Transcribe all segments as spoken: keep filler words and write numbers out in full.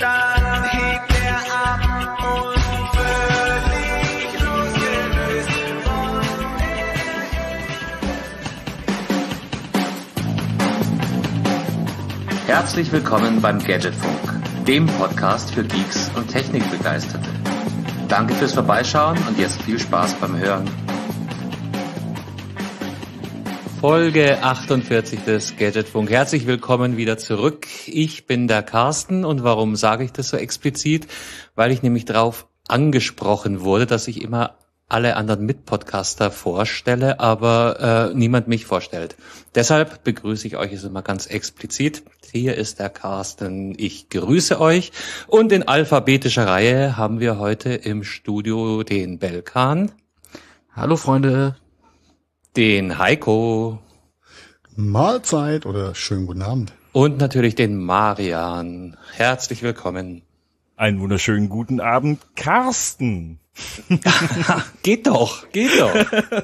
Dann hebt er ab und völlig losgelöst von der. Herzlich willkommen beim Gadgetfunk, dem Podcast für Geeks und Technikbegeisterte. Danke fürs Vorbeischauen und jetzt viel Spaß beim Hören. Folge achtundvierzig des Gadgetfunk. Herzlich willkommen wieder zurück. Ich bin der Carsten und warum sage ich das so explizit? Weil ich nämlich darauf angesprochen wurde, dass ich immer alle anderen Mitpodcaster vorstelle, aber äh, niemand mich vorstellt. Deshalb begrüße ich euch jetzt immer ganz explizit. Hier ist der Carsten. Ich grüße euch. Und in alphabetischer Reihe haben wir heute im Studio den Belkan. Hallo Freunde. Den Heiko. Mahlzeit oder schönen guten Abend. Und natürlich den Marian. Herzlich willkommen. Einen wunderschönen guten Abend, Carsten. Geht doch, geht doch.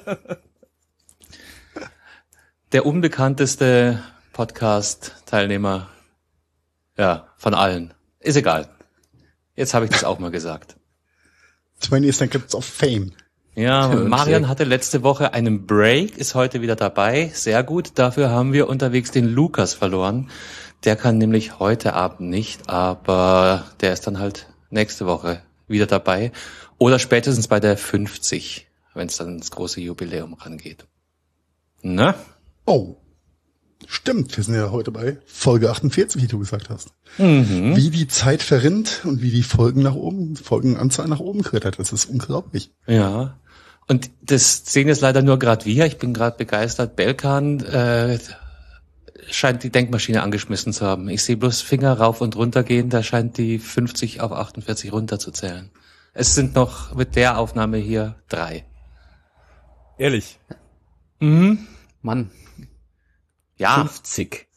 Der unbekannteste Podcast-Teilnehmer, ja, von allen. Ist egal. Jetzt habe ich das auch mal gesagt. zwanzig Seconds of Fame. Ja, Marian hatte letzte Woche einen Break, ist heute wieder dabei. Sehr gut. Dafür haben wir unterwegs den Lukas verloren. Der kann nämlich heute Abend nicht, aber der ist dann halt nächste Woche wieder dabei. Oder spätestens bei der fünfzig, wenn es dann ins große Jubiläum rangeht. Ne? Oh, stimmt. Wir sind ja heute bei Folge achtundvierzig, wie du gesagt hast. Mhm. Wie die Zeit verrinnt und wie die Folgen nach oben, Folgenanzahl nach oben klettert. Das ist unglaublich. Ja. Und das sehen jetzt leider nur gerade wir. Ich bin gerade begeistert. Belkan äh, scheint die Denkmaschine angeschmissen zu haben. Ich sehe bloß Finger rauf und runter gehen. Da scheint die fünfzig auf achtundvierzig runterzuzählen. Es sind noch mit der Aufnahme hier drei. Ehrlich? Mhm. Mann. Ja. fünfzig.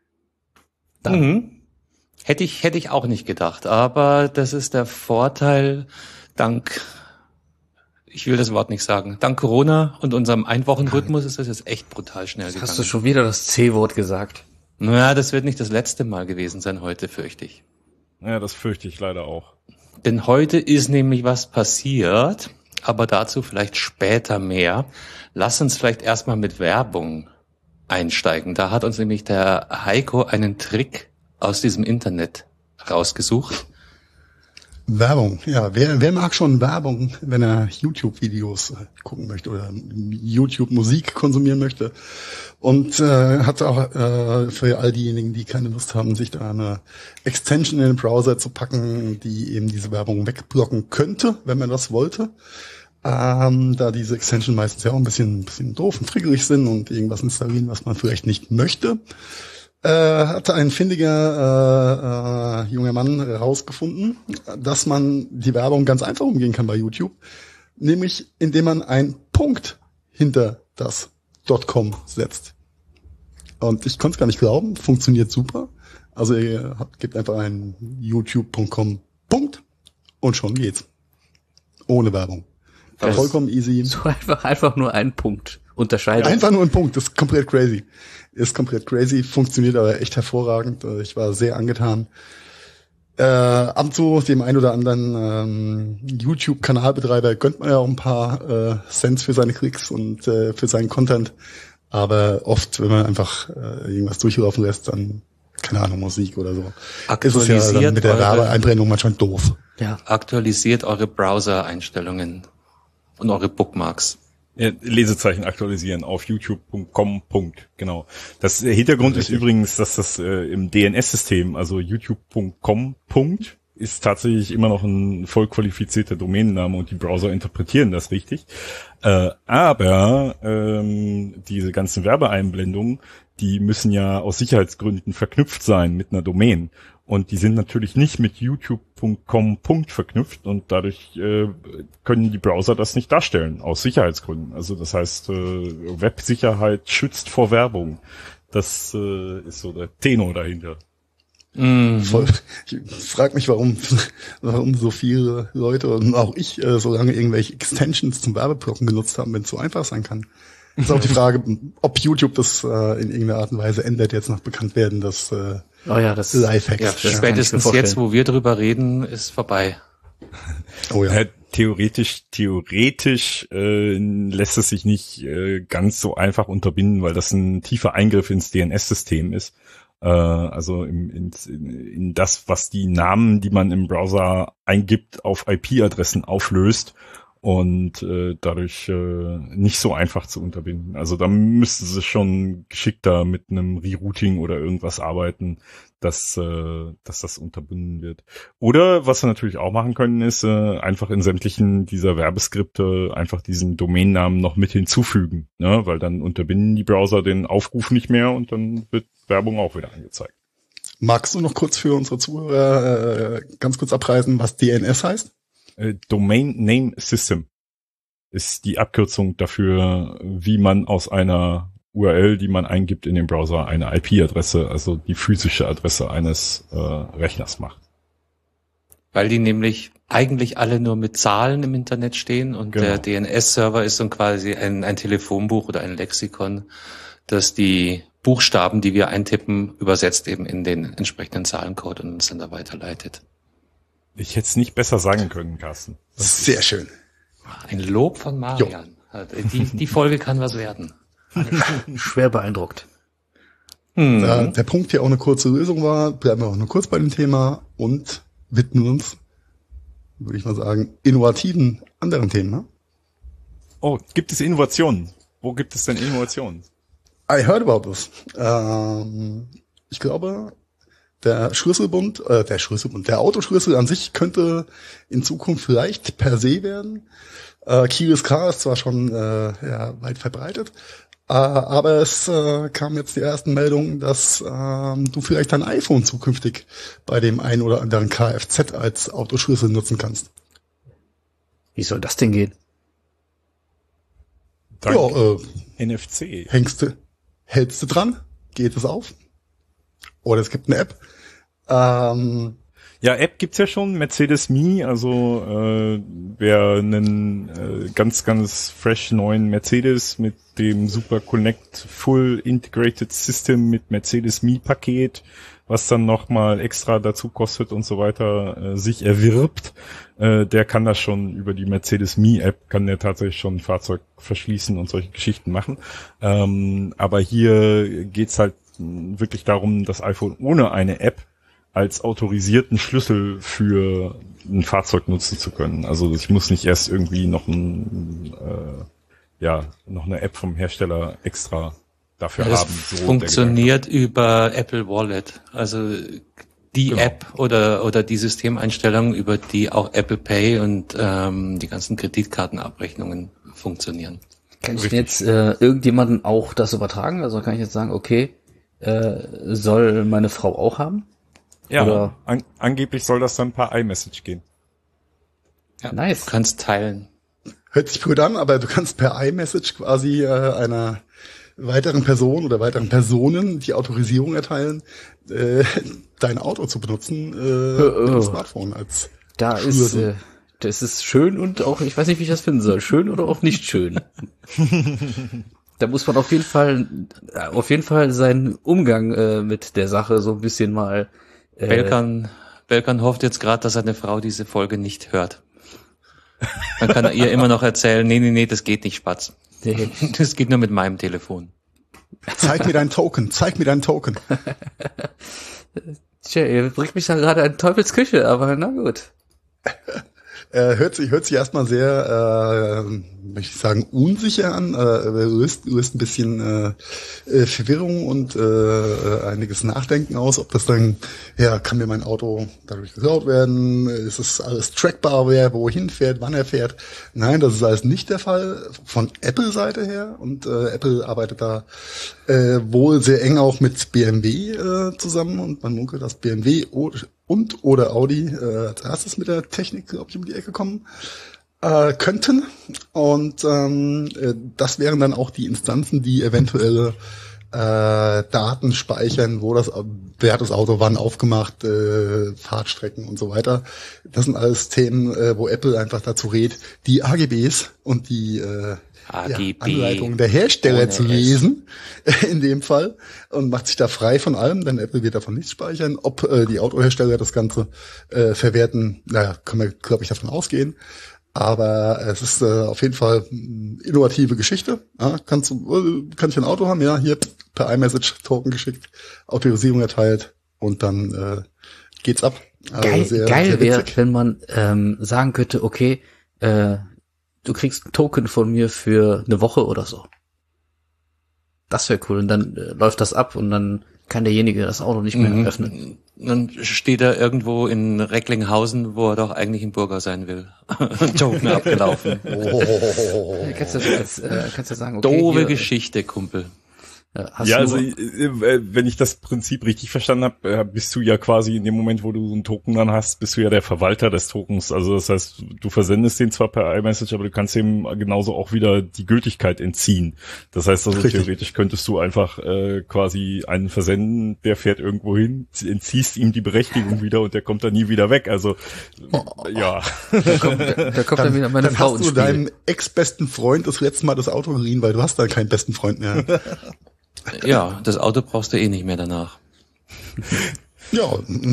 Mhm. Hätte ich, hätte ich auch nicht gedacht. Aber das ist der Vorteil dank... Ich will das Wort nicht sagen. Dank Corona und unserem Einwochenrhythmus ist das jetzt echt brutal schnell gegangen. Hast du schon wieder das C-Wort gesagt? Naja, das wird nicht das letzte Mal gewesen sein heute, fürchte ich. Ja, das fürchte ich leider auch. Denn heute ist nämlich was passiert, aber dazu vielleicht später mehr. Lass uns vielleicht erstmal mit Werbung einsteigen. Da hat uns nämlich der Heiko einen Trick aus diesem Internet rausgesucht. Werbung, ja. Wer, wer mag schon Werbung, wenn er YouTube-Videos äh, gucken möchte oder YouTube-Musik konsumieren möchte? Und äh, hat auch äh, für all diejenigen, die keine Lust haben, sich da eine Extension in den Browser zu packen, die eben diese Werbung wegblocken könnte, wenn man das wollte. Ähm, da diese Extension meistens ja auch ein bisschen, ein bisschen doof und frickelig sind und irgendwas installieren, was man vielleicht nicht möchte. Äh, hatte ein findiger äh, äh, junger Mann herausgefunden, dass man die Werbung ganz einfach umgehen kann bei YouTube, nämlich indem man einen Punkt hinter das .com setzt. Und ich konnte es gar nicht glauben, funktioniert super. Also ihr habt, gebt einfach einen youtube punkt com Punkt und schon geht's. Ohne Werbung. Das vollkommen easy. So einfach, einfach nur ein Punkt unterscheiden. Einfach nur ein Punkt, das ist komplett crazy. Ist komplett crazy, funktioniert aber echt hervorragend. Ich war sehr angetan. Äh, ab und zu dem ein oder anderen ähm, YouTube-Kanalbetreiber gönnt man ja auch ein paar äh, Cents für seine Klicks und äh, für seinen Content. Aber oft, wenn man einfach äh, irgendwas durchlaufen lässt, dann, keine Ahnung, Musik oder so, ist es ja dann mit der Werbeeinblendung manchmal doof. Ja. Aktualisiert eure Browser-Einstellungen und eure Bookmarks. Ja, Lesezeichen aktualisieren auf youtube punkt com. Genau. Das äh, Hintergrund ist übrigens, dass das äh, im D N S-System, also youtube punkt com, ist tatsächlich immer noch ein voll qualifizierter Domänenname und die Browser interpretieren das richtig. Äh, aber ähm, diese ganzen Werbeeinblendungen, die müssen ja aus Sicherheitsgründen verknüpft sein mit einer Domain. Und die sind natürlich nicht mit youtube punkt com verknüpft und dadurch äh, können die Browser das nicht darstellen, aus Sicherheitsgründen. Also das heißt, äh, Websicherheit schützt vor Werbung. Das äh, ist so der Tenor dahinter. Mhm. Voll. Ich frage mich, warum, warum so viele Leute und auch ich äh, so lange irgendwelche Extensions zum Werbeblocken genutzt haben, wenn es so einfach sein kann. Das ist auch die Frage, ob YouTube das äh, in irgendeiner Art und Weise ändert, jetzt nach bekannt werden, dass äh, Oh ja, das Lifehacks. Ja, kann ich mir spätestens vorstellen. jetzt, wo wir drüber reden, ist vorbei. Oh ja. Ja, theoretisch, theoretisch äh, lässt es sich nicht äh, ganz so einfach unterbinden, weil das ein tiefer Eingriff ins D N S-System ist. Äh, also im, in, in das, was die Namen, die man im Browser eingibt, auf I P-Adressen auflöst und äh, dadurch äh, nicht so einfach zu unterbinden. Also da müssten sie schon geschickter mit einem Rerouting oder irgendwas arbeiten, dass, äh, dass das unterbunden wird. Oder was wir natürlich auch machen können, ist äh, einfach in sämtlichen dieser Werbeskripte einfach diesen Domainnamen noch mit hinzufügen, ne? Weil dann unterbinden die Browser den Aufruf nicht mehr und dann wird Werbung auch wieder angezeigt. Magst du noch kurz für unsere Zuhörer äh, ganz kurz abreißen, was D N S heißt? Äh, Domain Name System ist die Abkürzung dafür, wie man aus einer U R L, die man eingibt in den Browser, eine I P-Adresse, also die physische Adresse eines äh, Rechners macht. Weil die nämlich eigentlich alle nur mit Zahlen im Internet stehen und Genau. der D N S-Server ist dann quasi ein, ein Telefonbuch oder ein Lexikon, das die Buchstaben, die wir eintippen, übersetzt eben in den entsprechenden Zahlencode und uns dann da weiterleitet. Ich hätte es nicht besser sagen können, Carsten. Sehr schön. Ein Lob von Marian. Die, die Folge kann was werden. Schwer beeindruckt. Hm. Da der Punkt hier auch eine kurze Lösung war, bleiben wir auch nur kurz bei dem Thema und widmen uns, würde ich mal sagen, innovativen anderen Themen. Ne? Oh, gibt es Innovationen? Wo gibt es denn Innovationen? I heard about this. Ähm, ich glaube, der Schlüsselbund, äh, der Schlüsselbund, der Autoschlüssel an sich könnte in Zukunft vielleicht per se werden. Äh, Keyless Car ist zwar schon äh, ja, weit verbreitet, äh, aber es äh, kamen jetzt die ersten Meldungen, dass ähm, du vielleicht dein iPhone zukünftig bei dem einen oder anderen Kfz als Autoschlüssel nutzen kannst. Wie soll das denn gehen? Dank Ja, äh, N F C. hängst du, hältst du dran, geht es auf. Oder es gibt eine App. Ähm, Ja, App gibt's ja schon, Mercedes Me, also äh, wer einen äh, ganz, ganz fresh neuen Mercedes mit dem Super Connect Full Integrated System mit Mercedes Me Paket, was dann nochmal extra dazu kostet und so weiter, äh, sich erwirbt, äh, der kann das schon über die Mercedes Me App, kann der tatsächlich schon ein Fahrzeug verschließen und solche Geschichten machen. Ähm, aber hier geht's halt wirklich darum, das iPhone ohne eine App als autorisierten Schlüssel für ein Fahrzeug nutzen zu können. Also ich muss nicht erst irgendwie noch ein, äh, ja, noch eine App vom Hersteller extra dafür Das haben. So funktioniert über Apple Wallet. Also die Genau. App oder oder die Systemeinstellungen, über die auch Apple Pay und ähm, die ganzen Kreditkartenabrechnungen funktionieren. Kann ich Richtig. denn jetzt äh, irgendjemanden auch das übertragen? Also kann ich jetzt sagen, okay, äh, soll meine Frau auch haben? Ja, Oder- an, angeblich soll das dann per iMessage gehen. Ja, Nice. Du kannst teilen. hört sich blöd an, aber du kannst per iMessage quasi äh, einer weiteren Person oder weiteren Personen die Autorisierung erteilen, äh, dein Auto zu benutzen, äh, Oh, oh. mit dem Smartphone als Da ist, Schlüssel. äh, das ist schön und auch, ich weiß nicht, wie ich das finden soll, schön oder auch nicht schön. Da muss man auf jeden Fall, äh, auf jeden Fall seinen Umgang äh, mit der Sache so ein bisschen mal. Äh, Belkan, Belkan hofft jetzt gerade, dass seine Frau diese Folge nicht hört. Dann kann er ihr immer noch erzählen, nee, nee, nee, das geht nicht, Spatz. nee. Das geht nur mit meinem Telefon. Zeig mir deinen Token, zeig mir deinen Token. Tja, ihr bringt mich da gerade in Teufels Küche, aber na gut. Äh, hört sich, hört sich erstmal sehr, äh, möchte ich sagen, unsicher an, äh, löst, löst ein bisschen äh, äh, Verwirrung und äh, einiges Nachdenken aus, ob das dann, ja, kann mir mein Auto dadurch geklaut werden, ist es alles trackbar, wer wohin fährt, wann er fährt. Nein, das ist alles nicht der Fall von Apple-Seite her und äh, Apple arbeitet da äh, wohl sehr eng auch mit B M W äh, zusammen und man munkelt, dass B M W und oder Audi äh, als erstes mit der Technik, glaube ich, um die Ecke kommen äh, könnten. Und ähm, äh, das wären dann auch die Instanzen, die eventuelle äh, Daten speichern, wo das, wer hat das Auto wann aufgemacht, äh, Fahrtstrecken und so weiter. Das sind alles Themen, äh, wo Apple einfach dazu rät, die A G Bs und die äh, A G B. Ja, Anleitungen der Hersteller Ohne zu lesen, in dem Fall, und macht sich da frei von allem, denn Apple wird davon nichts speichern. Ob äh, die Autohersteller das Ganze äh, verwerten, naja, können wir, glaube ich, davon ausgehen. Aber es ist äh, auf jeden Fall eine innovative Geschichte. Ja, kannst du, äh, kann ich ein Auto haben? Ja, hier per iMessage-Token geschickt, Autorisierung erteilt und dann äh, geht's ab. Also Geil, sehr, geil sehr wäre, witzig. wenn man ähm, sagen könnte, okay, äh, du kriegst ein Token von mir für eine Woche oder so. Das wäre cool. Und dann äh, läuft das ab und dann kann derjenige das Auto nicht mehr Mhm. öffnen. Dann steht er irgendwo in Recklinghausen, wo er doch eigentlich in Burger sein will. Token abgelaufen. Oh. Kannst du jetzt, äh, kannst du sagen, okay, Doofe hier, Geschichte, Kumpel. äh, hast Ja, du, also äh, wenn ich das Prinzip richtig verstanden habe, äh, bist du ja quasi in dem Moment, wo du so einen Token dann hast, bist du ja der Verwalter des Tokens. Also das heißt, du versendest den zwar per iMessage, aber du kannst ihm genauso auch wieder die Gültigkeit entziehen. Das heißt also, Richtig. theoretisch könntest du einfach äh, quasi einen versenden, der fährt irgendwo hin, entziehst ihm die Berechtigung wieder und der kommt dann nie wieder weg. Also äh, ja. da kommt, da kommt dann, wieder meine Dann Frau hast ins du Spiel. deinem ex-besten Freund das letzte Mal das Auto geliehen, weil du hast da keinen besten Freund mehr. Ja, das Auto brauchst du eh nicht mehr danach. Ja,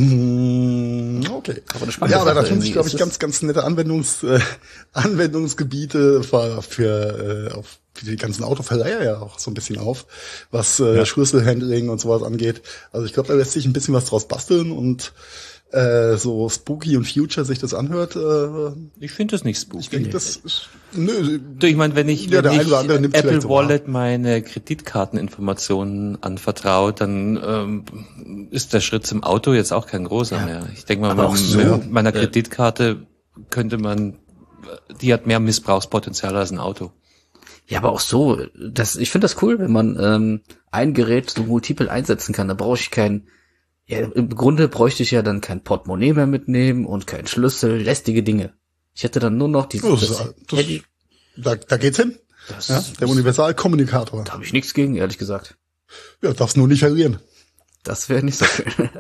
mm, okay. Aber eine spannende Ja, aber da Sache tun sich, irgendwie. glaube ich, Es ganz, ganz nette Anwendungs, äh, Anwendungsgebiete für, für, äh, auf, für die ganzen Autoverleiher ja auch so ein bisschen auf, was äh, Ja. Schlüsselhandling und sowas angeht. Also ich glaube, da lässt sich ein bisschen was draus basteln und äh, so spooky und future sich das anhört. Äh, Ich finde das nicht spooky. ich denke, das ist, nö, Du, ich meine, wenn ich, Ja, wenn der ich eine oder andere nimmt's Apple vielleicht so wahr. Wallet meine Kreditkarteninformationen anvertraut, dann ähm, ist der Schritt zum Auto jetzt auch kein großer mehr. Ich denke mal, Aber mit, auch so, mit meiner äh, Kreditkarte könnte man, die hat mehr Missbrauchspotenzial als ein Auto. Ja, aber auch so, das, ich finde das cool, wenn man ähm, ein Gerät so multiple einsetzen kann. Da brauche ich kein, ja, im Grunde bräuchte ich ja dann kein Portemonnaie mehr mitnehmen und kein Schlüssel, lästige Dinge. Ich hätte dann nur noch dieses Oh, das, das das, Handy. da, da geht's hin. Das, Ja, der Universalkommunikator. da habe ich nichts gegen, ehrlich gesagt. Ja, darfst nur nicht verlieren. Das wäre nicht so schön.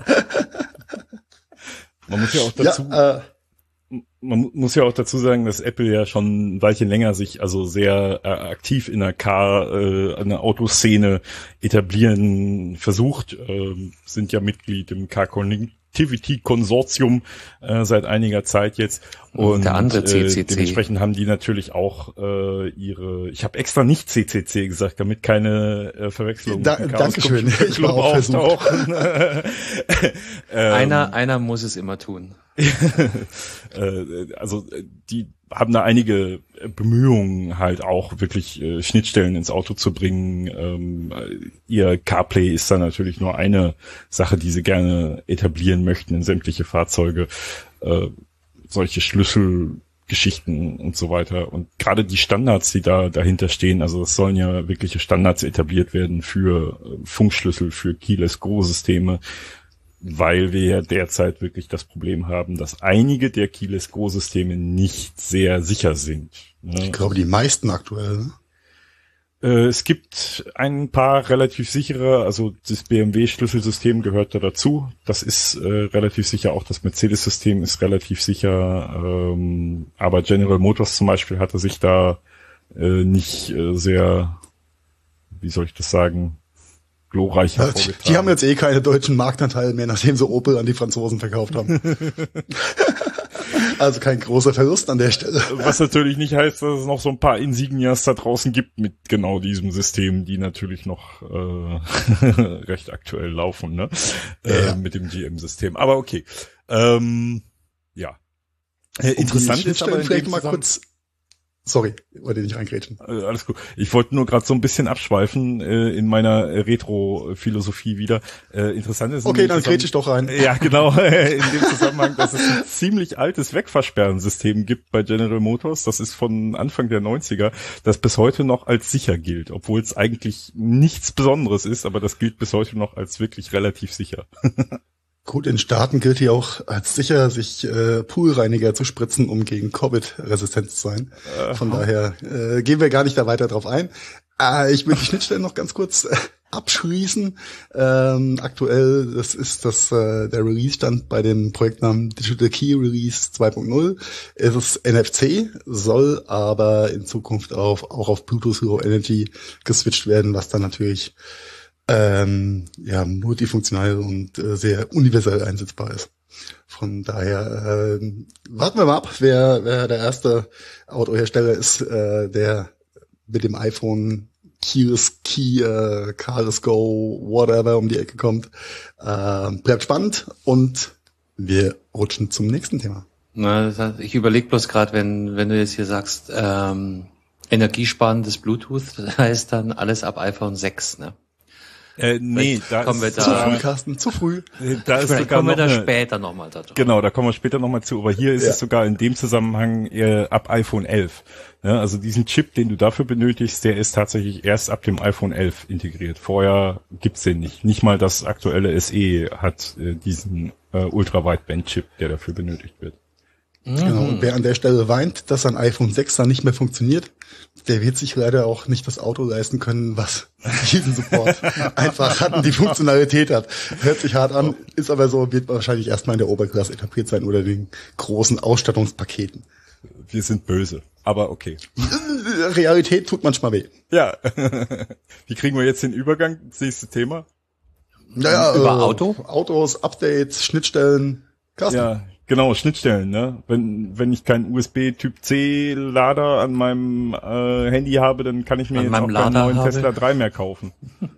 Man muss ja auch dazu Ja, äh, Man mu- muss ja auch dazu sagen, dass Apple ja schon ein Weilchen länger sich also sehr äh, aktiv in der Car, äh, in der Autoszene etablieren versucht, ähm, sind ja Mitglied im Car Connectivity Konsortium äh, seit einiger Zeit jetzt. Und Der andere C C C. Äh, dementsprechend haben die natürlich auch äh, ihre, ich habe extra nicht C C C gesagt, damit keine äh, Verwechslung Da- mit dem Chaos Dankeschön. Computer Ich war Club auch versucht. auftauchen. ähm, Einer, einer muss es immer tun. äh, also äh, die haben da einige äh, Bemühungen halt auch wirklich äh, Schnittstellen ins Auto zu bringen. Ähm, äh, ihr CarPlay ist da natürlich nur eine Sache, die sie gerne etablieren möchten in sämtliche Fahrzeuge. Äh, solche Schlüsselgeschichten und so weiter. Und gerade die Standards, die da dahinter stehen, also es sollen ja wirkliche Standards etabliert werden für äh, Funkschlüssel, für Keyless-Go-Systeme, weil wir ja derzeit wirklich das Problem haben, dass einige der Keyless-Go-Systeme nicht sehr sicher sind. Ne? ich glaube, die meisten aktuell. Ne? Äh, es gibt ein paar relativ sichere, also das B M W-Schlüsselsystem gehört da dazu. Das ist äh, relativ sicher, auch das Mercedes-System ist relativ sicher. Ähm, aber General Motors zum Beispiel hatte sich da äh, nicht äh, sehr, wie soll ich das sagen, glorreich Ja, hervorgetan. die haben jetzt eh keine deutschen Marktanteile mehr, nachdem sie Opel an die Franzosen verkauft haben. Also kein großer Verlust an der Stelle. Was natürlich nicht heißt, dass es noch so ein paar Insignias da draußen gibt mit genau diesem System, die natürlich noch äh, recht aktuell laufen, ne? Ja. Äh, mit dem G M-System. Aber okay. Ähm, ja. Äh, Um interessant die ist aber in vielleicht dem mal Zusammen- kurz. Sorry, wollte nicht reingrätschen. Äh, alles gut. Ich wollte nur gerade so ein bisschen abschweifen äh, in meiner äh, Retro-Philosophie wieder. Äh, interessant ist in Okay, dem dann Zusammen- grätsch ich doch rein. Ja, genau. In dem Zusammenhang, dass es ein ziemlich altes Wegversperrensystem gibt bei General Motors. Das ist von Anfang der neunziger, das bis heute noch als sicher gilt, obwohl es eigentlich nichts Besonderes ist, aber das gilt bis heute noch als wirklich relativ sicher. Gut, in Staaten gilt hier auch als sicher, sich äh, Poolreiniger zu spritzen, um gegen Covid resistent zu sein. Von daher äh, gehen wir gar nicht da weiter drauf ein. Äh, ich will die Schnittstellen noch ganz kurz äh, abschließen. Ähm, aktuell, das ist das äh, der Release-Stand bei dem Projektnamen Digital Key Release zwei Punkt null. Es ist N F C, soll aber in Zukunft auf, auch auf Bluetooth Low Energy geswitcht werden, was dann natürlich ähm, ja multifunktional und äh, sehr universell einsetzbar ist. Von daher äh, warten wir mal ab, wer, wer der erste Autohersteller ist, äh, der mit dem iPhone Keyless Key, äh, Carless Go, whatever um die Ecke kommt. Äh, bleibt spannend und wir rutschen zum nächsten Thema. Na, das heißt, ich überlege bloß gerade, wenn wenn du jetzt hier sagst, ähm, energiesparendes Bluetooth, das heißt dann alles ab iPhone sechs, ne? Äh, nee, da kommen wir ist, da- Zu äh, früh, Carsten, zu früh. da ist Vielleicht sogar kommen wir noch da eine, später nochmal dazu. Genau, da kommen wir später nochmal zu, aber hier ist Ja. es sogar in dem Zusammenhang äh, ab iPhone elf. Ja, also diesen Chip, den du dafür benötigst, der ist tatsächlich erst ab dem iPhone elf integriert. Vorher gibt's den nicht. Nicht mal das aktuelle S E hat äh, diesen äh, Ultra-Wideband-Chip, der dafür benötigt wird. Genau. Und wer an der Stelle weint, dass sein iPhone sechs dann nicht mehr funktioniert, der wird sich leider auch nicht das Auto leisten können, was diesen Support einfach hat und die Funktionalität hat. Hört sich hart an, ist aber so, wird wahrscheinlich erstmal in der Oberklasse etabliert sein oder den großen Ausstattungspaketen. Wir sind böse, aber okay. Realität tut manchmal weh. Ja. Wie kriegen wir jetzt den Übergang ins nächste Thema? Naja, Über äh, Auto? Autos, Updates, Schnittstellen. Carsten. Ja, genau, Schnittstellen, ne? Wenn wenn ich keinen U S B-Typ C Lader an meinem äh, Handy habe, dann kann ich mir An jetzt auch meinem keinen Lader neuen habe? Tesla drei mehr kaufen.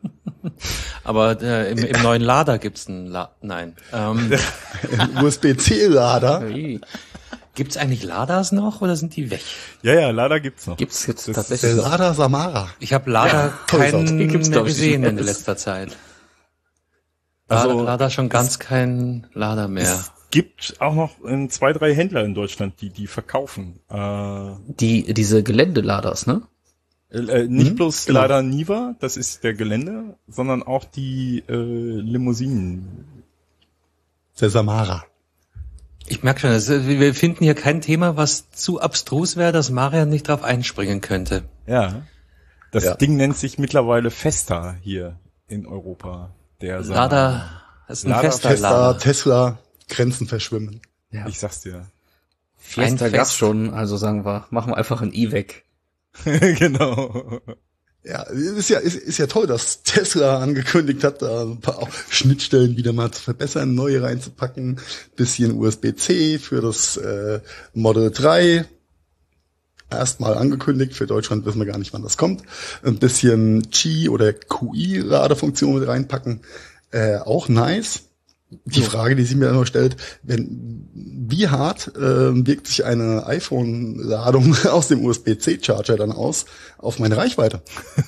Aber äh, im, im neuen Lader gibt's einen La Nein. Ähm, U S B-C-Lader. gibt's eigentlich Ladas noch oder sind die weg? Ja, ja, Lader gibt's noch. Gibt's jetzt Das- Der tatsächlich noch? Lada Samara. Ich habe Lada tolles Auto. keinen Die gibt's, mehr glaub ich, gesehen nicht in mehr. letzter Zeit. Also, Lada, Lada schon ganz kein Lada mehr. Es gibt auch noch äh, zwei, drei Händler in Deutschland, die die verkaufen. Äh, Die, diese Geländeladers, ne? äh, nicht Mhm, bloß genau. Lada Niva, das ist der Gelände, sondern auch die äh, Limousinen. Der Samara. Ich merke schon, das, wir finden hier kein Thema, was zu abstrus wäre, dass Marian nicht drauf einspringen könnte. Ja. Das Ja. Ding nennt sich mittlerweile Festa hier in Europa. Der Samara. Lada ist ein Lada, fester Tesla, Lada. Tesla, Grenzen verschwimmen. Ja. Ich sag's dir. Fiesta Ein gab's Fest. schon, also sagen wir, machen wir einfach ein i weg. Genau. Ja, ist ja, ist, ist ja toll, dass Tesla angekündigt hat, da ein paar Schnittstellen wieder mal zu verbessern, neue reinzupacken. Bisschen U S B-C für das äh, Model drei. Erstmal angekündigt, für Deutschland wissen wir gar nicht, wann das kommt. Ein bisschen Qi oder Q I-Ladefunktion mit reinpacken. Äh, auch nice. Die Frage, die sich mir noch stellt, wenn, wie hart äh, wirkt sich eine iPhone-Ladung aus dem U S B-C-Charger dann aus auf meine Reichweite?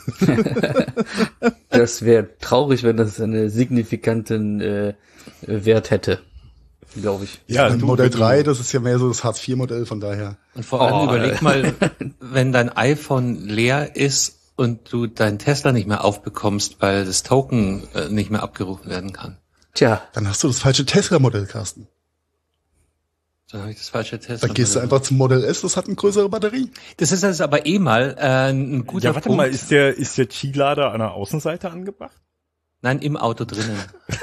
Das wäre traurig, wenn das einen signifikanten äh, Wert hätte, glaube ich. Ja, Ein du, Modell wenn du- drei, das ist ja mehr so das Hartz vier Modell, von daher. Und vor allem Oh, überleg äh. mal, wenn dein iPhone leer ist und du dein Tesla nicht mehr aufbekommst, weil das Token äh, nicht mehr abgerufen werden kann. Tja, Dann hast du das falsche Tesla-Modell, Carsten. Dann habe ich das falsche Tesla. Dann gehst du einfach zum Modell S, das hat eine größere Batterie. Das ist jetzt aber eh mal äh, ein guter Ja, warte Punkt. mal, ist der, ist der Qi-Lader an der Außenseite angebracht? Nein, im Auto drinnen.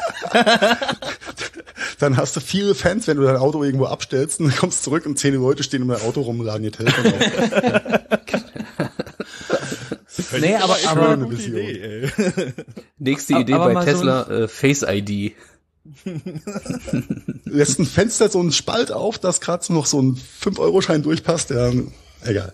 Dann hast du viele Fans, wenn du dein Auto irgendwo abstellst und kommst zurück und zehn Leute stehen um dein Auto rum und laden ihr Telefon auf. Nee, aber, schön. aber Eine Gute Vision. Idee, ey. nächste Aber- Idee aber bei mal so Tesla, äh, Face I D. Lässt ein Fenster so einen Spalt auf, dass gerade so noch so ein fünf Euro Schein durchpasst. Ja, egal.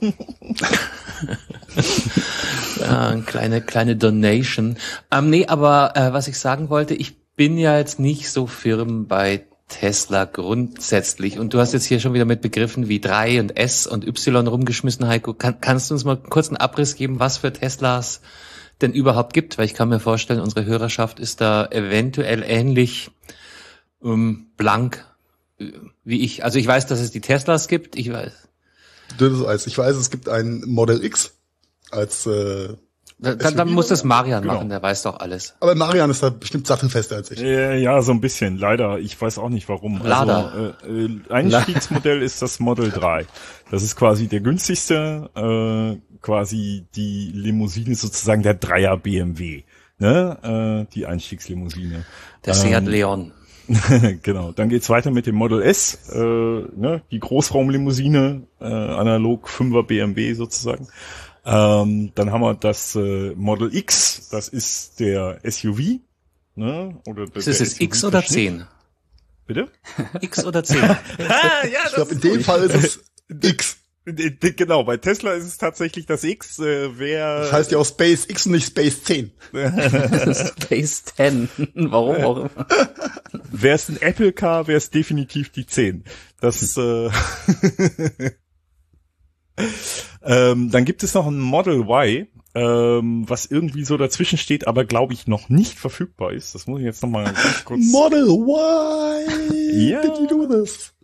Ja, eine kleine, kleine Donation. Ähm, nee, aber äh, was ich sagen wollte, ich bin ja jetzt nicht so firm bei Tesla grundsätzlich. Und du hast jetzt hier schon wieder mit Begriffen wie drei und S und Y rumgeschmissen, Heiko. Kann, kannst du uns mal kurz einen Abriss geben, was für Teslas denn überhaupt gibt? Weil ich kann mir vorstellen, unsere Hörerschaft ist da eventuell ähnlich ähm, blank äh, wie ich. Also ich weiß, dass es die Teslas gibt. Ich weiß. Das ist alles. Ich weiß, es gibt ein Model X als, äh, Dann, dann muss das Marian Genau. machen, der weiß doch alles. aber Marian ist da bestimmt sattelfester als ich. Äh, ja, so ein bisschen, leider. Ich weiß auch nicht warum. Lada. Also, äh, äh, Einstiegsmodell ist das Model drei. Das ist quasi der günstigste, äh, quasi die Limousine sozusagen der Dreier B M W. ne, äh, die Einstiegslimousine. Der Seat Leon. Genau, dann geht's weiter mit dem Model S, äh, ne, die Großraumlimousine, äh, analog fünfer B M W sozusagen. Ähm, dann haben wir das äh, Model X, das ist der S U V. Ne, oder ist es jetzt X oder zehn? Bitte? X oder zehn? ah, ja, ich glaube, in dem Fall ist es X. Genau, bei Tesla ist es tatsächlich das X. Äh, wer das heißt ja auch Space X und nicht Space zehn. Space zehn. Warum auch immer. Wäre es ein Apple Car, wäre es definitiv die zehn. Das äh ähm, dann gibt es noch ein Model Y, ähm, was irgendwie so dazwischen steht, aber glaube ich noch nicht verfügbar ist. Das muss ich jetzt noch mal ganz kurz. Model Y. Ja. Did you do this?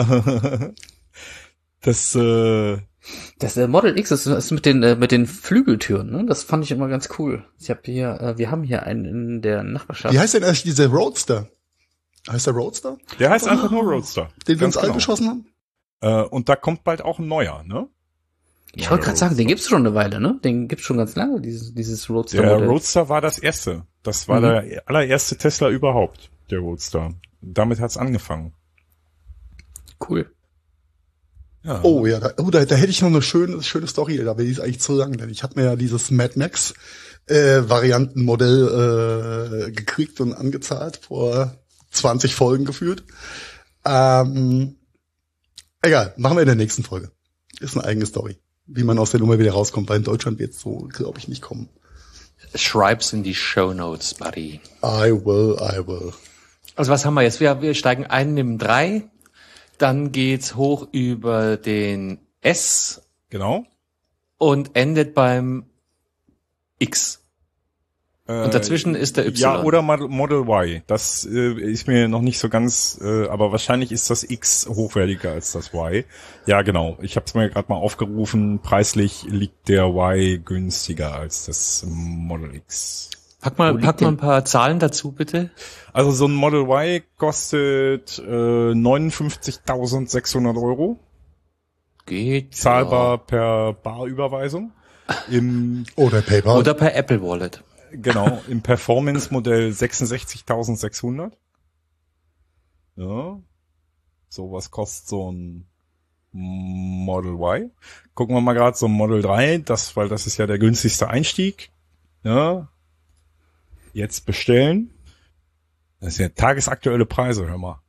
Das äh Das äh, Model X ist, ist mit den äh, mit den Flügeltüren, ne? Das fand ich immer ganz cool. Ich habe hier, äh, wir haben hier einen in der Nachbarschaft. Wie heißt denn eigentlich dieser Roadster? Heißt der Roadster? Der heißt einfach nur Roadster. Den wir uns genau. angeschossen haben? Äh, und da kommt bald auch ein neuer, ne? Ich wollte gerade sagen, den gibt's schon eine Weile, ne? Den gibt's schon ganz lange, dieses dieses Roadster. Der Modell. Roadster war das erste. Das war mhm. der allererste Tesla überhaupt, der Roadster. Damit hat's angefangen. Cool. Ja. Oh ja, da, oh, da, da hätte ich noch eine schöne, schöne Story, da will ich eigentlich zu lang, denn ich habe mir ja dieses Mad Max äh, Variantenmodell äh, gekriegt und angezahlt vor zwanzig Folgen geführt. Ähm, egal, machen wir in der nächsten Folge. Ist eine eigene Story, wie man aus der Nummer wieder rauskommt, weil in Deutschland wird es so, glaube ich, nicht kommen. Schreib's in die Shownotes, buddy. I will, I will. Also was haben wir jetzt? Wir, wir steigen ein im drei. Dann geht's hoch über den S. Genau. Und endet beim X. Äh, und dazwischen ist der Y. Ja, oder Model Y. Das äh, ist mir noch nicht so ganz, äh, aber wahrscheinlich ist das X hochwertiger als das Y. Ja, genau. Ich habe es mir gerade mal aufgerufen. Preislich liegt der Y günstiger als das Model X. Pack mal, pack mal ein paar Zahlen dazu, bitte. Also so ein Model Y kostet äh, neunundfünfzigtausendsechshundert Euro. Geht. Zahlbar ja. per Barüberweisung. Im Oder PayPal. Oder per Apple Wallet. Genau, im Performance-Modell sechsundsechzigtausendsechshundert. Ja. So was kostet so ein Model Y. Gucken wir mal gerade so ein Model drei, das, weil das ist ja der günstigste Einstieg. Ja. Jetzt bestellen. Das sind ja tagesaktuelle Preise, hör mal.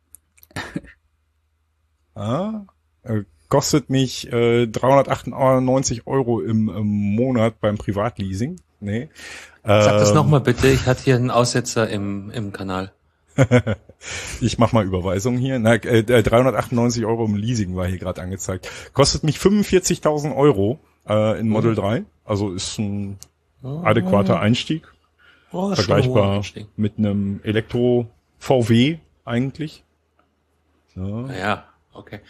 Ja, äh, kostet mich äh, dreihundertachtundneunzig Euro im, im Monat beim Privatleasing. Nee. Sag ähm, das nochmal bitte, ich hatte hier einen Aussetzer im, im Kanal. Ich mach mal Überweisung hier. Na, äh, dreihundertachtundneunzig Euro im Leasing war hier gerade angezeigt. Kostet mich fünfundvierzigtausend Euro äh, in Model mhm. drei. Also ist ein adäquater Einstieg. Oh, vergleichbar mit einem Elektro-V W eigentlich. Ja. ja, okay.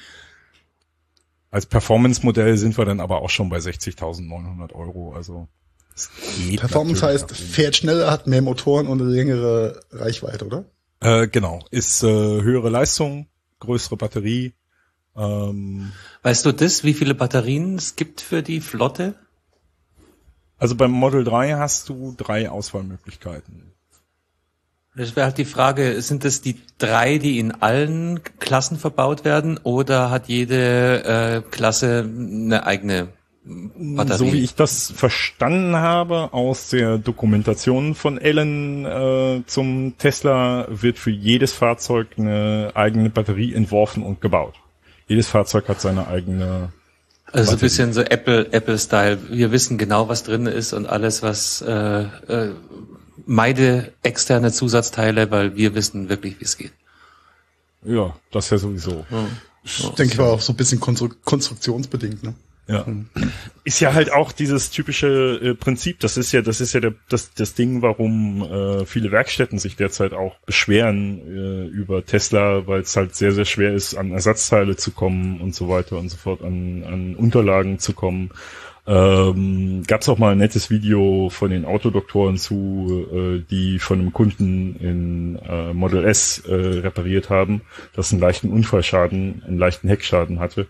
Als Performance-Modell sind wir dann aber auch schon bei sechzigtausendneunhundert Euro. Also Performance heißt, fährt schneller, hat mehr Motoren und eine längere Reichweite, oder? Äh, genau. Ist äh, höhere Leistung, größere Batterie. Ähm, weißt du das, wie viele Batterien es gibt für die Flotte? Also beim Model drei hast du drei Auswahlmöglichkeiten. Das wäre halt die Frage, sind das die drei, die in allen Klassen verbaut werden, oder hat jede äh, Klasse eine eigene Batterie? So wie ich das verstanden habe aus der Dokumentation von Ellen äh, zum Tesla, wird für jedes Fahrzeug eine eigene Batterie entworfen und gebaut. Jedes Fahrzeug hat seine eigene Also so ein bisschen so Apple, Apple-Style. Wir wissen genau, was drin ist und alles, was äh, äh, meide externe Zusatzteile, weil wir wissen wirklich, wie es geht. Ja, das ja sowieso. Ja. Ich ja, denke, war auch so ein bisschen konstru- konstruktionsbedingt, ne? Ja. Ist ja halt auch dieses typische äh, Prinzip, das ist ja, das ist ja der, das, das Ding, warum äh, viele Werkstätten sich derzeit auch beschweren äh, über Tesla, weil es halt sehr, sehr schwer ist, an Ersatzteile zu kommen und so weiter und so fort, an, an Unterlagen zu kommen. Ähm, gab es auch mal ein nettes Video von den Autodoktoren zu, äh, die von einem Kunden in äh, Model S äh, repariert haben, das einen leichten Unfallschaden, einen leichten Heckschaden hatte.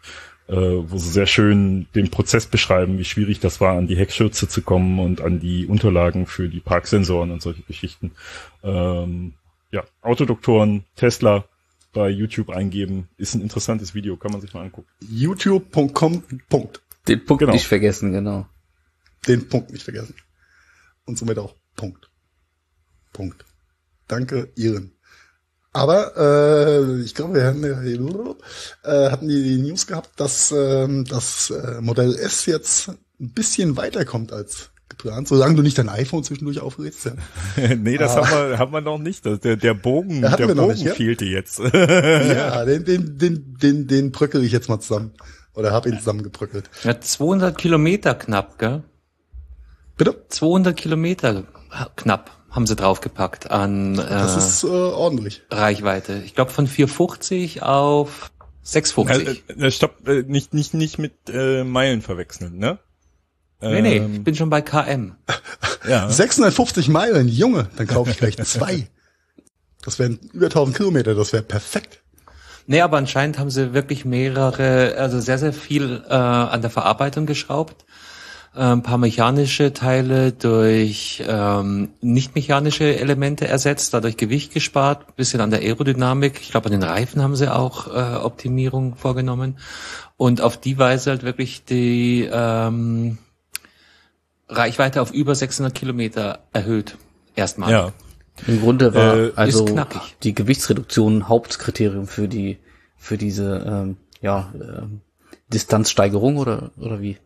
äh, wo sie sehr schön den Prozess beschreiben, wie schwierig das war, an die Heckschürze zu kommen und an die Unterlagen für die Parksensoren und solche Geschichten. Ähm, ja, Autodoktoren, Tesla bei YouTube eingeben, ist ein interessantes Video, kann man sich mal angucken. youtube punkt com. Den Punkt Genau. nicht vergessen, genau. Den Punkt nicht vergessen. Und somit auch Punkt. Punkt. Danke, Iren. Aber äh, ich glaube, wir hatten, äh, hatten die, die News gehabt, dass äh, das äh, Modell S jetzt ein bisschen weiterkommt als geplant, solange du nicht dein iPhone zwischendurch auflädst. Ja. Nee, das Ah. haben wir, haben wir noch nicht. Der, der Bogen, Ja, hatten der wir noch Bogen nicht, ja? fehlte jetzt. Ja, den, den, den, den, den bröckel ich jetzt mal zusammen. Oder hab ihn zusammengebröckelt. Ja, zweihundert Kilometer knapp, gell? Bitte? zweihundert Kilometer knapp haben sie draufgepackt an Das äh, ist äh, ordentlich. Reichweite. Ich glaube von vierhundertfünfzig auf sechshundertfünfzig. Äh, äh, stopp, äh, nicht, nicht, nicht mit äh, Meilen verwechseln, ne? nee, nee, Ähm, ich bin schon bei K M. Ja. sechshundertfünfzig Meilen, Junge, dann kaufe ich gleich zwei. Das wären über tausend Kilometer, das wäre perfekt. Nee, aber anscheinend haben sie wirklich mehrere, also sehr, sehr viel äh, an der Verarbeitung geschraubt. Äh, ein paar mechanische Teile durch ähm, nicht mechanische Elemente ersetzt, dadurch Gewicht gespart, ein bisschen an der Aerodynamik. Ich glaube, an den Reifen haben sie auch äh, Optimierung vorgenommen. Und auf die Weise halt wirklich die ähm, Reichweite auf über sechshundert Kilometer erhöht. Erstmal. Ja. Im Grunde war Äh, also ist knackig. die Gewichtsreduktion ein Hauptkriterium für die für diese ähm, ja ähm, Distanzsteigerung oder oder wie?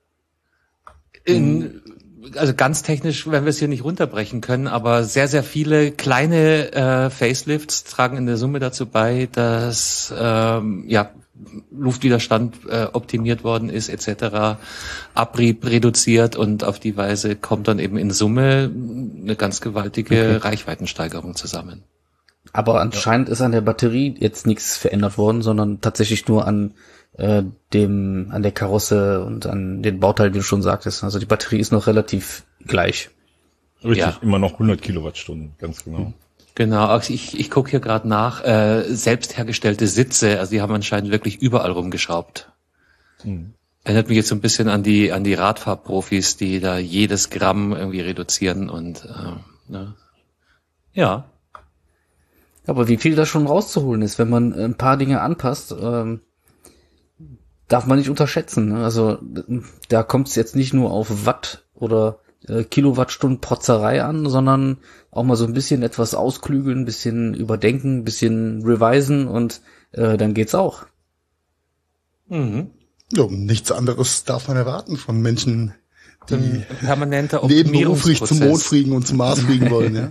In, also ganz technisch werden wir es hier nicht runterbrechen können, aber sehr, sehr viele kleine äh, Facelifts tragen in der Summe dazu bei, dass ähm, ja Luftwiderstand äh, optimiert worden ist et cetera, Abrieb reduziert und auf die Weise kommt dann eben in Summe eine ganz gewaltige Okay. Reichweitensteigerung zusammen. Aber anscheinend ist an der Batterie jetzt nichts verändert worden, sondern tatsächlich nur an äh, dem an der Karosse und an den Bauteilen, wie du schon sagtest. Also die Batterie ist noch relativ gleich. Richtig, Ja. immer noch hundert Kilowattstunden, ganz genau. Genau, also ich, ich gucke hier gerade nach, äh, selbst hergestellte Sitze, also die haben anscheinend wirklich überall rumgeschraubt. Mhm. Erinnert mich jetzt so ein bisschen an die an die Radfahrprofis, die da jedes Gramm irgendwie reduzieren und äh, ne? Ja. Aber wie viel da schon rauszuholen ist, wenn man ein paar Dinge anpasst, ähm, darf man nicht unterschätzen. Ne? Also da kommt es jetzt nicht nur auf Watt oder äh, Kilowattstunden Protzerei an, sondern auch mal so ein bisschen etwas ausklügeln, ein bisschen überdenken, ein bisschen revisen und äh, dann geht's auch. Mhm. Ja, nichts anderes darf man erwarten von Menschen, die Ein permanenter nebenberuflich zum Mond Optimierungsprozess. fliegen und zum Mars fliegen wollen. Ja.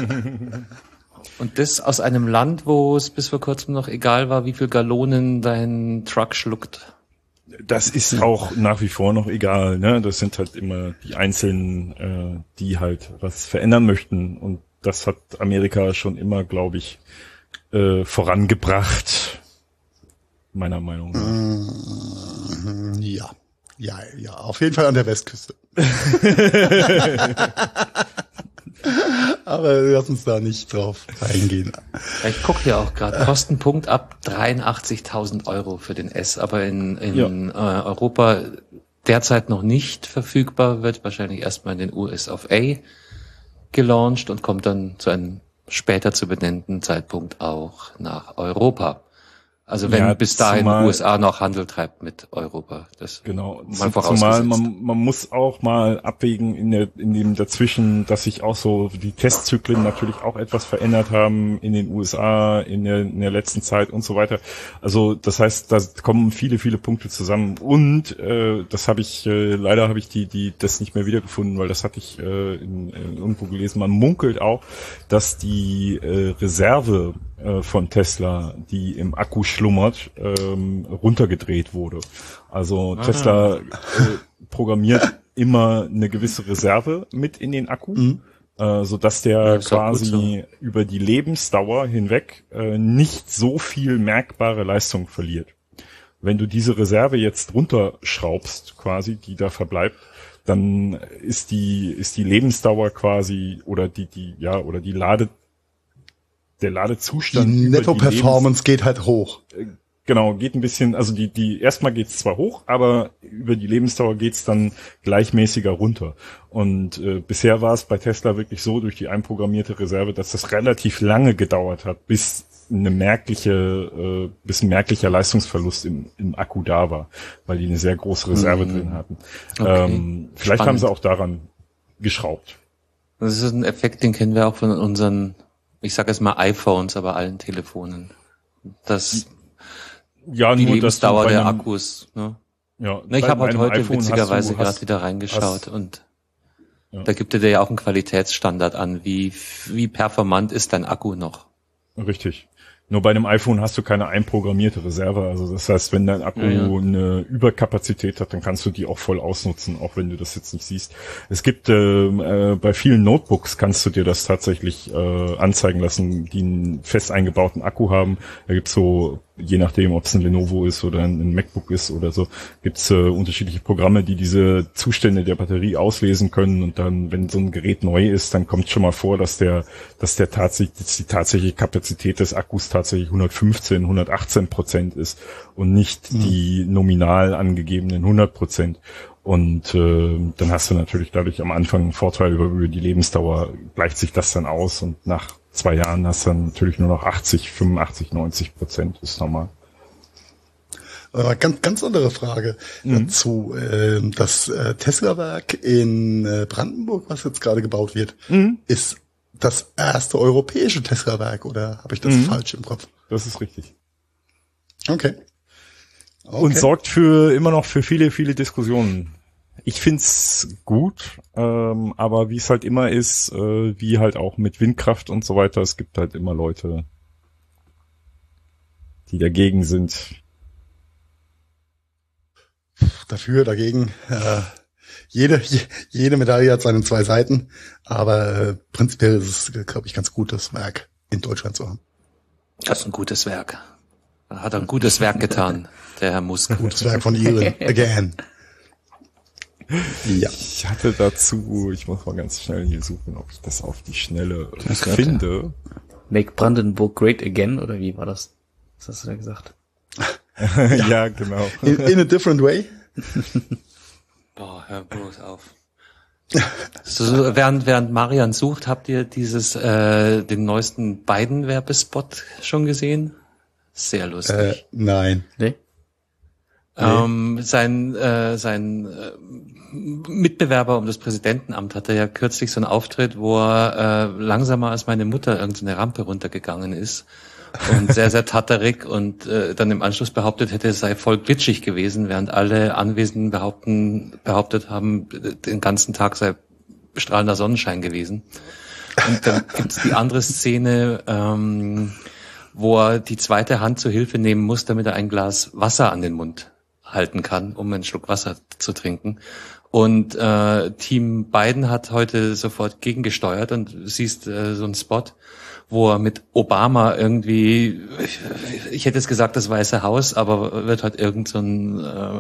Und das aus einem Land, wo es bis vor kurzem noch egal war, wie viel Gallonen dein Truck schluckt. Das ist auch nach wie vor noch egal, ne? Das sind halt immer die Einzelnen, äh, die halt was verändern möchten. Und das hat Amerika schon immer, glaube ich, äh, vorangebracht. Meiner Meinung nach. Ja, ja, ja, auf jeden Fall an der Westküste. Aber lass uns da nicht drauf eingehen. Ja, ich gucke hier auch gerade, Kostenpunkt ab dreiundachtzigtausend Euro für den S, aber in, in äh, Europa derzeit noch nicht verfügbar, wird wahrscheinlich erstmal in den U S of A gelauncht und kommt dann zu einem später zu benennenden Zeitpunkt auch nach Europa. Also wenn Ja, bis dahin zumal- U S A noch Handel treibt mit Europa. Das Genau. mal Zumal vorausgesetzt. man, man muss auch mal abwägen in der, in dem dazwischen, dass sich auch so die Testzyklen natürlich auch etwas verändert haben in den U S A, in der, in der letzten Zeit und so weiter. Also, das heißt, da kommen viele, viele Punkte zusammen und, äh, das habe ich, äh, leider habe ich die, die, das nicht mehr wiedergefunden, weil das hatte ich, äh, in, in irgendwo gelesen. Man munkelt auch, dass die, äh, Reserve, äh, von Tesla, die im Akku schlummert, ähm, runtergedreht wurde. Also Tesla äh, programmiert immer eine gewisse Reserve mit in den Akku, Mhm. äh, so dass der ist auch gut quasi über die Lebensdauer hinweg äh, nicht so viel merkbare Leistung verliert. Wenn du diese Reserve jetzt runterschraubst, quasi, die da verbleibt, dann ist die ist die Lebensdauer quasi oder die die ja oder die Lade der Die Ladezustand über die Netto-Performance geht halt hoch. Lebens- Genau, geht ein bisschen, also die, die, erstmal geht's zwar hoch, aber über die Lebensdauer geht's dann gleichmäßiger runter. Und äh, bisher war es bei Tesla wirklich so, durch die einprogrammierte Reserve, dass das relativ lange gedauert hat, bis eine merkliche, äh, bis ein merklicher Leistungsverlust im, im Akku da war, weil die eine sehr große Reserve mhm. drin hatten. Okay. Ähm, vielleicht Spannend. Haben sie auch daran geschraubt. Das ist ein Effekt, den kennen wir auch von unseren, ich sage jetzt mal iPhones, aber allen Telefonen. Das Ja, die nur, Lebensdauer der einem, Akkus. Ne? Ja, ne, ich habe halt heute iPhone witzigerweise gerade wieder reingeschaut hast, und ja. da gibt er dir ja auch einen Qualitätsstandard an. Wie wie performant ist dein Akku noch? Richtig. Nur bei einem iPhone hast du keine einprogrammierte Reserve. Also das heißt, wenn dein Akku ja, ja. eine Überkapazität hat, dann kannst du die auch voll ausnutzen, auch wenn du das jetzt nicht siehst. Es gibt äh, äh, bei vielen Notebooks kannst du dir das tatsächlich äh, anzeigen lassen, die einen fest eingebauten Akku haben. Da gibt's so, je nachdem, ob es ein Lenovo ist oder ein MacBook ist oder so, gibt's äh, unterschiedliche Programme, die diese Zustände der Batterie auslesen können. Und dann, wenn so ein Gerät neu ist, dann kommt schon mal vor, dass der, dass der tatsächlich, dass die tatsächliche Kapazität des Akkus tatsächlich hundertfünfzehn, hundertachtzehn Prozent ist und nicht mhm. die nominal angegebenen hundert Prozent. Und äh, dann hast du natürlich dadurch am Anfang einen Vorteil über, über die Lebensdauer, gleicht sich das dann aus und nach zwei Jahren hast du dann natürlich nur noch achtzig, fünfundachtzig, neunzig Prozent, ist normal. Aber ganz, ganz andere Frage mhm. dazu. Äh, das äh, Tesla-Werk in äh, Brandenburg, was jetzt gerade gebaut wird, mhm. ist das erste europäische Tesla-Werk, oder habe ich das mhm. falsch im Kopf? Das ist richtig. Okay. okay. Und sorgt für immer noch für viele, viele Diskussionen. Ich find's gut, ähm, aber wie es halt immer ist, äh, wie halt auch mit Windkraft und so weiter, es gibt halt immer Leute, die dagegen sind. Dafür, dagegen. Äh, jede, je, jede Medaille hat seine zwei Seiten, aber äh, prinzipiell ist es, glaube ich, ganz gut, das Werk in Deutschland zu haben. Das ist ein gutes Werk. Er hat ein gutes Werk getan, der Herr Musk. Gutes Werk von Elon, again. Ja. Ich hatte dazu, ich muss mal ganz schnell hier suchen, ob ich das auf die Schnelle finde. Make Brandenburg great again, oder wie war das? Was hast du da gesagt? ja. ja, genau. In, in a different way. Boah, hör bloß auf. So, während, während Marian sucht, habt ihr dieses, äh, den neuesten Biden-Werbespot schon gesehen? Sehr lustig. Äh, nein. Nee? Ähm, sein äh, sein äh, Mitbewerber um das Präsidentenamt hatte ja kürzlich so einen Auftritt, wo er äh, langsamer als meine Mutter irgendeine Rampe runtergegangen ist und sehr, sehr tatterig und äh, dann im Anschluss behauptet hätte, es sei voll glitschig gewesen, während alle Anwesenden behaupten, behauptet haben, den ganzen Tag sei strahlender Sonnenschein gewesen. Und dann gibt's die andere Szene, ähm, wo er die zweite Hand zur Hilfe nehmen muss, damit er ein Glas Wasser an den Mund halten kann, um einen Schluck Wasser zu trinken. Und äh, Team Biden hat heute sofort gegengesteuert und du siehst äh, so einen Spot, wo er mit Obama irgendwie, ich, ich hätte jetzt gesagt das Weiße Haus, aber wird halt irgend so ein äh,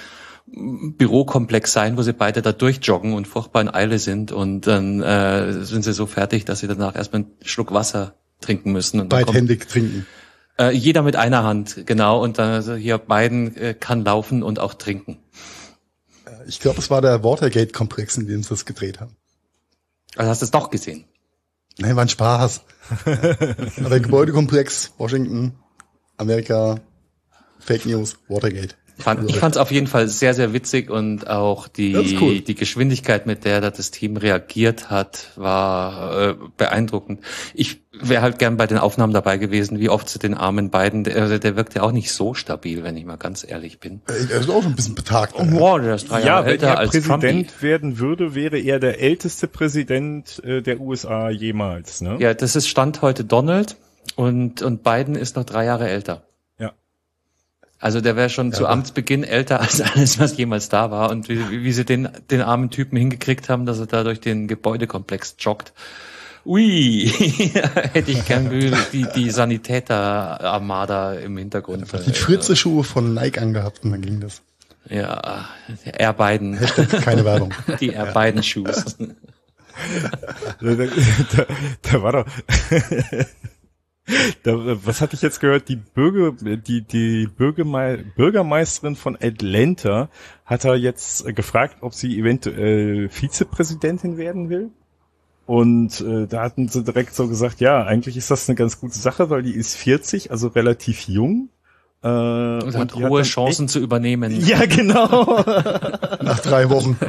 Bürokomplex sein, wo sie beide da durchjoggen und furchtbar in Eile sind und dann äh, sind sie so fertig, dass sie danach erstmal einen Schluck Wasser trinken müssen. Und beidhändig kommt, trinken. Äh, jeder mit einer Hand, genau. Und dann also hier Biden äh, kann laufen und auch trinken. Ich glaube, es war der Watergate-Komplex, in dem sie das gedreht haben. Also hast du es doch gesehen? Nein, war ein Spaß. Aber der Gebäudekomplex, Washington, Amerika, Fake News, Watergate. Ich fand ich fand's auf jeden Fall sehr, sehr witzig und auch die cool. die Geschwindigkeit, mit der das Team reagiert hat, war äh, beeindruckend. Ich wäre halt gern bei den Aufnahmen dabei gewesen, wie oft sie den armen beiden, der, der wirkt ja auch nicht so stabil, wenn ich mal ganz ehrlich bin. Er ist auch schon ein bisschen betagt. Oh, wow, der ist drei Jahre ja, älter wenn er als Präsident Trumpy. werden würde, wäre er der älteste Präsident äh, der U S A jemals. Ne? Ja, das ist Stand heute Donald und und Biden ist noch drei Jahre älter. Also der wäre schon ja, zu Amtsbeginn älter als alles, was jemals da war. Und wie, wie sie den den armen Typen hingekriegt haben, dass er da durch den Gebäudekomplex joggt. Ui, hätte ich gern die, die Sanitäter-Armada im Hintergrund. Einfach die Fritzeschuhe von Nike angehabt und dann ging das. Ja, Air Biden. Hashtag keine Werbung. Die Air Biden Shoes. da, da, da war doch... Da, was hatte ich jetzt gehört? Die Bürger, die, die Bürgermei- Bürgermeisterin von Atlanta hat er jetzt gefragt, ob sie eventuell Vizepräsidentin werden will. Und äh, da hatten sie direkt so gesagt, ja, eigentlich ist das eine ganz gute Sache, weil die ist vierzig, also relativ jung. Äh, und, und hat hohe hat Chancen echt zu übernehmen. Ja, genau. Nach drei Wochen.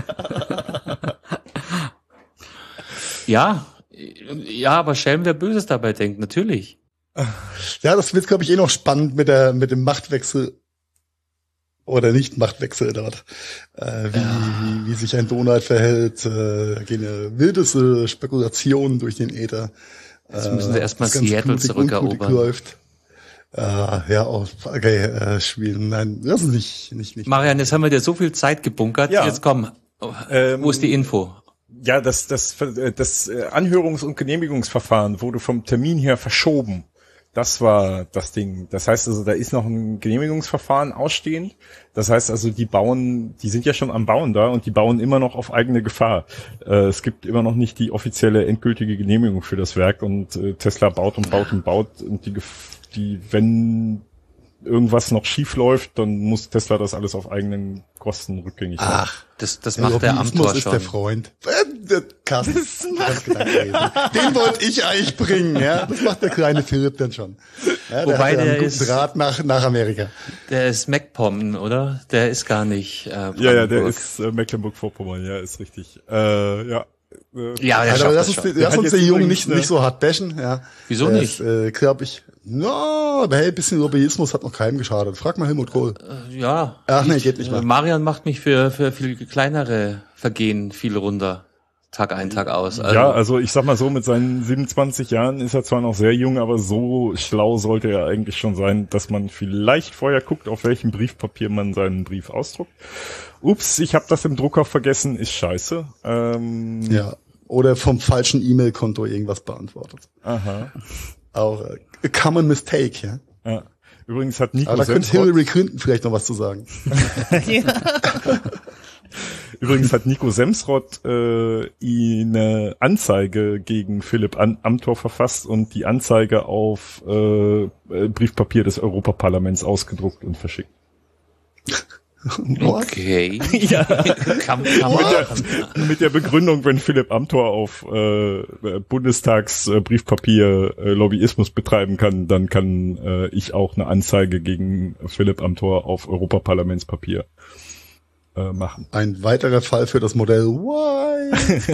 Ja, ja, aber Schelm, wer Böses dabei denkt, natürlich. Ja, das wird, glaube ich, eh noch spannend mit der mit dem Machtwechsel oder nicht Machtwechsel dort. Äh, wie, ja. wie, wie sich ein Donald verhält. Äh, gehen ja wildeste Spekulationen durch den Äther. Jetzt müssen sie erstmal Seattle zurückerobern. Läuft. Äh, ja, oh, okay, äh, spielen. Nein, das ist nicht, nicht, nicht. Marian, jetzt haben wir dir so viel Zeit gebunkert. Ja. Jetzt komm, ähm, wo ist die Info? Ja, das, das, das Anhörungs- und Genehmigungsverfahren wurde vom Termin her verschoben. Das war das Ding. Das heißt also, da ist noch ein Genehmigungsverfahren ausstehend. Das heißt also, die bauen, die sind ja schon am Bauen da und die bauen immer noch auf eigene Gefahr. Äh, es gibt immer noch nicht die offizielle endgültige Genehmigung für das Werk und äh, Tesla baut und baut und baut und die, die, wenn irgendwas noch schief läuft, dann muss Tesla das alles auf eigenen Kosten rückgängig machen. Ach, das, das macht der Amtor ist schon. Der Freund. Der Carsten, den wollte ich eigentlich bringen, ja. Das macht der kleine Philipp dann schon. Ja, der Wobei hat ja der einen ist, guten Draht nach, nach Amerika. Der ist MacPom, oder? Der ist gar nicht, äh, ja, ja, der ist äh, Mecklenburg-Vorpommern, ja, ist richtig. Äh, ja. Ja, der also, schafft lass das uns, schon. die, lass uns den Jungen nicht, ne? nicht so hart bashen, ja. Wieso der nicht? Ist, äh, glaub ich, no, aber hey, ein bisschen Lobbyismus hat noch keinem geschadet. Frag mal Helmut Kohl. Äh, ja. Ach nee, ich, geht nicht mehr. Marian macht mich für, für viel kleinere Vergehen viel runter. Tag ein, Tag aus. Also, ja, also ich sag mal so, mit seinen siebenundzwanzig Jahren ist er zwar noch sehr jung, aber so schlau sollte er eigentlich schon sein, dass man vielleicht vorher guckt, auf welchem Briefpapier man seinen Brief ausdruckt. Ups, ich habe das im Drucker vergessen, ist scheiße. Ähm, ja, oder vom falschen E-Mail-Konto irgendwas beantwortet. Aha. Auch äh, a common mistake, ja. Ja. Übrigens hat Nico Aber da könnte Semsrott, Hillary Clinton vielleicht noch was zu sagen. Übrigens hat Nico Semsrott äh, eine Anzeige gegen Philipp Amthor verfasst und die Anzeige auf äh, Briefpapier des Europaparlaments ausgedruckt und verschickt. Okay. Ja. kann, kann man mit, der, mit der Begründung, wenn Philipp Amthor auf äh, Bundestags äh, Briefpapier äh, Lobbyismus betreiben kann, dann kann äh, ich auch eine Anzeige gegen Philipp Amthor auf Europaparlamentspapier äh, machen. Ein weiterer Fall für das Modell Y.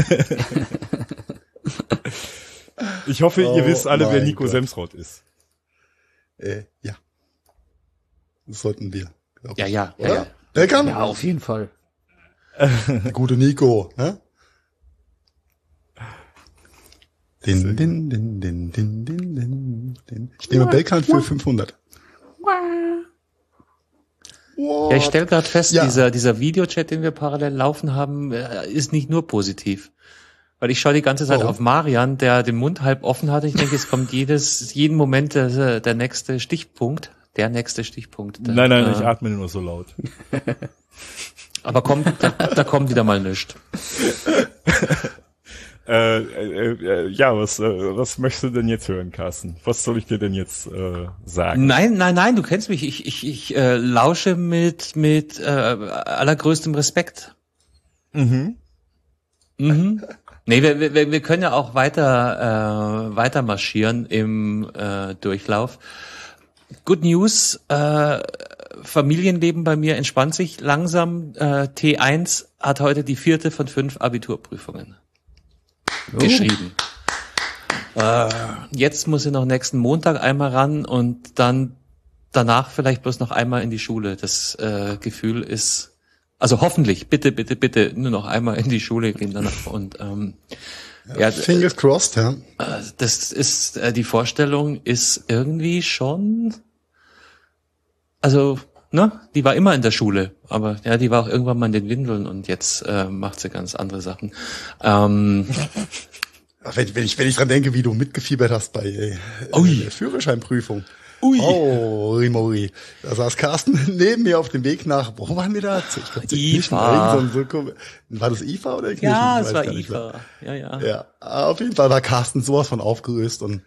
Ich hoffe, ihr Oh wisst alle, wer mein Nico Gott. Semsrott ist. Äh, ja. Das sollten wir. glaub Ja, ich. ja, ja, Oder? ja. Der kann? Ja, auf jeden Fall. Der gute Nico, ne? Din, din, din, din, din, din, din, din. Ich nehme Belkan für fünfhundert. Ja, ich stelle gerade fest, Ja. dieser, dieser Videochat, den wir parallel laufen haben, äh, ist nicht nur positiv. Weil ich schaue die ganze Zeit Warum? auf Marian, der den Mund halb offen hat. Ich denke, es kommt jedes, jeden Moment der, der nächste Stichpunkt. Der nächste Stichpunkt. Der, Nein, nein, äh, ich atme nur so laut. Aber kommt, da, da kommt wieder mal nichts. Äh, äh, äh, ja, was, äh, was möchtest du denn jetzt hören, Carsten? Was soll ich dir denn jetzt äh, sagen? Nein, nein, nein, du kennst mich. Ich, ich, ich äh, lausche mit, mit äh, allergrößtem Respekt. Mhm. Mhm. Nee, wir, wir, wir können ja auch weiter, äh, weiter marschieren im äh, Durchlauf. Good News, äh, Familienleben bei mir entspannt sich langsam. Äh, T eins hat heute die vierte von fünf Abiturprüfungen Oh. geschrieben. Äh, jetzt muss sie noch nächsten Montag einmal ran und dann danach vielleicht bloß noch einmal in die Schule. Das äh, Gefühl ist, also hoffentlich, bitte, bitte, bitte nur noch einmal in die Schule gehen danach. Und ähm, ja, Fingers crossed, ja. äh, das ist äh, die Vorstellung ist irgendwie schon, also ne, die war immer in der Schule, aber ja, die war auch irgendwann mal in den Windeln und jetzt äh, macht sie ganz andere Sachen. Ähm, Wenn, wenn ich, wenn ich dran denke, wie du mitgefiebert hast bei äh, Ui. der Führerscheinprüfung. Ui. Oh, Rimori. Da saß Carsten neben mir auf dem Weg nach, wo waren wir da? Ich glaub, I F A. Kirchen, so, so, war das I F A oder Kirchen? ja, Ich es weiß war gar nicht I F A. Ja, ja. mehr. Ja, auf jeden Fall war Carsten sowas von aufgelöst und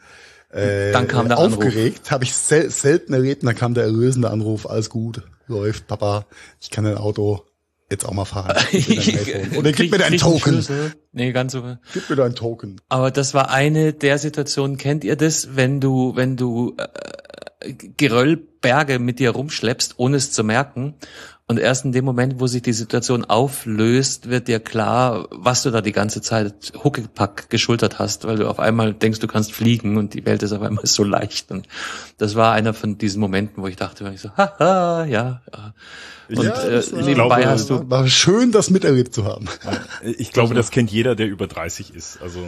äh, Dann kam der aufgeregt. Habe ich sel selten erlebt. Und dann kam der erlösende Anruf. Alles gut, läuft, Papa. Ich kann dein Auto jetzt auch mal fahren. Oder gib mir deinen Token. Nee, ganz so. Gib mir deinen Token. Aber das war eine der Situationen, kennt ihr das, wenn du, wenn du äh, Geröllberge mit dir rumschleppst, ohne es zu merken. Und erst in dem Moment, wo sich die Situation auflöst, wird dir klar, was du da die ganze Zeit Huckepack geschultert hast, weil du auf einmal denkst, du kannst fliegen und die Welt ist auf einmal so leicht. Und das war einer von diesen Momenten, wo ich dachte, wenn ich so, haha, ja. Und ja, äh, das war, nebenbei glaube, hast du... War schön, das miterlebt zu haben. Ich glaube, das kennt jeder, der über dreißig ist. Also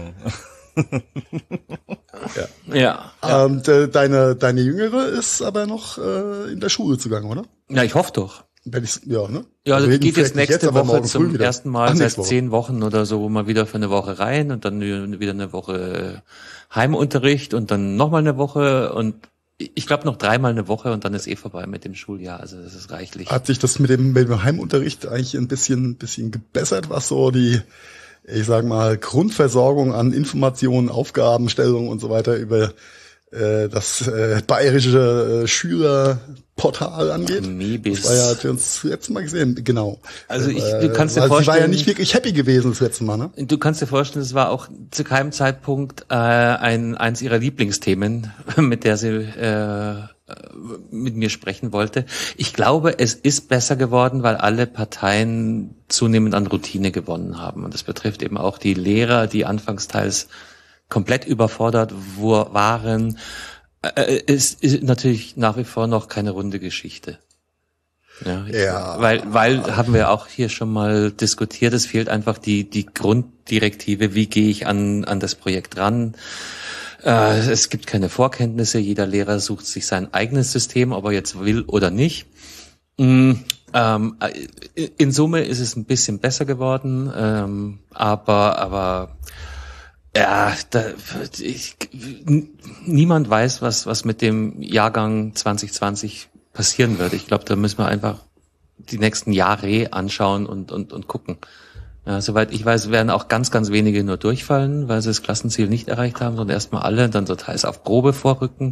Ja. ja. Und äh, deine deine Jüngere ist aber noch äh, in der Schule zugange, oder? Ja, ich hoffe doch. Wenn ich's, ja, ne? Ja, also Wir die reden geht jetzt vielleicht nicht nächste aber Woche morgen zum früh wieder. ersten Mal Ach, seit nächste Woche. zehn Wochen oder so mal wieder für eine Woche rein und dann wieder eine Woche Heimunterricht und dann nochmal eine Woche und ich glaube noch dreimal eine Woche und dann ist eh vorbei mit dem Schuljahr. Also das ist reichlich. Hat sich das mit dem, mit dem Heimunterricht eigentlich ein bisschen, bisschen gebessert, was so die, ich sag mal, Grundversorgung an Informationen, Aufgabenstellungen und so weiter über äh, das äh, bayerische äh, Schülerportal angeht? Mebis. Das war ja, für uns das letzte Mal gesehen, genau. Also ich, äh, du kannst dir weil vorstellen, sie war ja nicht wirklich happy gewesen das letzte Mal, ne? Du kannst dir vorstellen, es war auch zu keinem Zeitpunkt äh, ein eins ihrer Lieblingsthemen, mit der sie äh, mit mir sprechen wollte. Ich glaube, es ist besser geworden, weil alle Parteien zunehmend an Routine gewonnen haben. Und das betrifft eben auch die Lehrer, die anfangs teils komplett überfordert waren. Äh, es ist natürlich nach wie vor noch keine runde Geschichte. Ja, ich, Ja. weil, weil haben wir auch hier schon mal diskutiert, es fehlt einfach die, die Grunddirektive, wie gehe ich an, an das Projekt ran. Äh, es gibt keine Vorkenntnisse, jeder Lehrer sucht sich sein eigenes System, ob er jetzt will oder nicht. Mm, ähm, in Summe ist es ein bisschen besser geworden, ähm, aber, aber, ja, da, ich, niemand weiß, was, was mit dem Jahrgang zwanzig zwanzig passieren wird. Ich glaube, da müssen wir einfach die nächsten Jahre anschauen und, und, und gucken. Ja, soweit ich weiß, werden auch ganz, ganz wenige nur durchfallen, weil sie das Klassenziel nicht erreicht haben, sondern erstmal alle, dann so teils auf Probe vorrücken.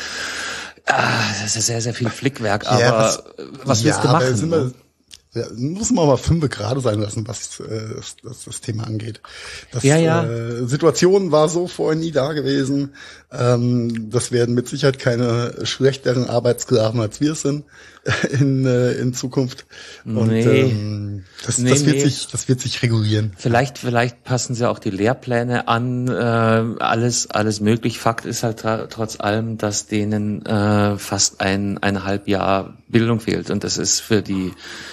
Ah, das ist sehr, sehr viel Flickwerk, aber Ja, was, was willst ja, du aber machen? sind wir, ja, muss man mal fünf gerade sein lassen, was äh, das, das, das Thema angeht. Das, Ja, ja. Äh, Situation war so vorher nie da gewesen. Ähm, das werden mit Sicherheit keine schlechteren Arbeitssklaven als wir sind in äh, in Zukunft. Und Nee. ähm, das, Nee, das wird nee. sich das wird sich regulieren. Vielleicht, vielleicht passen sie auch die Lehrpläne an, äh, alles, alles möglich. Fakt ist halt tra- trotz allem, dass denen äh, fast ein, eineinhalb Jahr Bildung fehlt. Und das ist für die,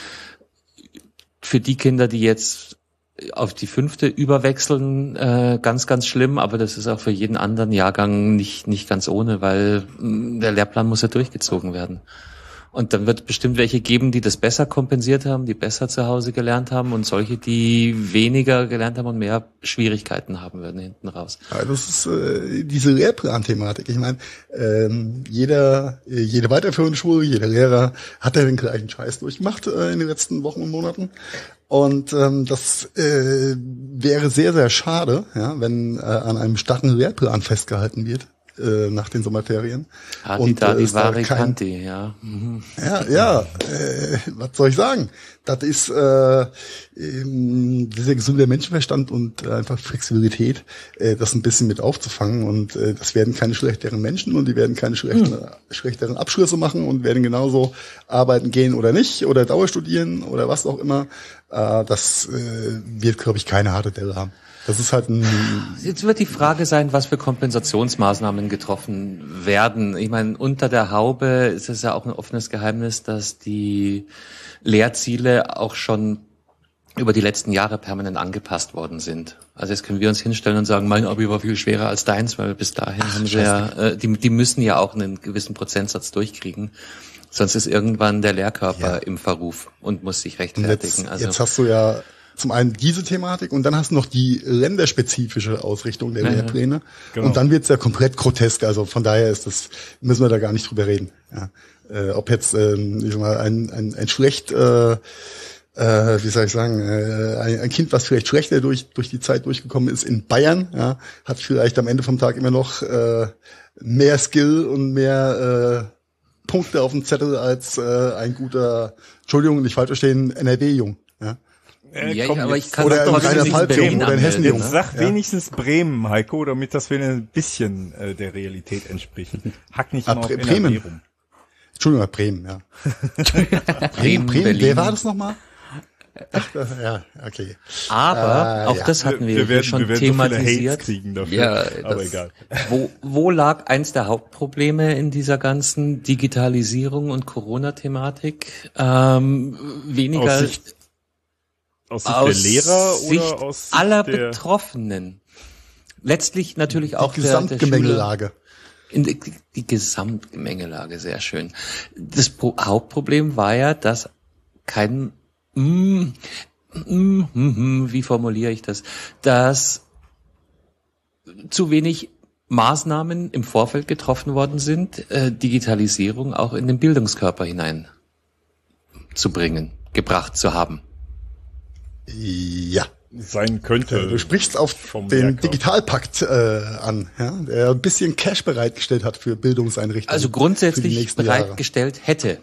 für die Kinder, die jetzt auf die fünfte überwechseln, äh, ganz, ganz schlimm. Aber das ist auch für jeden anderen Jahrgang nicht, nicht ganz ohne, weil mh, der Lehrplan muss ja durchgezogen werden. Und dann wird bestimmt welche geben, die das besser kompensiert haben, die besser zu Hause gelernt haben und solche, die weniger gelernt haben und mehr Schwierigkeiten haben werden hinten raus. Ja, das ist äh, diese Lehrplan-Thematik. Ich meine, ähm, jeder, äh, jede weiterführende Schule, jeder Lehrer hat ja den gleichen Scheiß durchgemacht äh, in den letzten Wochen und Monaten. Und ähm, das äh, wäre sehr, sehr schade, ja, wenn äh, an einem starren Lehrplan festgehalten wird äh, nach den Sommerferien. Und da äh, die es da wahre kein- Kanti, ja. Mhm. Ja, ja, äh, was soll ich sagen? Das ist äh, ähm, dieser gesunde Menschenverstand und äh, einfach Flexibilität, äh, das ein bisschen mit aufzufangen. Und äh, das werden keine schlechteren Menschen und die werden keine schlechten, Hm. schlechteren Abschlüsse machen und werden genauso arbeiten gehen oder nicht oder Dauerstudieren oder was auch immer. Äh, das äh, wird, glaube ich, keine harte Delle haben. Das ist halt ein Jetzt wird die Frage sein, was für Kompensationsmaßnahmen getroffen werden. Ich meine, unter der Haube ist es ja auch ein offenes Geheimnis, dass die Lehrziele auch schon über die letzten Jahre permanent angepasst worden sind. Also jetzt können wir uns hinstellen und sagen, mein Abi war viel schwerer als deins, weil bis dahin haben sie ja, äh, die, die müssen ja auch einen gewissen Prozentsatz durchkriegen. Sonst ist irgendwann der Lehrkörper Ja. im Verruf und muss sich Und rechtfertigen. Jetzt, Also jetzt hast du ja zum einen diese Thematik und dann hast du noch die länderspezifische Ausrichtung der Ja, ja. Lehrpläne. Genau. Und dann wird's ja komplett grotesk. Also von daher ist das, müssen wir da gar nicht drüber reden. Ja. Äh, ob jetzt ähm, ich sag mal, ein, ein, ein schlecht, äh, äh, wie soll ich sagen, äh, ein, ein Kind, was vielleicht schlechter durch durch die Zeit durchgekommen ist in Bayern, ja, hat vielleicht am Ende vom Tag immer noch äh, mehr Skill und mehr äh, Punkte auf dem Zettel als äh, ein guter, Entschuldigung, nicht falsch verstehen, N R W-Jung. Ja? Äh, Ja, komm, aber jetzt- ich kann oder das ein trotzdem reiner nicht Pfalz-Jung Berlin oder ein anmelden, Hessen-Jung. ne? Jetzt sag Ja. wenigstens Bremen, Heiko, damit das wir ein bisschen äh, der Realität entsprechen. Hack nicht Ah, immer auf Bre- N R W Bremen. rum. Entschuldigung, Bremen, ja. Bremen, Bremen, Berlin. wer war das nochmal? Ach, das, ja, okay. Aber Ah, auch ja. das hatten wir, wir hier werden, schon wir werden so viele Hates thematisiert. kriegen dafür. Ja, aber das- egal. Wo, wo lag eins der Hauptprobleme in dieser ganzen Digitalisierung und Corona-Thematik? Ähm, weniger Aus Sicht, aus Sicht aus der Lehrer Sicht oder aus Sicht aller der, Betroffenen. Letztlich natürlich auch Die der, der Schüler. Gesamtgemengelage. In die, die Gesamtgemengelage, sehr schön. Das Pro Hauptproblem war ja, dass kein, mm, mm, mm, mm, wie formuliere ich das, dass zu wenig Maßnahmen im Vorfeld getroffen worden sind, äh, Digitalisierung auch in den Bildungskörper hinein zu bringen, gebracht zu haben. Ja. sein könnte. Du sprichst auf vom den Lehrkörper. Digitalpakt äh, an, ja, der ein bisschen Cash bereitgestellt hat für Bildungseinrichtungen. Also für die grundsätzlich nächsten Jahre. bereitgestellt hätte.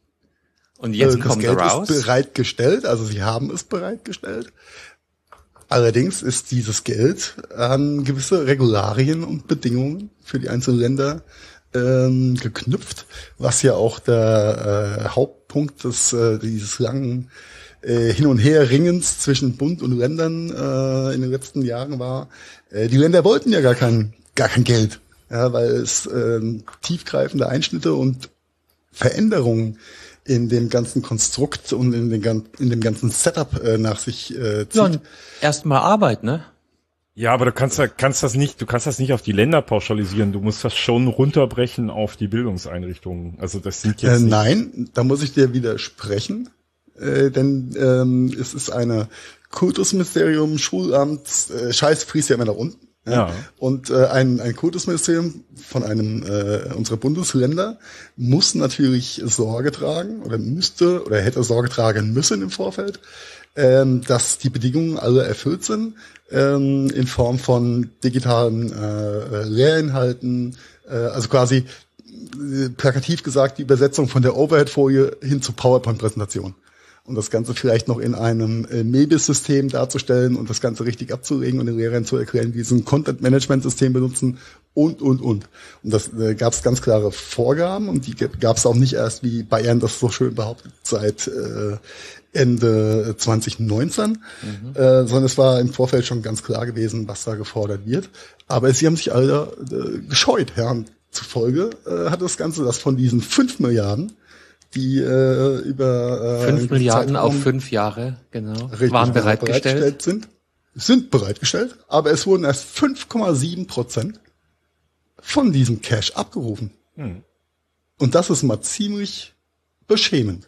Und jetzt Äh, das kommt Geld raus. ist bereitgestellt, also sie haben es bereitgestellt. Allerdings ist dieses Geld an gewisse Regularien und Bedingungen für die einzelnen Länder ähm, geknüpft, was ja auch der äh, Hauptpunkt des äh, dieses langen äh, Hin- und Her-Ringens zwischen Bund und Ländern äh, in den letzten Jahren war. Äh, die Länder wollten ja gar kein gar kein Geld, ja, weil es äh, tiefgreifende Einschnitte und Veränderungen in dem ganzen Konstrukt und in, den, gan- in dem ganzen Setup äh, nach sich äh, zieht. Ja, und erstmal Arbeit, ne? Ja, aber du kannst, da- kannst das nicht, du kannst das nicht auf die Länder pauschalisieren. Du musst das schon runterbrechen auf die Bildungseinrichtungen. Also das sind jetzt Äh, nicht, nein, da muss ich dir widersprechen, äh, denn ähm, es ist eine Kultusministerium, Schulamt, äh, Scheiß fließt ja immer nach unten. Ja. Und äh, ein, ein Kultusministerium von einem äh, unserer Bundesländer muss natürlich Sorge tragen oder müsste oder hätte Sorge tragen müssen im Vorfeld, ähm, dass die Bedingungen alle erfüllt sind, ähm, in Form von digitalen äh, Lehrinhalten, äh, also quasi äh, plakativ gesagt die Übersetzung von der Overhead-Folie hin zur PowerPoint-Präsentation. Und das Ganze vielleicht noch in einem äh, Mebis-System darzustellen und das Ganze richtig abzulegen und den Lehrern zu erklären, wie sie ein Content-Management-System benutzen und, und, und. Und das äh, gab es ganz klare Vorgaben und die gab es auch nicht erst, wie Bayern das so schön behauptet, seit äh, Ende zwanzig neunzehn, mhm. äh, sondern es war im Vorfeld schon ganz klar gewesen, was da gefordert wird. Aber sie haben sich alle äh, gescheut. Ja. Und zufolge äh, hat das Ganze, das von diesen fünf Milliarden, die äh, über äh, Fünf Milliarden Zeitraum auf fünf Jahre, genau, richtig waren bereitgestellt. bereitgestellt sind, sind bereitgestellt, aber es wurden erst fünf Komma sieben Prozent von diesem Cash abgerufen. Hm. Und das ist mal ziemlich beschämend.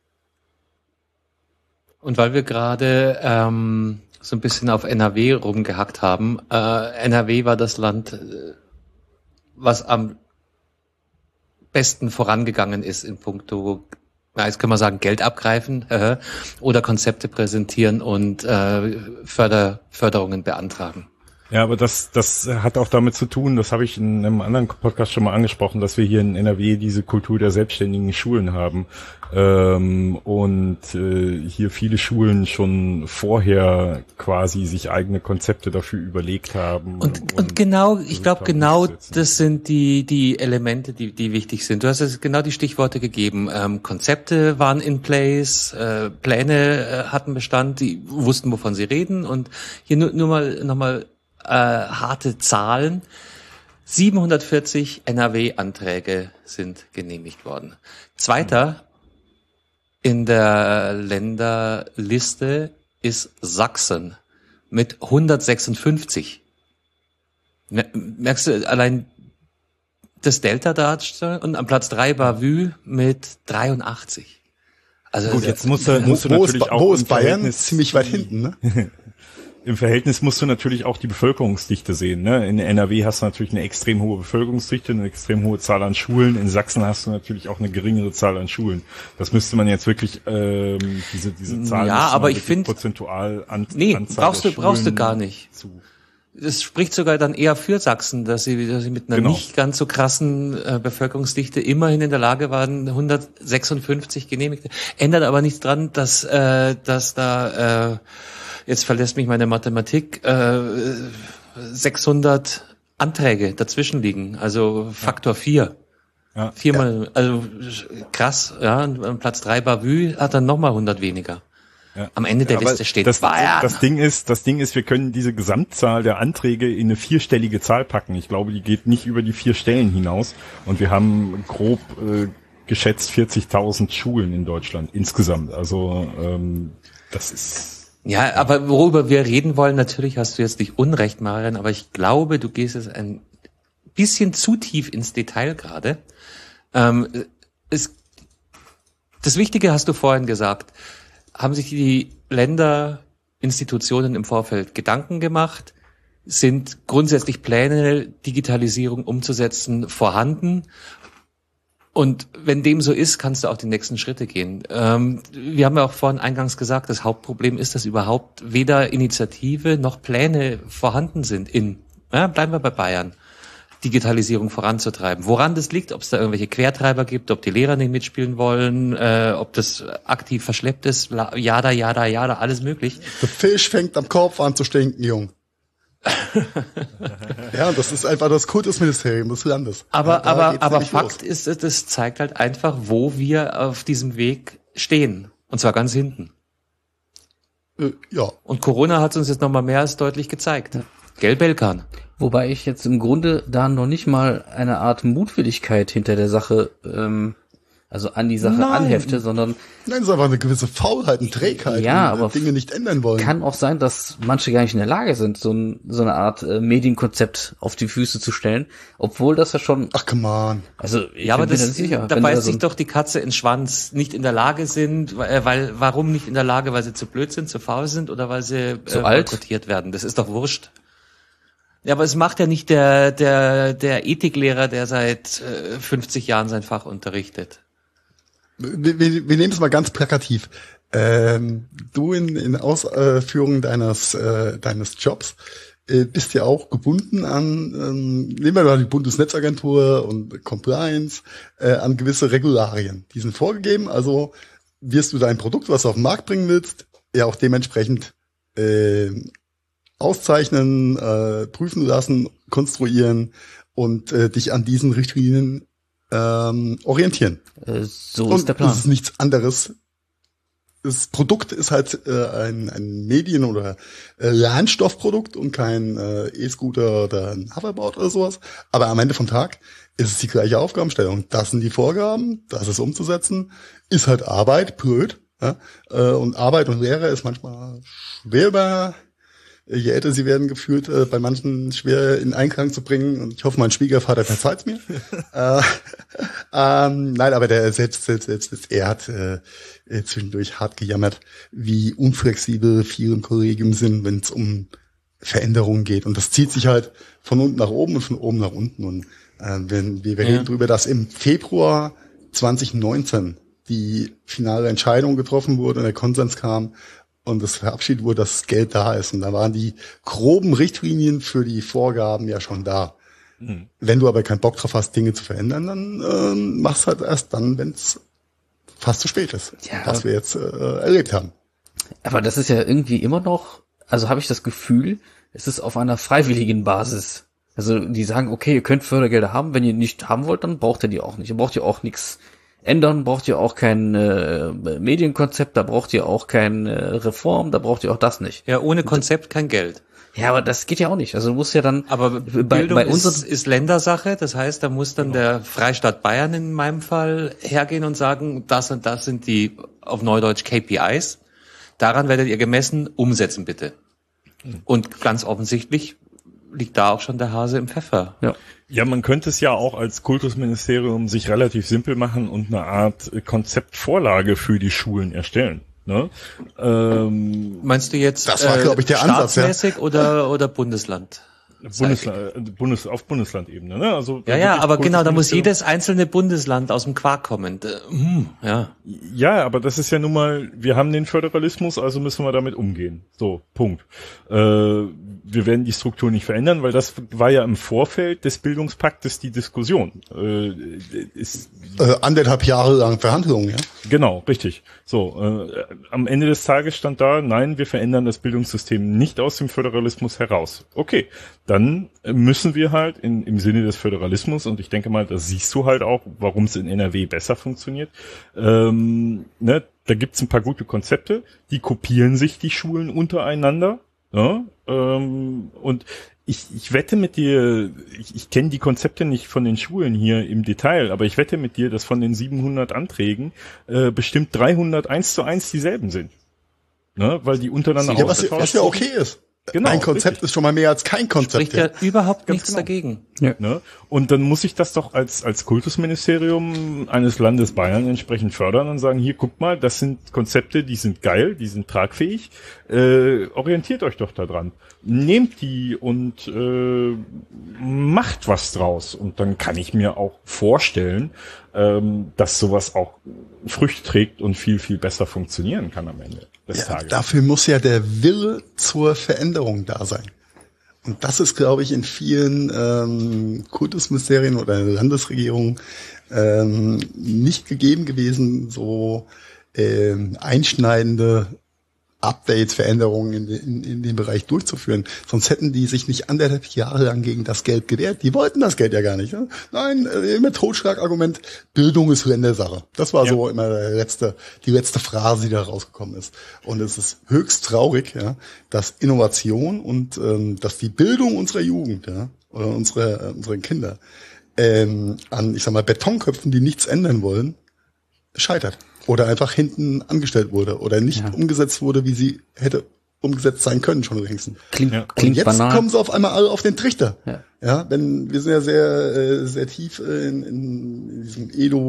Und weil wir gerade ähm, so ein bisschen auf N R W rumgehackt haben, äh, N R W war das Land, äh, was am besten vorangegangen ist in puncto, na, jetzt können wir sagen, Geld abgreifen äh, oder Konzepte präsentieren und äh, Förder, Förderungen beantragen. Ja, aber das, das hat auch damit zu tun, das habe ich in einem anderen Podcast schon mal angesprochen, dass wir hier in N R W diese Kultur der selbstständigen Schulen haben ähm, und äh, hier viele Schulen schon vorher quasi sich eigene Konzepte dafür überlegt haben. Und, und, und genau, ich glaube, haben genau umzusetzen. das sind die die Elemente, die die wichtig sind. Du hast jetzt genau die Stichworte gegeben. Ähm, Konzepte waren in place, äh, Pläne äh, hatten Bestand, die wussten, wovon sie reden. Und hier nur, nur mal nochmal äh, harte Zahlen. siebenhundertvierzig N R W-Anträge sind genehmigt worden. Zweiter in der Länderliste ist Sachsen mit hundertsechsundfünfzig. Merkst du allein das Delta da? Und am Platz drei Bavü mit dreiundachtzig. Also Gut, jetzt musst du, musst du Wo ist, natürlich Ba- auch wo im ist Bayern? Verhältnis- Ziemlich weit hinten, ne? Im Verhältnis musst du natürlich auch die Bevölkerungsdichte sehen. Ne? In N R W hast du natürlich eine extrem hohe Bevölkerungsdichte, eine extrem hohe Zahl an Schulen. In Sachsen hast du natürlich auch eine geringere Zahl an Schulen. Das müsste man jetzt wirklich, ähm, diese, diese Zahl Ja, müsste man aber ich wirklich find- prozentual an Nee, Anzahl brauchst der du- brauchst du Schulen gar nicht. Zu. es spricht sogar dann eher für Sachsen, dass sie, dass sie mit einer Genau. nicht ganz so krassen äh, Bevölkerungsdichte immerhin in der Lage waren, hundertsechsundfünfzig genehmigte. Ändert aber nichts dran, dass, äh, dass da, äh, jetzt verlässt mich meine Mathematik, äh, sechshundert Anträge dazwischen liegen, also Faktor vier. Ja. Viermal, also krass, ja, und Platz drei Bavü hat dann nochmal hundert weniger. Ja. Am Ende der Aber Liste steht das, Bayern. das Ding ist, das Ding ist, wir können diese Gesamtzahl der Anträge in eine vierstellige Zahl packen. Ich glaube, die geht nicht über die vier Stellen hinaus. Und wir haben grob äh, geschätzt vierzigtausend Schulen in Deutschland insgesamt. Also ähm, das ist Ja, aber worüber wir reden wollen, natürlich hast du jetzt nicht Unrecht, Marian, aber ich glaube, du gehst jetzt ein bisschen zu tief ins Detail gerade. Ähm, es, das Wichtige hast du vorhin gesagt. Haben sich die Länder, Institutionen im Vorfeld Gedanken gemacht? Sind grundsätzlich Pläne, Digitalisierung umzusetzen, vorhanden? Und wenn dem so ist, kannst du auch die nächsten Schritte gehen. Ähm, wir haben ja auch vorhin eingangs gesagt, das Hauptproblem ist, dass überhaupt weder Initiative noch Pläne vorhanden sind in, ja, bleiben wir bei Bayern, Digitalisierung voranzutreiben. Woran das liegt, ob es da irgendwelche Quertreiber gibt, ob die Lehrer nicht mitspielen wollen, äh, ob das aktiv verschleppt ist, la- jada, jada, jada, alles möglich. Der Fisch fängt am Kopf an zu stinken, Jung. Ja, das ist einfach das Kultusministerium des Landes. Aber, Ja, da aber, geht's aber nämlich Fakt ist, das zeigt halt einfach, wo wir auf diesem Weg stehen. Und zwar ganz hinten. los. Äh, ja, Und Corona hat uns jetzt nochmal mehr als deutlich gezeigt. Gell, Belkan? Wobei ich jetzt im Grunde da noch nicht mal eine Art Mutwilligkeit hinter der Sache, ähm, also an die Sache Nein. anhefte, sondern nein, das ist einfach eine gewisse Faulheit und Trägheit, Ja, und äh, aber Dinge nicht ändern wollen. kann auch sein, dass manche gar nicht in der Lage sind, so, ein, so eine Art äh, Medienkonzept auf die Füße zu stellen, obwohl das ja schon, Ach, come on. also ich Ja, aber bin mir das, nicht sicher. da wenn beißt so sich ein- doch die Katze in den Schwanz. Nicht in der Lage sind, weil, weil warum nicht in der Lage? Weil sie zu blöd sind, zu faul sind oder weil sie Zu äh, alt? boykottiert werden. Das ist doch wurscht. Ja, aber es macht ja nicht der der der Ethiklehrer, der seit äh, fünfzig Jahren sein Fach unterrichtet. Wir, wir, wir nehmen es mal ganz plakativ. Ähm, du in, in Ausführung deines, äh, deines Jobs äh, bist ja auch gebunden an, ähm, nehmen wir mal die Bundesnetzagentur und Compliance, äh, an gewisse Regularien. Die sind vorgegeben, also wirst du dein Produkt, was du auf den Markt bringen willst, ja auch dementsprechend äh, auszeichnen, äh, prüfen lassen, konstruieren und äh, dich an diesen Richtlinien ähm, orientieren. äh, so Und ist der Plan. das ist nichts anderes. Das Produkt ist halt äh, ein, ein Medien- oder äh, Lernstoffprodukt und kein äh, E-Scooter oder ein Hoverboard oder sowas. Aber am Ende vom Tag ist es die gleiche Aufgabenstellung. Das sind die Vorgaben, das ist umzusetzen. Ist halt Arbeit, blöd. Ja? Äh, und Arbeit und Lehre ist manchmal schwer, je älter sie werden, gefühlt äh, bei manchen schwer in Einklang zu bringen. Und ich hoffe, mein Schwiegervater verzeiht's mir. äh, ähm, nein, aber der selbst, selbst, selbst, selbst er hat äh, zwischendurch hart gejammert, wie unflexibel viele Kolleginnen sind, wenn es um Veränderungen geht. Und das zieht sich halt von unten nach oben und von oben nach unten. Und äh, wenn wir, wir Ja. reden darüber, dass im Februar zwanzig neunzehn die finale Entscheidung getroffen wurde und der Konsens kam, und es verabschiedet wurde, dass das Geld da ist. Und da waren die groben Richtlinien für die Vorgaben ja schon da. Mhm. Wenn du aber keinen Bock drauf hast, Dinge zu verändern, dann ähm, machst halt erst dann, wenn es fast zu spät ist. Ja. Was wir jetzt äh, erlebt haben. Aber das ist ja irgendwie immer noch, also habe ich das Gefühl, es ist auf einer freiwilligen Basis. Also die sagen, okay, ihr könnt Fördergelder haben, wenn ihr nicht haben wollt, dann braucht ihr die auch nicht. Ihr braucht ja auch nichts ändern, braucht ihr auch kein äh, Medienkonzept, da braucht ihr auch keine äh, Reform, da braucht ihr auch das nicht. Ja, ohne Konzept kein Geld. Ja, aber das geht ja auch nicht. Also du musst ja dann Aber bei, Bildung bei ist, unseren ist Ländersache. Das heißt, da muss dann der Freistaat Bayern in meinem Fall hergehen und sagen, das und das sind die auf Neudeutsch K P Is. Daran werdet ihr gemessen, umsetzen bitte. Und ganz offensichtlich liegt da auch schon der Hase im Pfeffer. ja. Ja, man könnte es ja auch als Kultusministerium sich relativ simpel machen und eine Art Konzeptvorlage für die Schulen erstellen. Ne? Ähm, Meinst du jetzt Das war, glaub ich, der Ansatz, ja. staatsmäßig oder, oder Bundesland? Bundesland, Bundes, auf Bundeslandebene, ne? Also ja, ja, aber genau, da muss Kultusministerium- jedes einzelne Bundesland aus dem Quark kommen. Äh, hm, ja. Ja, aber das ist ja nun mal, wir haben den Föderalismus, also müssen wir damit umgehen. So, Punkt. Äh, wir werden die Struktur nicht verändern, weil das war ja im Vorfeld des Bildungspaktes die Diskussion. Äh, ist, Äh, anderthalb Jahre lang Verhandlungen, ja. Genau, richtig. So, äh, am Ende des Tages stand da, nein, wir verändern das Bildungssystem nicht aus dem Föderalismus heraus. Okay, dann müssen wir halt in, im Sinne des Föderalismus, und ich denke mal, da siehst du halt auch, warum es in N R W besser funktioniert, ähm, ne, da gibt's ein paar gute Konzepte, die kopieren sich die Schulen untereinander, ja, ähm, und Ich, ich wette mit dir, ich, ich kenne die Konzepte nicht von den Schulen hier im Detail, aber ich wette mit dir, dass von den siebenhundert Anträgen äh, bestimmt dreihundert eins zu eins dieselben sind. Ne? Weil die untereinander Ja, was, ausgetauscht was ja wurden. okay ist. Genau, ein Konzept richtig. ist schon mal mehr als kein Konzept. Spricht ja überhaupt Ganz nichts genau. dagegen. Ne? Und dann muss ich das doch als als Kultusministerium eines Landes Bayern entsprechend fördern und sagen, hier, guckt mal, das sind Konzepte, die sind geil, die sind tragfähig, äh, orientiert euch doch da dran. Nehmt die und äh, macht was draus. Und dann kann ich mir auch vorstellen, ähm, dass sowas auch Früchte trägt und viel, viel besser funktionieren kann am Ende des Ja, Tages. dafür muss ja der Wille zur Veränderung da sein. Und das ist, glaube ich, in vielen ähm, Kultusministerien oder Landesregierungen ähm, nicht gegeben gewesen, so ähm, einschneidende Updates, Veränderungen in, in, in dem Bereich durchzuführen. Sonst hätten die sich nicht anderthalb Jahre lang gegen das Geld gewehrt. Die wollten das Geld ja gar nicht. Ne? Nein, äh, immer Totschlagargument, Bildung ist Ländersache. Das war Ja. so immer der letzte, die letzte Phrase, die da rausgekommen ist. Und es ist höchst traurig, ja, dass Innovation und ähm, dass die Bildung unserer Jugend, ja, oder unsere, äh, unsere Kinder ähm, an, ich sag mal, Betonköpfen, die nichts ändern wollen, scheitert. Oder einfach hinten angestellt wurde oder nicht Ja. umgesetzt wurde, wie sie hätte umgesetzt sein können, schon längst. Klingt, Ja. Und klingt jetzt banal. kommen sie auf einmal alle auf den Trichter. Ja. Ja, denn wir sind ja sehr, äh, sehr tief in, in diesem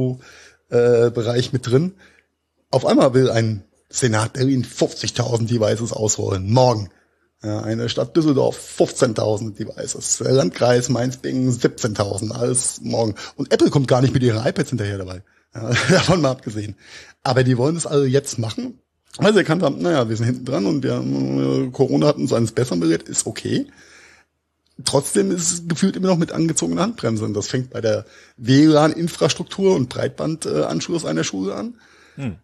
Edo-Bereich mit drin. Auf einmal will ein Senat Berlin fünfzigtausend Devices ausrollen. Morgen. Ja, eine Stadt Düsseldorf fünfzehntausend Devices. Der Landkreis Mainz-Bingen siebzehntausend. Alles morgen. Und Apple kommt gar nicht mit ihren iPads hinterher dabei. Ja, davon mal abgesehen. Aber die wollen das alle jetzt machen, weil sie erkannt haben, naja, wir sind hinten dran und wir, äh, Corona hat uns eines Besseren belehrt, ist okay. Trotzdem ist es gefühlt immer noch mit angezogener Handbremse. Und das fängt bei der W L A N-Infrastruktur und Breitbandanschluss einer Schule an. Hm.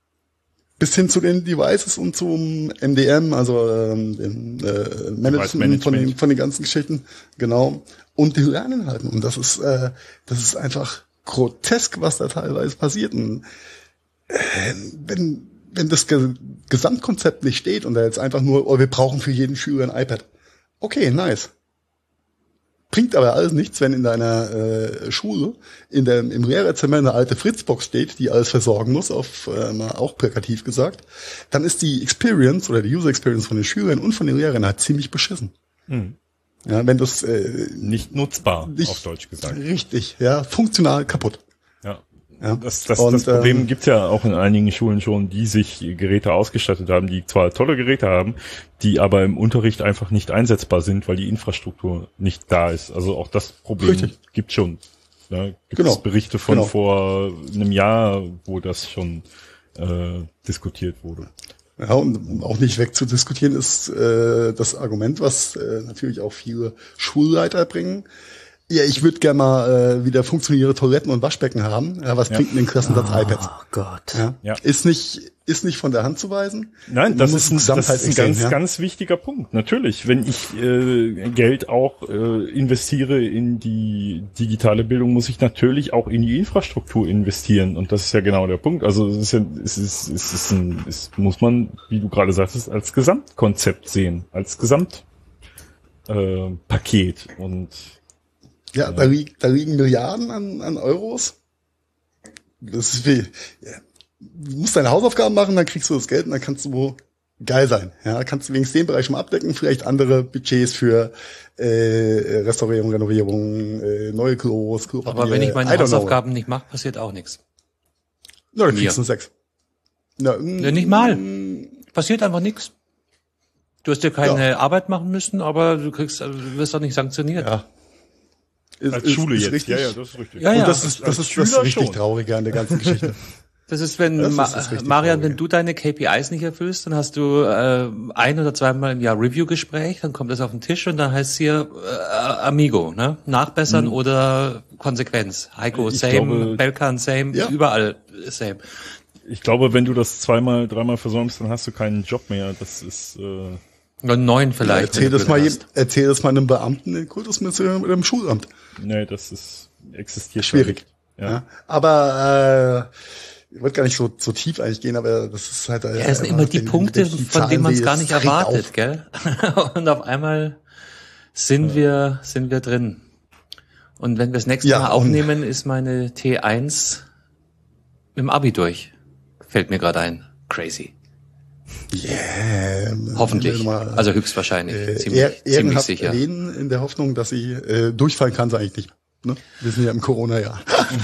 Bis hin zu den Devices und zum M D M, also ähm, dem äh, Management, Management. von den, von den ganzen Geschichten. Genau. Und die Lerninhalten. Und das ist, äh, das ist einfach grotesk, was da teilweise passiert. Und äh, wenn, wenn das Ge- Gesamtkonzept nicht steht und da jetzt einfach nur, oh, wir brauchen für jeden Schüler ein iPad. Okay, nice. Bringt aber alles nichts, wenn in deiner äh, Schule in der, im Lehrerzimmer eine alte Fritzbox steht, die alles versorgen muss, auf äh, mal auch plakativ gesagt. Dann ist die Experience oder die User Experience von den Schülern und von den Lehrern halt ziemlich beschissen. Hm. Ja, wenn das äh, Nicht nutzbar, nicht auf Deutsch gesagt. richtig, ja, funktional kaputt. Ja. Ja. Das, das, Und, das Problem ähm, gibt's ja auch in einigen Schulen schon, die sich Geräte ausgestattet haben, die zwar tolle Geräte haben, die aber im Unterricht einfach nicht einsetzbar sind, weil die Infrastruktur nicht da ist. Also auch das Problem Richtig. gibt's schon. Ne? Gibt's Genau. Berichte von Genau. vor einem Jahr, wo das schon äh, diskutiert wurde. Ja, und auch nicht wegzudiskutieren ist äh, das Argument, was äh, natürlich auch viele Schulleiter bringen. Ja, ich würde gerne mal äh, wieder funktionierende Toiletten und Waschbecken haben. Ja, was Ja. bringt denn den Klassensatz iPads? Oh Gott. Ja. Ja. Ist nicht ist nicht von der Hand zu weisen. Nein, Man das muss ist ein, das Gesamtheit ist ein sehen, ganz, ja. ganz wichtiger Punkt. Natürlich, wenn ich äh, Geld auch äh, investiere in die digitale Bildung, muss ich natürlich auch in die Infrastruktur investieren. Und das ist ja genau der Punkt. Also es ist ja, es ist, es ist ein, es muss man, wie du gerade sagtest, als Gesamtkonzept sehen, als Gesamtpaket. Äh, Paket. Und Ja, da, lieg, da liegen Milliarden an, an Euros. Das ist wie, ja. Du musst deine Hausaufgaben machen, dann kriegst du das Geld und dann kannst du wo geil sein. Ja, kannst du wenigstens den Bereich schon mal abdecken, vielleicht andere Budgets für äh, Restaurierung, Renovierung, äh, neue Klos, Klopapier. Aber wenn ich I meine don't know. Hausaufgaben nicht mache, passiert auch nichts. Na, dann kriegst Mir. du eine sechs. Na, Ja, nicht mal. Passiert einfach nichts. Du hast dir keine Ja. Arbeit machen müssen, aber du kriegst, du wirst auch nicht sanktioniert. Ja. Ist, Als ist, Schule ist jetzt. richtig. Ja, ja, das ist richtig. Ja, ja. Und das ist, das Als ist Schüler das richtig schon. Traurige an der ganzen Geschichte. Das ist, wenn, Das ist Ma das richtig Marian, wenn Traurige. du deine K P Is nicht erfüllst, dann hast du äh, ein oder zweimal im Jahr Review-Gespräch, dann kommt das auf den Tisch und dann heißt es hier äh, Amigo, ne? Nachbessern Mhm. oder Konsequenz. Heiko, Ich same, glaube- Belkan, same, Ja. überall same. Ich glaube, wenn du das zweimal, dreimal versäumst, dann hast du keinen Job mehr. Das ist, äh, Und neun vielleicht. Erzähl wenn du das, mal, Glück je- hast. erzähl das mal einem Beamten im Kultusministerium oder im Schulamt. nee, das ist, existiert Schwierig. Ja. Ja. Aber äh, ich wollte gar nicht so, so tief eigentlich gehen, aber das ist halt... Ja, das sind immer die Punkte, von denen man es gar nicht erwartet, gell? Und auf einmal sind wir, sind wir drin. Und wenn wir das nächste Ja, Mal und- aufnehmen, ist meine T eins im Abi durch. Fällt mir gerade ein. Crazy. Yeah. Hoffentlich. Mal, Also höchstwahrscheinlich. äh, ziemlich, ehr- ziemlich ehrenhaft sicher. erwähnen, in der Hoffnung, dass sie äh, durchfallen kann, sie eigentlich nicht. Ne? Wir sind ja im Corona-Jahr.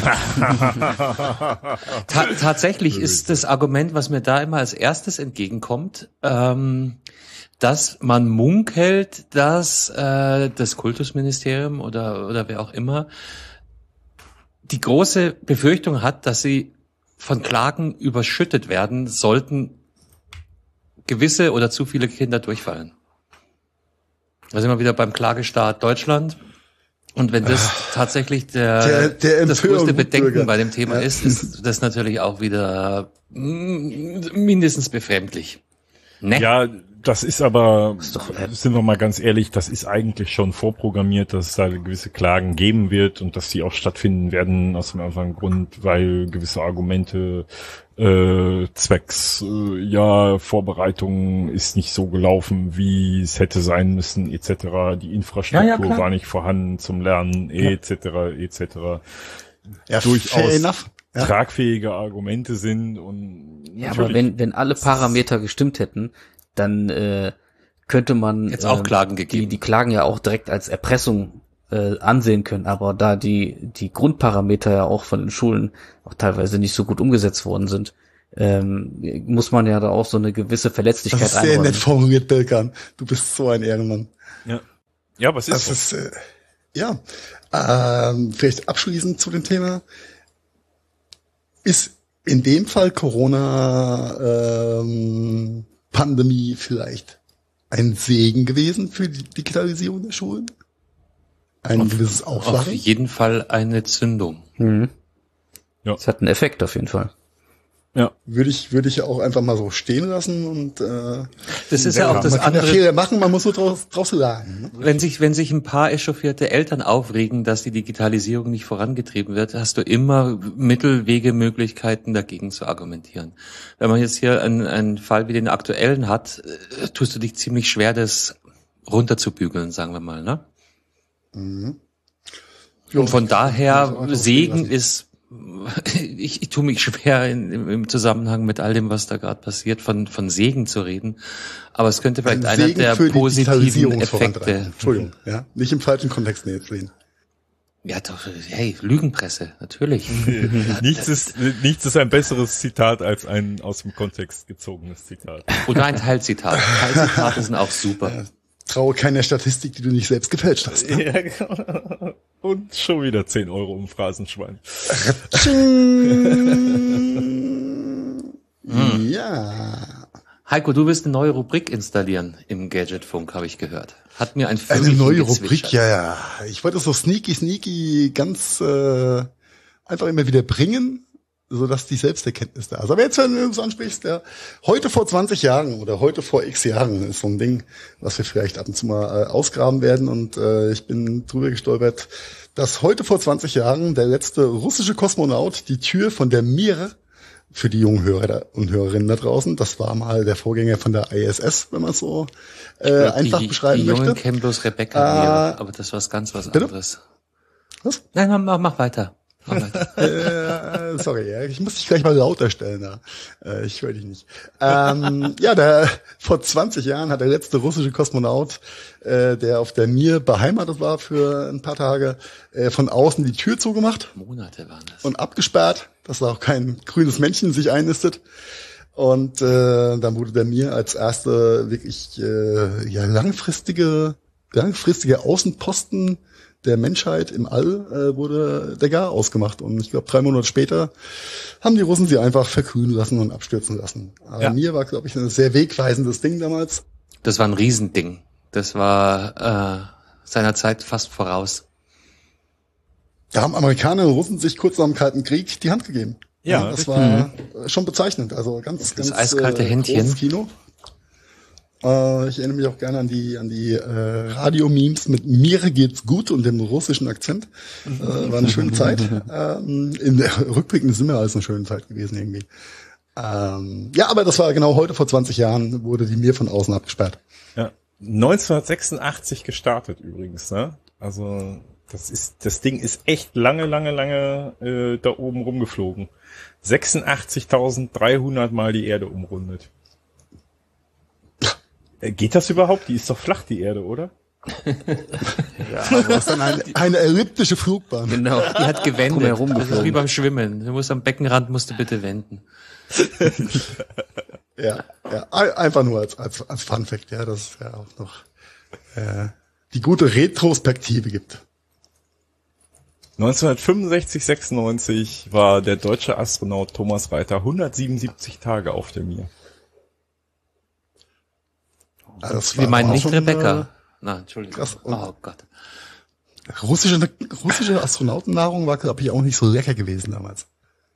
Ta tatsächlich ist das Argument, was mir da immer als erstes entgegenkommt, ähm, dass man munkelt, dass äh, das Kultusministerium oder oder wer auch immer die große Befürchtung hat, dass sie von Klagen überschüttet werden, sollten gewisse oder zu viele Kinder durchfallen. Da sind wir wieder beim Klagestaat Deutschland. Und wenn das tatsächlich der, Der- der das größte Empörung Bedenken Bürger. bei dem Thema Ja. ist, ist das natürlich auch wieder mm, mindestens befremdlich. Ne? Ja, das ist aber, doch, äh, sind wir mal ganz ehrlich, das ist eigentlich schon vorprogrammiert, dass es da gewisse Klagen geben wird und dass die auch stattfinden werden aus dem einfachen Grund, weil gewisse Argumente äh, zwecks, äh, ja, Vorbereitung ist nicht so gelaufen, wie es hätte sein müssen, et cetera. Die Infrastruktur Ja, ja, klar. war nicht vorhanden zum Lernen, et cetera, et cetera. Ja, Durchaus fair enough. Ja. tragfähige Argumente sind und Ja, aber wenn, wenn alle Parameter gestimmt hätten, dann äh, könnte man Hätt's auch ähm, Klagen die, gegeben. die Klagen ja auch direkt als Erpressung äh, ansehen können. Aber da die, die Grundparameter ja auch von den Schulen auch teilweise nicht so gut umgesetzt worden sind, ähm, muss man ja da auch so eine gewisse Verletzlichkeit Das ist sehr einräumen. nett formuliert, Belkan. Du bist so ein Ehrenmann. ja. Ja, was ist Das so? ist, äh, ja, ähm, vielleicht abschließend zu dem Thema. Ist in dem Fall Corona ähm, Pandemie vielleicht ein Segen gewesen für die Digitalisierung der Schulen? Ein gewisses Auf Aufwachen? jeden Fall eine Zündung. Mhm. Ja. Das hat einen Effekt auf jeden Fall. Ja. Würde ich, würde ich ja auch einfach mal so stehen lassen und äh, Das ist ja auch das man kann ja andere. Fehler machen, man muss so draus, draus lernen. Ne? Wenn sich, wenn sich ein paar echauffierte Eltern aufregen, dass die Digitalisierung nicht vorangetrieben wird, hast du immer Mittel, Wege, Möglichkeiten dagegen zu argumentieren. Wenn man jetzt hier einen, einen Fall wie den aktuellen hat, äh, tust du dich ziemlich schwer, das runterzubügeln, sagen wir mal, ne? Und von daher, Segen ist, ich, ich tue mich schwer in, im, im Zusammenhang mit all dem, was da gerade passiert, von, von Segen zu reden. Aber es könnte vielleicht Ein einer Segen der für die positiven Digitalisierungsvorantreiben. Effekte. Entschuldigung, ja, nicht im falschen Kontext jetzt sehen. Ja, doch, hey, Lügenpresse, natürlich. Nichts ist, nichts ist ein besseres Zitat als ein aus dem Kontext gezogenes Zitat. Oder ein Teilzitat. Teilzitate sind auch super. Traue keiner Statistik, die du nicht selbst gefälscht hast. Ne? Ja, genau. Und schon wieder zehn Euro um Phrasenschwein. Ja. Heiko, du willst eine neue Rubrik installieren im Gadgetfunk, habe ich gehört. Hat mir ein Eine Vögelchen neue gezwitschert. Rubrik, ja, ja. Ich wollte es so sneaky, sneaky ganz äh, einfach immer wieder bringen, so dass die Selbsterkenntnis da ist. Aber jetzt, wenn du es ansprichst, ja, heute vor zwanzig Jahren oder heute vor x Jahren ist so ein Ding, was wir vielleicht ab und zu mal äh, ausgraben werden. Und äh, ich bin drüber gestolpert, dass heute vor zwanzig Jahren der letzte russische Kosmonaut die Tür von der Mir, für die jungen Hörer da- und Hörerinnen da draußen, das war mal der Vorgänger von der I S S, wenn man es so äh, einfach die, beschreiben die Jungen möchte. kennen bloß Rebecca, Äh, Mir, aber das war ganz was bitte? anderes. Was? Nein, mach, mach, mach weiter. Mach weiter. äh, sorry, ja, ich muss dich gleich mal lauter stellen. Ja. Äh, ich höre dich nicht. Ähm, ja, der, vor zwanzig Jahren hat der letzte russische Kosmonaut, äh, der auf der Mir beheimatet war für ein paar Tage, äh, von außen die Tür zugemacht Monate waren das. und abgesperrt, dass da auch kein grünes Männchen sich einnistet. Und äh, dann wurde der Mir als erste wirklich äh, ja langfristige langfristige Außenposten der Menschheit im All äh, wurde der Gar ausgemacht. Und ich glaube, drei Monate später haben die Russen sie einfach verglühen lassen und abstürzen lassen. Aber Ja. Mir war, glaube ich, ein sehr wegweisendes Ding damals. Das war ein Riesending. Das war äh, seiner Zeit fast voraus. Da haben Amerikaner und Russen sich kurz nach dem Kalten Krieg die Hand gegeben. Ja, das richtig. war schon bezeichnend. Also ganz, Das ganz eiskalte äh, Händchen. großes Kino. Äh, ich erinnere mich auch gerne an die an die äh, Radio-Memes mit Mir geht's gut und dem russischen Akzent. Äh, war eine schöne Zeit. Ähm, in der Rückblickend ist immer alles eine schöne Zeit gewesen irgendwie. Ähm, ja, aber das war genau heute vor zwanzig Jahren wurde die Mir von außen abgesperrt. Ja. neunzehnhundertsechsundachtzig gestartet übrigens, ne? Also das ist, das Ding ist echt lange, lange, lange äh, da oben rumgeflogen. sechsundachtzigtausenddreihundert Mal die Erde umrundet. Äh, geht das überhaupt? Die ist doch flach, die Erde, oder? Das ist dann eine, eine elliptische Flugbahn. Genau. Die hat gewendet. Drumherum Das ist geflogen. wie beim Schwimmen. Du musst am Beckenrand musst du bitte wenden. Ja, ja, ein- einfach nur als als als Fun Fact, ja, dass es ja auch noch äh, die gute Retrospektive gibt. neunzehnhundertfünfundsechzig, sechsundneunzig war der deutsche Astronaut Thomas Reiter hundertsiebenundsiebzig Tage auf der Mir. Also das Wir war meinen auch nicht schon, Rebecca. Na, Entschuldigung. krass. Und- Oh Gott. Äh, russische russische Astronautennahrung war, glaube ich, auch nicht so lecker gewesen damals.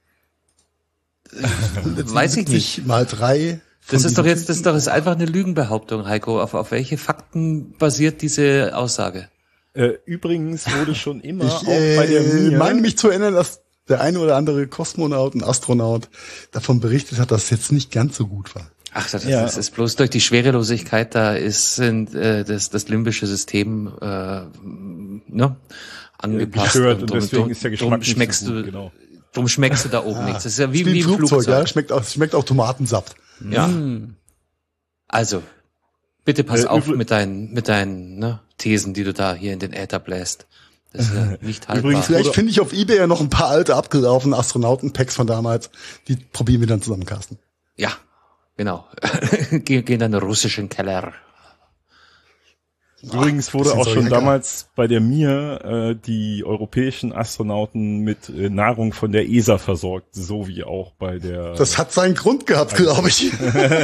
Weiß ich nicht. siebzig mal drei. Das von ist doch diesen- jetzt, das ist doch jetzt einfach eine Lügenbehauptung, Heiko. Auf, auf welche Fakten basiert diese Aussage? Äh, übrigens wurde schon immer Ich auch bei der äh, Mir... meine mich zu erinnern, dass der eine oder andere Kosmonaut und Astronaut davon berichtet hat, dass es jetzt nicht ganz so gut war. Ach, das, Ja. das ist bloß durch die Schwerelosigkeit, da ist sind, äh, das, das limbische System äh, ne, angepasst. gestört und drum- deswegen drum- ist der drum Geschmack nicht schmeckst so gut, du, genau. drum schmeckst du da oben nichts. Das ist ja wie, Wie wie ein im Flugzeug, Flugzeug. ja, schmeckt auch, schmeckt auch Tomatensaft. Ja. Also, bitte pass Äh, auf übr- mit deinen, mit deinen ne, Thesen, die du da hier in den Äther bläst. Das ist ja nicht haltbar. Übrigens, Vielleicht Oder- finde ich auf eBay ja noch ein paar alte abgelaufene Astronauten-Packs von damals. Die probieren wir dann zusammen, Carsten. Ja, genau. Geh, geh in deinen russischen Keller. Übrigens wurde bisschen auch so schon lecker. damals bei der Mir äh, die europäischen Astronauten mit äh, Nahrung von der E S A versorgt, so wie auch bei der... Das hat seinen Grund gehabt, glaube ich.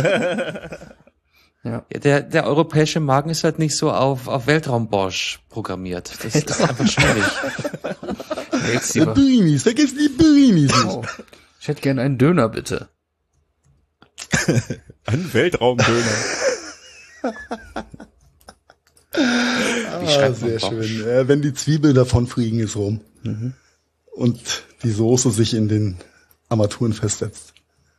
Ja, der, der europäische Magen ist halt nicht so auf, auf Weltraumborsch programmiert. Das, das ist einfach schwierig. Jetzt Die lieber. Burinis, vergiss die Burinis nicht. Oh. Ich hätte gern einen Döner, bitte. Ein Weltraumdöner. Wie Ah, schreibt man sehr Borsch? schön. Äh, wenn die Zwiebeln davon fliegen, ist rum. Und die Soße sich in den Armaturen festsetzt.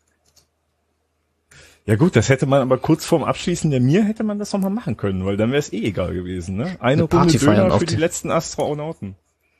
Ja gut, das hätte man aber kurz vorm Abschließen der Mir hätte man das noch mal machen können, weil dann wäre es eh egal gewesen, ne? Eine Eine Runde Party feiern Döner auf für die die- letzten Astronauten.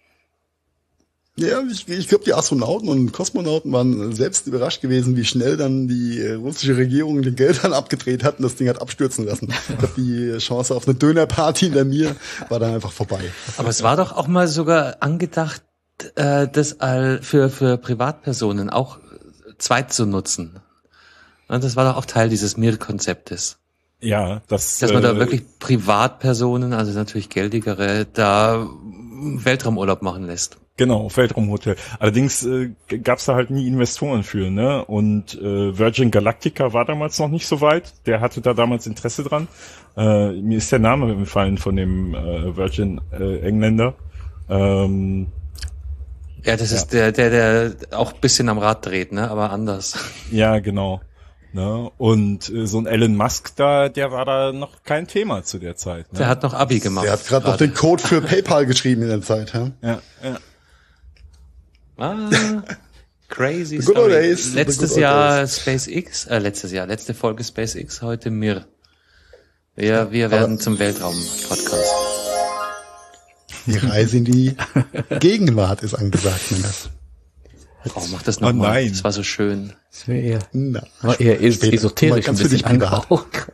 Ja, ich, ich glaube, die Astronauten und Kosmonauten waren selbst überrascht gewesen, wie schnell dann die äh, russische Regierung den Geldhahn abgedreht hat und das Ding hat abstürzen lassen. Ich glaube, die Chance auf eine Dönerparty in der Mir war dann einfach vorbei. Aber es war doch auch mal sogar angedacht, äh, das all für, für Privatpersonen auch zweit zu nutzen. Und das war doch auch Teil dieses Mir-Konzeptes. Ja, das Dass man da äh, wirklich Privatpersonen, also natürlich Geldigere, da Weltraumurlaub machen lässt. Genau, Weltraumhotel. Allerdings äh, gab es da halt nie Investoren für, ne? Und äh, Virgin Galactica war damals noch nicht so weit. Der hatte da damals Interesse dran. Äh, mir ist der Name gefallen von dem äh, Virgin äh, Engländer. Ähm, Ja, das ist der, der, der auch ein bisschen am Rad dreht, ne? Aber anders. ja, genau. Ne? Und äh, so ein Elon Musk da, der war da noch kein Thema zu der Zeit. Ne? Der hat noch Abi gemacht. Der hat gerade noch den Code für PayPal geschrieben in der Zeit. Ja? ja, ja. Ah, crazy The good old Story. days, the Letztes good old Jahr SpaceX, äh, letztes Jahr, letzte Folge SpaceX, heute Mir. Wir, wir werden zum Weltraum-Podcast. Die Reise in die Gegenwart ist angesagt, Männers. Oh, mach das Oh nochmal. nein. Das war so schön. Das wäre eher, Na, war eher es- später. esoterisch Mal ein ganz für dich bisschen privat. angehaucht.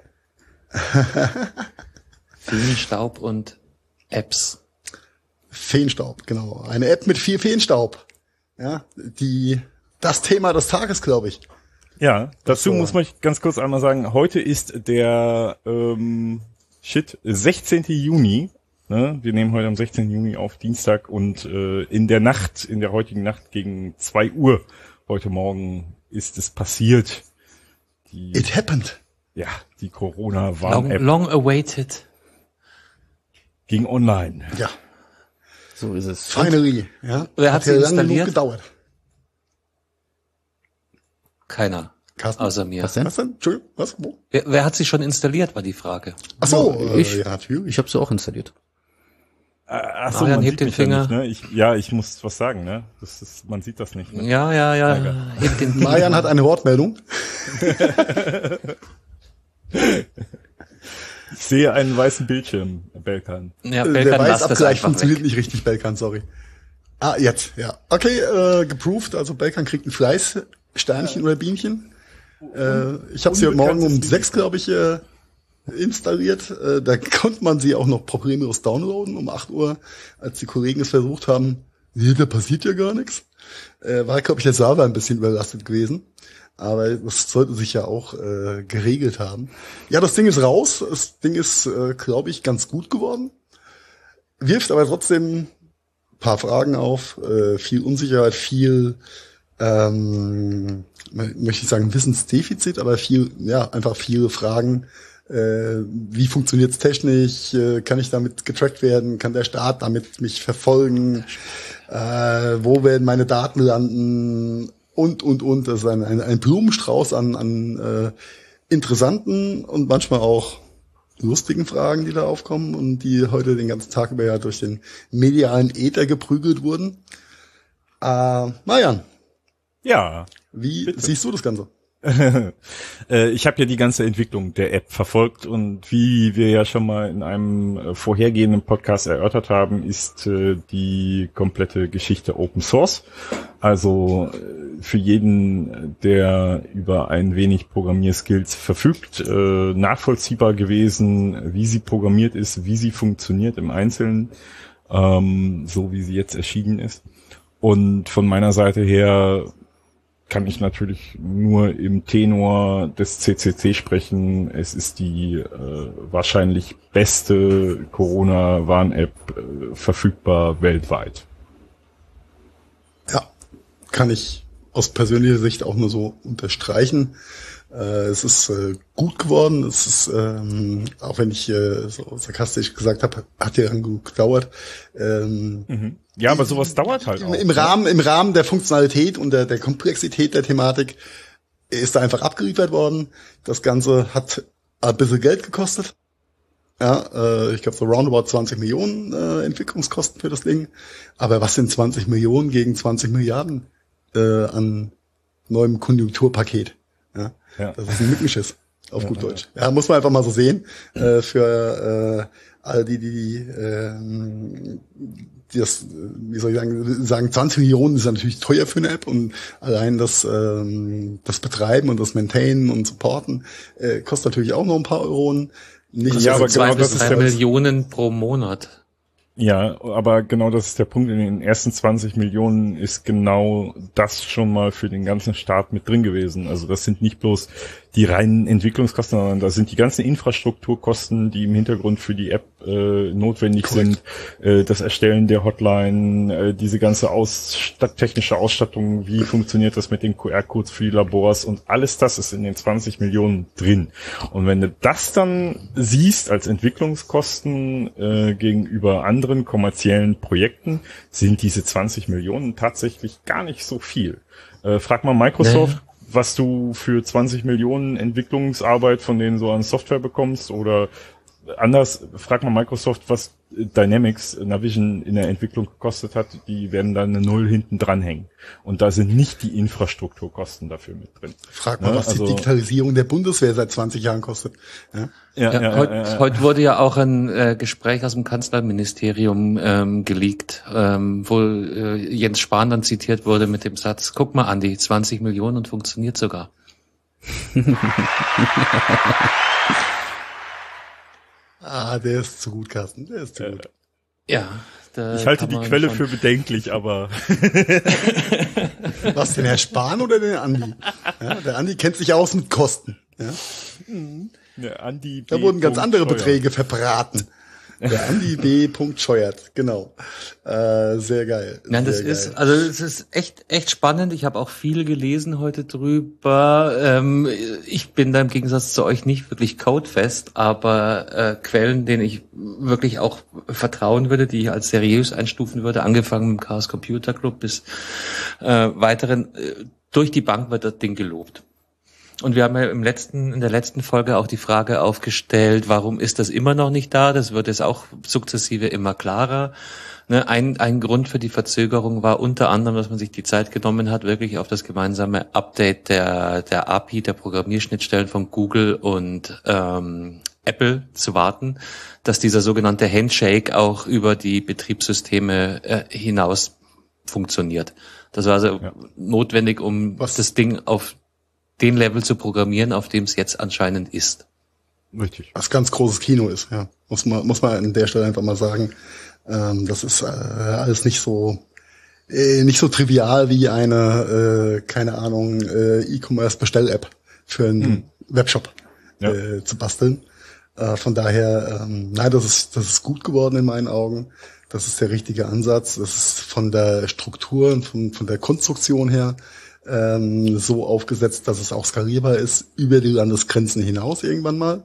Feenstaub und Apps. Feenstaub, genau. Eine App mit viel Feenstaub. Ja, die, das Thema des Tages, glaube ich. Ja, dazu So. muss man ganz kurz einmal sagen, heute ist der ähm, Shit, sechzehnten Juni. Ne? Wir nehmen heute am sechzehnten Juni auf Dienstag und äh, in der Nacht, in der heutigen Nacht gegen zwei Uhr heute Morgen ist es passiert. Die, It happened. ja, die Long, Corona-Warn-App long awaited. ging online. Ja, So ist es. finally. Ja. Wer hat sie ja lange genug installiert? gedauert. Keiner. Carsten? Außer mir. Was denn? Was denn? Entschuldigung, was? Wo? Wer, wer hat sie schon installiert, war die Frage. Ach so, Ja, äh, ich- ja, natürlich. Ich habe sie auch installiert. Ach so, Marian, man heb sieht den mich ja Finger. nicht, ne? Ich, ja, ich muss was sagen, ne? Das ist, man sieht das nicht. Ne? Ja, ja, ja. Danke. Heb den Finger. Marian hat eine Wortmeldung. Ich sehe einen weißen Bildschirm, Belkan. Ja, Der Belkan, lass das Weißabgleich einfach funktioniert weg. nicht richtig, Belkan, sorry. Ah, jetzt, ja. Okay, äh, geproved, also Belkan kriegt ein Fleißsternchen oder Bienchen. Äh, ich habe sie heute Morgen um Unbekanntes sechs, glaube ich, äh, installiert. Äh, da konnte man sie auch noch problemlos downloaden um acht Uhr, als die Kollegen es versucht haben. Nee, da passiert ja gar nichts. Äh, war, glaube ich, der Server ein bisschen überlastet gewesen. Aber das sollte sich ja auch äh, geregelt haben. Ja, das Ding ist raus. Das Ding ist, äh, glaube ich, ganz gut geworden. Wirft aber trotzdem ein paar Fragen auf. Äh, viel Unsicherheit, viel, ähm, möchte ich sagen, Wissensdefizit, aber viel, ja, einfach viele Fragen. Äh, wie funktioniert's technisch? Äh, kann ich damit getrackt werden? Kann der Staat damit mich verfolgen? Äh, wo werden meine Daten landen? Und, und, und. Das ist ein, ein, ein Blumenstrauß an, an äh, interessanten und manchmal auch lustigen Fragen, die da aufkommen und die heute den ganzen Tag über ja durch den medialen Äther geprügelt wurden. Äh, Marian, Ja. wie Bitte. siehst du das Ganze? Äh, ich habe ja die ganze Entwicklung der App verfolgt und wie wir ja schon mal in einem äh, vorhergehenden Podcast erörtert haben, ist äh, die komplette Geschichte Open Source. Also äh, für jeden, der über ein wenig Programmierskills verfügt, äh, nachvollziehbar gewesen, wie sie programmiert ist, wie sie funktioniert im Einzelnen, ähm, so wie sie jetzt erschienen ist. Und von meiner Seite her kann ich natürlich nur im Tenor des C C C sprechen. Es ist die äh, wahrscheinlich beste Corona-Warn-App äh, verfügbar weltweit. Ja, kann ich aus persönlicher Sicht auch nur so unterstreichen. Äh, es ist äh, gut geworden. Es ist, ähm, auch wenn ich äh, so sarkastisch gesagt habe, hat ja lang genug gedauert. Ähm, Mhm. Ja, aber sowas dauert halt Im, auch. im Rahmen, im Rahmen der Funktionalität und der, der Komplexität der Thematik ist da einfach abgeliefert worden. Das Ganze hat ein bisschen Geld gekostet. Ja, äh, ich glaube so roundabout zwanzig Millionen äh, Entwicklungskosten für das Ding. Aber was sind zwanzig Millionen gegen zwanzig Milliarden äh, an neuem Konjunkturpaket? Ja, Ja. das ist ein Mückenschiss auf gut Deutsch. Ja, muss man einfach mal so sehen. Äh, für äh, all die, die, ähm, die das, wie soll ich sagen, sagen, zwanzig Millionen ist ja natürlich teuer für eine App und allein das, ähm, das Betreiben und das Maintainen und Supporten äh, kostet natürlich auch noch ein paar Euronen. Nicht Ja, aber zwei genau bis das ist drei der- Millionen pro Monat. Ja, aber genau das ist der Punkt. In den ersten zwanzig Millionen ist genau das schon mal für den ganzen Start mit drin gewesen. Also das sind nicht bloß die reinen Entwicklungskosten, sondern da sind die ganzen Infrastrukturkosten, die im Hintergrund für die App äh, notwendig Korrekt. sind. Äh, das Erstellen der Hotline, äh, diese ganze Ausstatt technische Ausstattung, wie funktioniert das mit den Q R-Codes für die Labors und alles das ist in den zwanzig Millionen drin. Und wenn du das dann siehst als Entwicklungskosten äh, gegenüber anderen kommerziellen Projekten, sind diese zwanzig Millionen tatsächlich gar nicht so viel. Äh, frag mal Microsoft, was du für zwanzig Millionen Entwicklungsarbeit von denen so an Software bekommst oder anders, frag mal Microsoft, was Dynamics Navision in der Entwicklung gekostet hat, die werden dann eine Null hinten dranhängen. Und da sind nicht die Infrastrukturkosten dafür mit drin. Frag mal, Ne, was also- die Digitalisierung der Bundeswehr seit zwanzig Jahren kostet. Ja? Ja, Ja, ja, heut, ja, ja. heute wurde ja auch ein äh, Gespräch aus dem Kanzlerministerium ähm, geleakt, ähm, wo äh, Jens Spahn dann zitiert wurde mit dem Satz, guck mal, Andi, zwanzig Millionen und funktioniert sogar. Ah, der ist zu gut, Carsten. Der ist zu gut. Ja. Da Ich halte kann die man Quelle schon- für bedenklich, aber Was, den Herr Spahn oder den Andi? Ja, der Andi kennt sich aus mit Kosten. Ja. Der Andi Da B. wurden ganz andere Scheuer. Beträge verbraten. Der Andi B. Scheuert, genau. Äh, sehr geil. Nein, das sehr ist, geil. also es ist echt, echt spannend. Ich habe auch viel gelesen heute drüber. Ähm, ich bin da im Gegensatz zu euch nicht wirklich codefest, aber äh, Quellen, denen ich wirklich auch vertrauen würde, die ich als seriös einstufen würde, angefangen mit dem Chaos Computer Club bis äh, weiteren, äh, durch die Bank wird das Ding gelobt. Und wir haben ja im letzten, in der letzten Folge auch die Frage aufgestellt, warum ist das immer noch nicht da? Das wird jetzt auch sukzessive immer klarer. Ne, ein, ein Grund für die Verzögerung war unter anderem, dass man sich die Zeit genommen hat, wirklich auf das gemeinsame Update der, der A P I, der Programmierschnittstellen von Google und ähm, Apple zu warten, dass dieser sogenannte Handshake auch über die Betriebssysteme äh, hinaus funktioniert. Das war also Ja. notwendig, um Was? das Ding auf den Level zu programmieren, auf dem es jetzt anscheinend ist. Richtig. Was ganz großes Kino ist, ja. Muss man, muss man an der Stelle einfach mal sagen. Ähm, das ist äh, alles nicht so, äh, nicht so trivial wie eine, äh, keine Ahnung, äh, E-Commerce-Bestell-App für einen Hm. Webshop Ja. äh, zu basteln. Äh, von daher, ähm, nein, das ist, das ist gut geworden in meinen Augen. Das ist der richtige Ansatz. Das ist von der Struktur und von, von der Konstruktion her ähm, so aufgesetzt, dass es auch skalierbar ist über die Landesgrenzen hinaus irgendwann mal.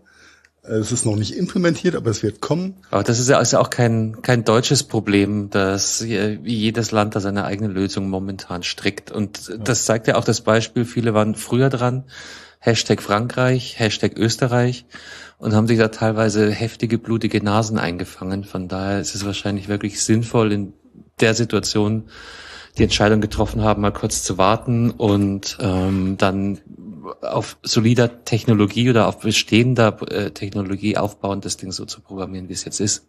Es ist noch nicht implementiert, aber es wird kommen. Aber das ist ja ist ja auch kein kein deutsches Problem, dass wie jedes Land da seine eigene Lösung momentan strickt. Und das zeigt ja auch das Beispiel, viele waren früher dran, Hashtag Frankreich, Hashtag Österreich, und haben sich da teilweise heftige, blutige Nasen eingefangen. Von daher ist es wahrscheinlich wirklich sinnvoll, in der Situation die Entscheidung getroffen haben, mal kurz zu warten und ähm, dann auf solider Technologie oder auf bestehender äh, Technologie aufbauend das Ding so zu programmieren, wie es jetzt ist.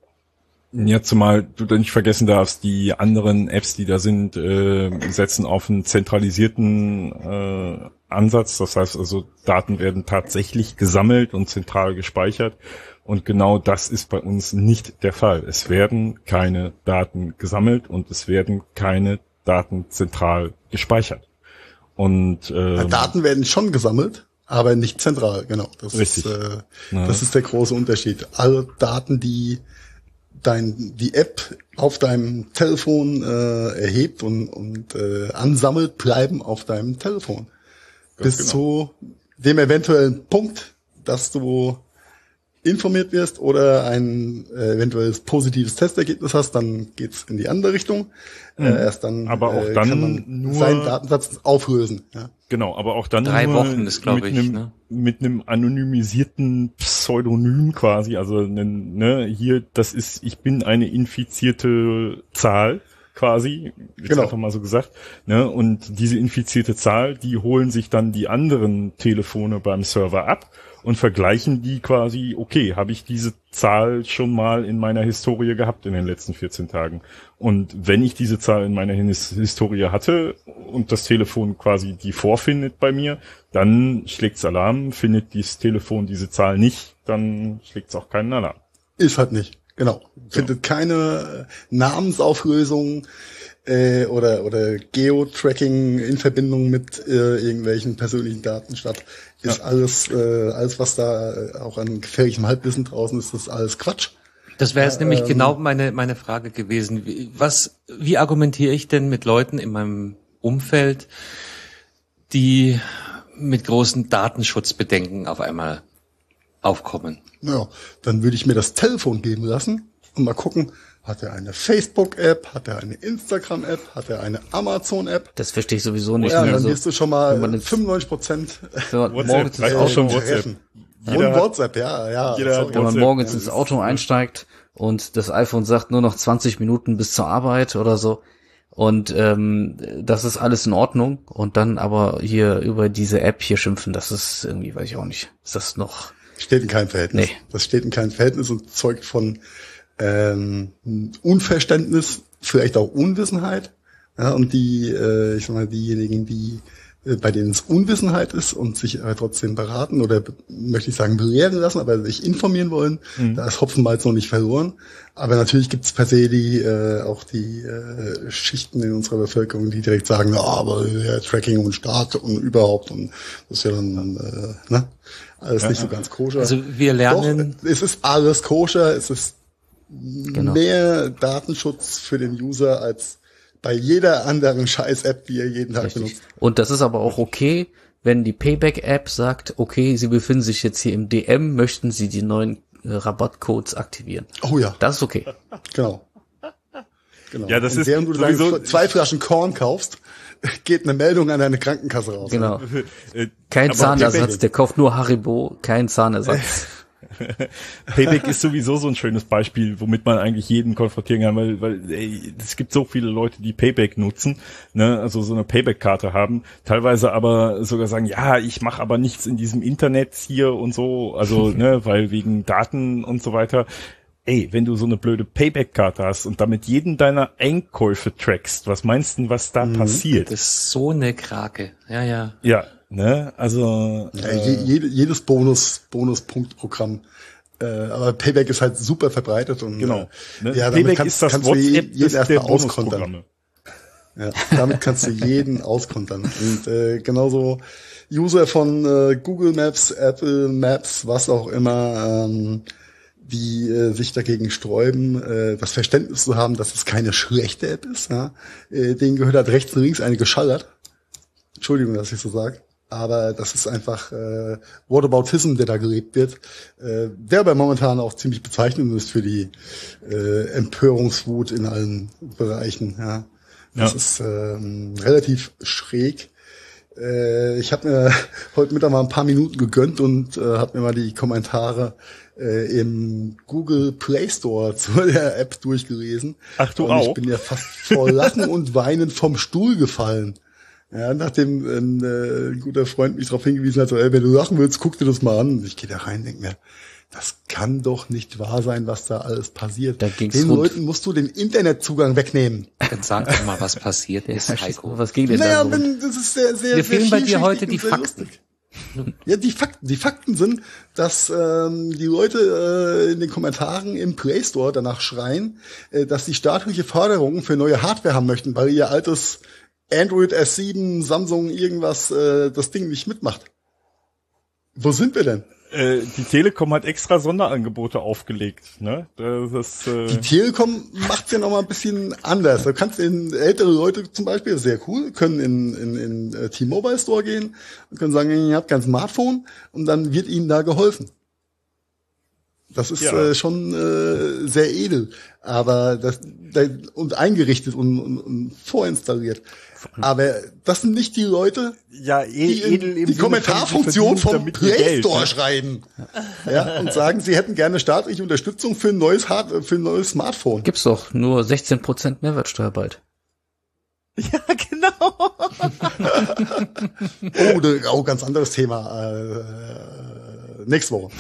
Ja, zumal du da nicht vergessen darfst, die anderen Apps, die da sind, äh, setzen auf einen zentralisierten äh, Ansatz. Das heißt also, Daten werden tatsächlich gesammelt und zentral gespeichert. Und genau das ist bei uns nicht der Fall. Es werden keine Daten gesammelt und es werden keine Daten zentral gespeichert. Und ähm, Daten werden schon gesammelt, aber nicht zentral, genau. Das Richtig. ist, äh, Ja. das ist der große Unterschied. Alle Daten, die dein, die App auf deinem Telefon äh, erhebt und, und äh, ansammelt, bleiben auf deinem Telefon. Ganz Bis genau. zu dem eventuellen Punkt, dass du informiert wirst oder ein äh, eventuelles positives Testergebnis hast, dann geht's in die andere Richtung. Mhm. Äh, erst dann, Aber auch äh, dann kann man nur- seinen Datensatz auflösen. Ja. Genau, aber auch dann Drei nur Wochen ist, glaub mit ich, einem, ne? mit einem anonymisierten Pseudonym quasi, also ne, ne, hier, das ist, ich bin eine infizierte Zahl quasi, jetzt Genau. einfach mal so gesagt, ne, und diese infizierte Zahl, die holen sich dann die anderen Telefone beim Server ab und vergleichen die quasi, okay, habe ich diese Zahl schon mal in meiner Historie gehabt in den letzten vierzehn Tagen. Und wenn ich diese Zahl in meiner His- Historie hatte und das Telefon quasi die vorfindet bei mir, dann schlägt's Alarm. Findet dieses Telefon diese Zahl nicht, dann schlägt's auch keinen Alarm. Ist halt nicht, genau. Findet keine äh, Namensauflösung äh, oder oder Geo-Tracking in Verbindung mit äh, irgendwelchen persönlichen Daten statt. Ist Ja. alles, äh, alles, was da äh, auch an gefährlichem Halbwissen draußen ist, das ist alles Quatsch. Das wäre jetzt Ja, nämlich ähm, genau meine meine Frage gewesen. Wie, was, wie argumentiere ich denn mit Leuten in meinem Umfeld, die mit großen Datenschutzbedenken auf einmal aufkommen? Naja, dann würde ich mir das Telefon geben lassen und mal gucken, hat er eine Facebook-App, hat er eine Instagram-App, hat er eine Amazon-App? Das verstehe ich sowieso nicht. Ja, dann Also, wirst du schon wenn man mal jetzt- fünfundneunzig Prozent wenn man WhatsApp, morgens ins reicht auch Auto, schon WhatsApp. treffen. Jeder Und hat- WhatsApp, ja, ja. jeder hat sorry. wenn man WhatsApp, morgens ja, ins das Auto ist- einsteigt und das iPhone sagt nur noch zwanzig Minuten bis zur Arbeit oder so und ähm, das ist alles in Ordnung und dann aber hier über diese App hier schimpfen, das ist irgendwie, weiß ich auch nicht, ist das noch... Steht in keinem Verhältnis. Nee. Das steht in keinem Verhältnis und zeugt von ähm, Unverständnis, vielleicht auch Unwissenheit. Ja, und die, äh, ich sag mal, diejenigen, die äh, bei denen es Unwissenheit ist und sich aber trotzdem beraten oder möchte ich sagen belehren lassen, aber sich informieren wollen. Mhm. Da ist Hopfenmalz noch nicht verloren. Aber natürlich gibt es per se die äh, auch die äh, Schichten in unserer Bevölkerung, die direkt sagen, ja, aber ja, Tracking und Staat und überhaupt und das ist ja dann äh, ne? alles ja, nicht so ganz koscher. Also wir lernen... Doch, es ist alles koscher, es ist genau. mehr Datenschutz für den User als bei jeder anderen Scheiß-App, die er jeden Tag Richtig. benutzt. Und das ist aber auch okay, wenn die Payback-App sagt, okay, Sie befinden sich jetzt hier im D M, möchten Sie die neuen äh, Rabattcodes aktivieren. Oh ja. Das ist okay. Genau. Genau. Ja, das und ist während du sowieso deine zwei Flaschen Korn kaufst, geht eine Meldung an deine Krankenkasse raus. Genau. Kein Zahnersatz, der kauft nur Haribo, kein Zahnersatz. Payback ist sowieso so ein schönes Beispiel, womit man eigentlich jeden konfrontieren kann, weil, weil ey, es gibt so viele Leute, die Payback nutzen, ne, also so eine Payback-Karte haben, teilweise aber sogar sagen, ja, ich mache aber nichts in diesem Internet hier und so, also ne, weil wegen Daten und so weiter. Ey, wenn du so eine blöde Payback-Karte hast und damit jeden deiner Einkäufe trackst, was meinst du, was da mhm. passiert? Das ist so eine Krake. Ja, ja. Ja, ne, also ja, äh, je, jedes Bonus Bonuspunktprogramm, äh, aber Payback ist halt super verbreitet und genau. Ne? Ja, damit Payback kannst, ist das kannst WhatsApp du jeden, jeden erstmal der auskontern. Ja, damit kannst du jeden auskontern. Und äh, genauso User von äh, Google Maps, Apple Maps, was auch immer, ähm, die äh, sich dagegen sträuben, äh, das Verständnis zu haben, dass es keine schlechte App ist. Ja? Äh, denen gehört halt rechts und links eine geschallert. Entschuldigung, dass ich so sage. Aber das ist einfach äh, Whataboutism, der da gelebt wird, äh, der aber momentan auch ziemlich bezeichnend ist für die äh, Empörungswut in allen Bereichen. Ja, das ja. ist ähm, relativ schräg. Äh, ich habe mir heute Mittag mal ein paar Minuten gegönnt und äh, habe mir mal die Kommentare äh, im Google Play Store zu der App durchgelesen. Ach du und auch? Ich bin ja fast vor Lachen und Weinen vom Stuhl gefallen. Ja, nachdem ein äh, guter Freund mich darauf hingewiesen hat, so, ey, wenn du lachen willst, guck dir das mal an. Und ich gehe da rein und denke mir, das kann doch nicht wahr sein, was da alles passiert. Da ging's den rund. Leuten musst du den Internetzugang wegnehmen. Dann sag doch mal, was passiert ist, Ja, Heiko. was ging denn Naja, da? wenn, das ist sehr, sehr, Wir sehr fehlen bei dir vielschichtig heute und die sehr Fakten. lustig. Ja, die Fakten, die Fakten sind, dass ähm, die Leute äh, in den Kommentaren im Play Store danach schreien, äh, dass die staatliche Förderung für neue Hardware haben möchten, weil ihr altes Android S sieben, Samsung, irgendwas, äh, das Ding nicht mitmacht. Wo sind wir denn? Äh, die Telekom hat extra Sonderangebote aufgelegt, ne? Das, äh Die Telekom macht's ja noch mal ein bisschen anders. Da kannst du in ältere Leute zum Beispiel, sehr cool, können in, in, in äh, T-Mobile Store gehen und können sagen, ihr habt kein Smartphone und dann wird ihnen da geholfen. Das ist ja. äh, schon äh, sehr edel, aber das, da, und eingerichtet und, und, und vorinstalliert. Aber das sind nicht die Leute, ja, die edel in die Kommentarfunktion vom Play Store schreiben, ja, und sagen, sie hätten gerne staatliche Unterstützung für ein neues Hard für ein neues Smartphone. Gibt's doch nur sechzehn Prozent Mehrwertsteuer bald. Ja, genau. oh, de, oh, ganz anderes Thema. Äh, nächste Woche.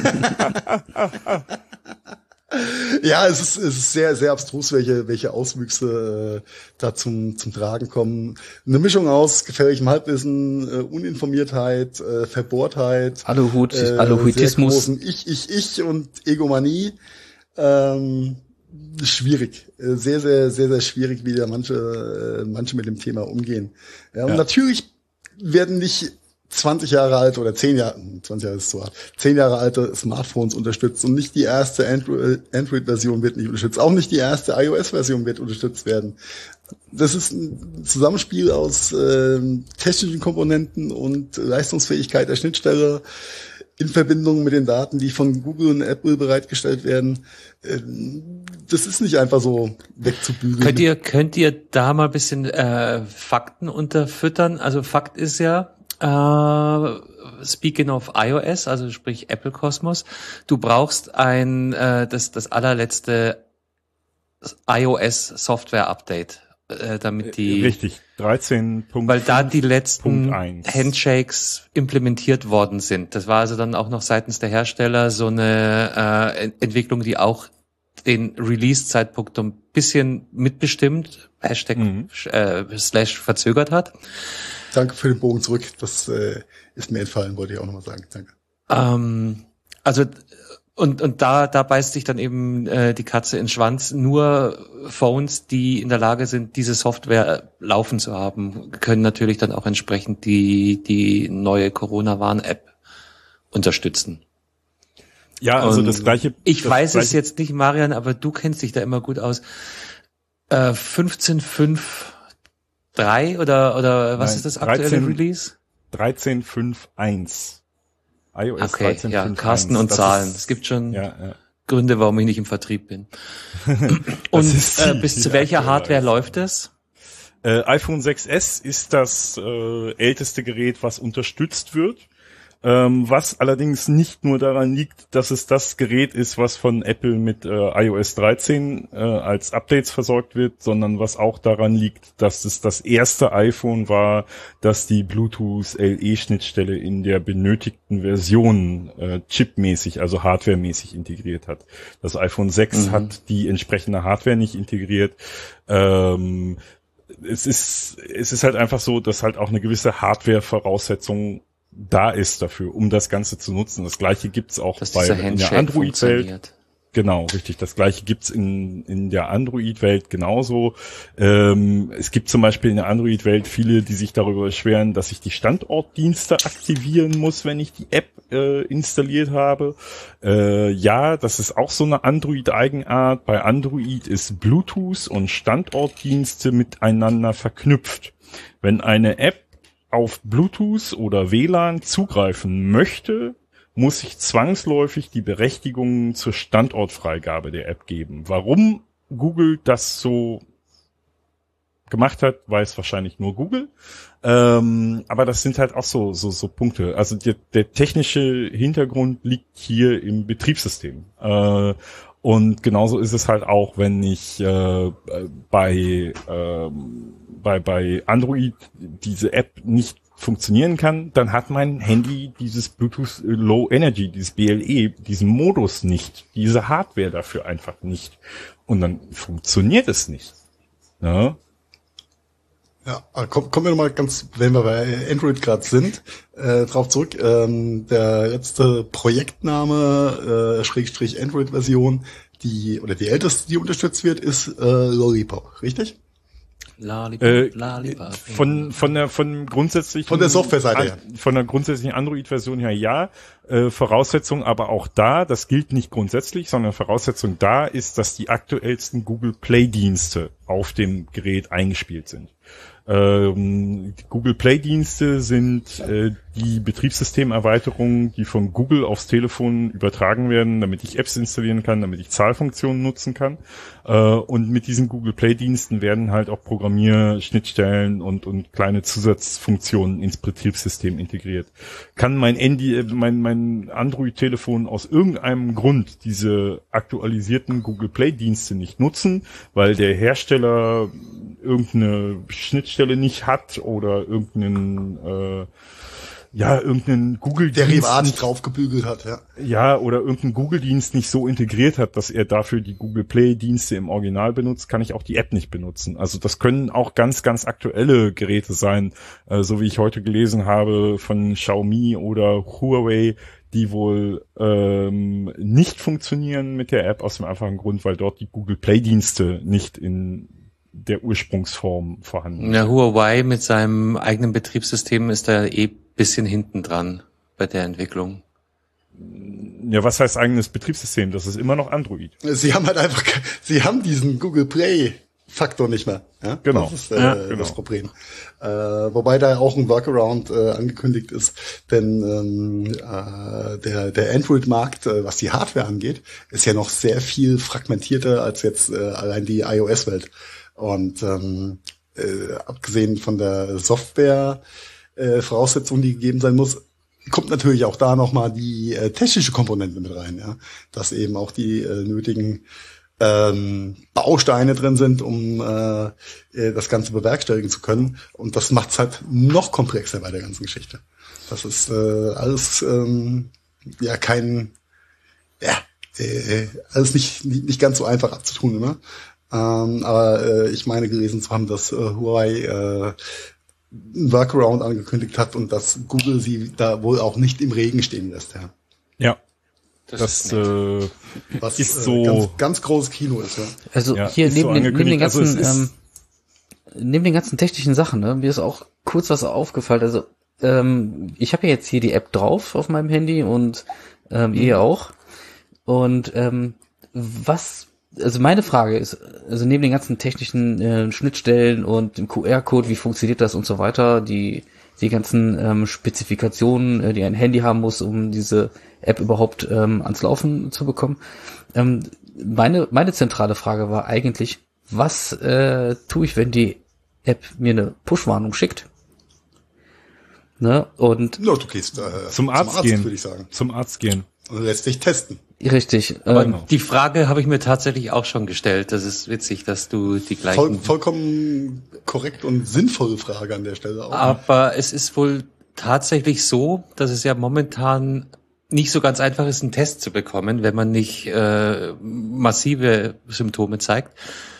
Ja, es ist, es ist sehr, sehr abstrus, welche, welche Auswüchse äh, da zum, zum Tragen kommen. Eine Mischung aus gefährlichem Halbwissen, äh, Uninformiertheit, äh, Verbohrtheit, Aluhut, äh, Aluhutismus. sehr großen Ich, Ich, Ich und Egomanie. Ähm, schwierig. Äh, sehr, sehr, sehr, sehr schwierig, wie da manche, äh, manche mit dem Thema umgehen. Ja, und ja. natürlich werden nicht zwanzig Jahre alt oder zehn Jahre, zwanzig Jahre ist zu hart, zehn Jahre alte Smartphones unterstützt und nicht die erste Android-Version wird nicht unterstützt. Auch nicht die erste iOS-Version wird unterstützt werden. Das ist ein Zusammenspiel aus äh, technischen Komponenten und Leistungsfähigkeit der Schnittstelle in Verbindung mit den Daten, die von Google und Apple bereitgestellt werden. Äh, das ist nicht einfach so wegzubügeln. Könnt ihr, könnt ihr da mal ein bisschen äh, Fakten unterfüttern? Also Fakt ist ja, Uh, speaking of iOS, also sprich Apple Kosmos, du brauchst ein äh, das das allerletzte iOS Software Update, äh, damit die richtig dreizehn Punkt weil da die letzten eins Handshakes implementiert worden sind. Das war also dann auch noch seitens der Hersteller so eine äh, Entwicklung, die auch den Release-Zeitpunkt bisschen mitbestimmt, Hashtag Mhm. äh, slash verzögert hat. Danke für den Bogen zurück. Das äh, ist mir entfallen, wollte ich auch nochmal sagen. Danke. Ähm, also und und da da beißt sich dann eben äh, die Katze in den Schwanz. Nur Phones, die in der Lage sind, diese Software laufen zu haben, können natürlich dann auch entsprechend die die neue Corona-Warn-App unterstützen. Ja, also Und das gleiche. Ich das weiß gleiche, es jetzt nicht, Marian, aber du kennst dich da immer gut aus. Äh, fünfzehn Punkt fünf Punkt drei oder oder was Nein, ist das aktuelle dreizehn Release? dreizehn Punkt fünf Punkt eins. iOS Okay, dreizehn ja, Punkt fünf Punkt Carsten und eins. Das Zahlen. ist- Es gibt schon Ja, ja. Gründe, warum ich nicht im Vertrieb bin. Und ist äh, die- bis zu die welcher aktuelle Hardware iPhone. läuft es? Äh, iPhone sechs S ist das äh, älteste Gerät, was unterstützt wird. Ähm, was allerdings nicht nur daran liegt, dass es das Gerät ist, was von Apple mit äh, iOS dreizehn äh, als Updates versorgt wird, sondern was auch daran liegt, dass es das erste iPhone war, das die Bluetooth-L E-Schnittstelle in der benötigten Version äh, chipmäßig, also hardwaremäßig integriert hat. Das iPhone sechs Mhm. hat die entsprechende Hardware nicht integriert. Ähm, es ist, es ist halt einfach so, dass halt auch eine gewisse Hardware-Voraussetzung da ist dafür, um das Ganze zu nutzen. Das Gleiche gibt's auch Dass bei dieser in der Handshake Android-Welt. funktioniert. Genau, richtig. Das Gleiche gibt's in in der Android-Welt genauso. Ähm, es gibt zum Beispiel in der Android-Welt viele, die sich darüber beschweren, dass ich die Standortdienste aktivieren muss, wenn ich die App äh, installiert habe. Äh, ja, das ist auch so eine Android-Eigenart. Bei Android ist Bluetooth und Standortdienste miteinander verknüpft. Wenn eine App auf Bluetooth oder W L A N zugreifen möchte, muss ich zwangsläufig die Berechtigung zur Standortfreigabe der App geben. Warum Google das so gemacht hat, weiß wahrscheinlich nur Google. Ähm, aber das sind halt auch so so so Punkte. Also der, der technische Hintergrund liegt hier im Betriebssystem. Äh, und genauso ist es halt auch, wenn ich äh, bei ähm, bei bei Android diese App nicht funktionieren kann, dann hat mein Handy dieses Bluetooth Low Energy, dieses B L E, diesen Modus nicht, diese Hardware dafür einfach nicht. Und dann funktioniert es nicht. Ja, Ja, aber komm, kommen wir nochmal ganz, wenn wir bei Android gerade sind, äh, drauf zurück. Ähm, der letzte Projektname, äh, Schrägstrich Android-Version, die, oder die älteste, die unterstützt wird, ist äh, Lollipop, richtig? Lollipop, Äh, Lollipop. von von der von grundsätzlich Von der Softwareseite her. von der grundsätzlichen Android-Version her ja. Äh, Voraussetzung aber auch da, das gilt nicht grundsätzlich, sondern Voraussetzung da ist, dass die aktuellsten Google Play-Dienste auf dem Gerät eingespielt sind. Ähm, die Google Play-Dienste sind äh, die Betriebssystemerweiterungen, die von Google aufs Telefon übertragen werden, damit ich Apps installieren kann, damit ich Zahlfunktionen nutzen kann. Äh, und mit diesen Google Play-Diensten werden halt auch Programmierschnittstellen und und kleine Zusatzfunktionen ins Betriebssystem integriert. Kann mein Handy, mein mein Android-Telefon aus irgendeinem Grund diese aktualisierten Google Play-Dienste nicht nutzen, weil der Hersteller irgendeine Schnittstelle nicht hat oder irgendeinen äh, ja irgendeinen Google-Dienst Derivat nicht- draufgebügelt hat, ja. ja, oder irgendein Google-Dienst nicht so integriert hat, dass er dafür die Google Play-Dienste im Original benutzt, kann ich auch die App nicht benutzen. Also das können auch ganz, ganz aktuelle Geräte sein, äh, so wie ich heute gelesen habe von Xiaomi oder Huawei, die wohl ähm, nicht funktionieren mit der App aus dem einfachen Grund, weil dort die Google Play-Dienste nicht in der Ursprungsform vorhanden sind. Ja, Huawei mit seinem eigenen Betriebssystem ist da eh bisschen hinten dran bei der Entwicklung. Ja, was heißt eigenes Betriebssystem? Das ist immer noch Android. Sie haben halt einfach, ke- sie haben diesen Google Play Faktor nicht mehr. Ja? Genau. Das ist äh, Ja, das genau. Problem. Äh, wobei da auch ein Workaround äh, angekündigt ist, denn ähm, äh, der, der Android-Markt, äh, was die Hardware angeht, ist ja noch sehr viel fragmentierter als jetzt äh, allein die iOS-Welt. Und ähm, äh, abgesehen von der Software äh, Voraussetzung, die gegeben sein muss, kommt natürlich auch da nochmal die äh, technische Komponente mit rein, ja, dass eben auch die äh, nötigen ähm, Bausteine drin sind, um äh, äh, das Ganze bewerkstelligen zu können. Und das macht's halt noch komplexer bei der ganzen Geschichte. Das ist äh, alles ähm, ja kein, ja, äh, alles nicht, nicht nicht ganz so einfach abzutun immer. Ähm, aber äh, ich meine gelesen zu haben, dass äh, Huawei äh, einen Workaround angekündigt hat und dass Google sie da wohl auch nicht im Regen stehen lässt. Ja. Ja, Das, das, ist nett. äh, Was ist äh, so. ganz, ganz großes Kino ist. Ja. Also Ja, hier ist neben, so den, neben den angekündigt. Also ganzen, es ist- ähm, neben den ganzen technischen Sachen, ne, mir ist auch kurz was aufgefallen. Also ähm, ich habe ja jetzt hier die App drauf auf meinem Handy und ähm, ihr auch. Und ähm, was, also meine Frage ist, also neben den ganzen technischen äh, Schnittstellen und dem Q R-Code, wie funktioniert das und so weiter, die die ganzen ähm, Spezifikationen, äh, die ein Handy haben muss, um diese App überhaupt ähm, ans Laufen zu bekommen. Ähm, meine meine zentrale Frage war eigentlich, was äh, tue ich, wenn die App mir eine Push-Warnung schickt? Ne? Und No, du gehst äh, Zum Arzt, gehen. würde ich sagen. Zum Arzt gehen. Und lässt dich testen. richtig, Aber ähm, die Frage habe ich mir tatsächlich auch schon gestellt. Das ist witzig, dass du die Voll, gleichen... vollkommen korrekt und sinnvolle Frage an der Stelle auch. Aber es ist wohl tatsächlich so, dass es ja momentan nicht so ganz einfach ist, einen Test zu bekommen, wenn man nicht äh, massive Symptome zeigt.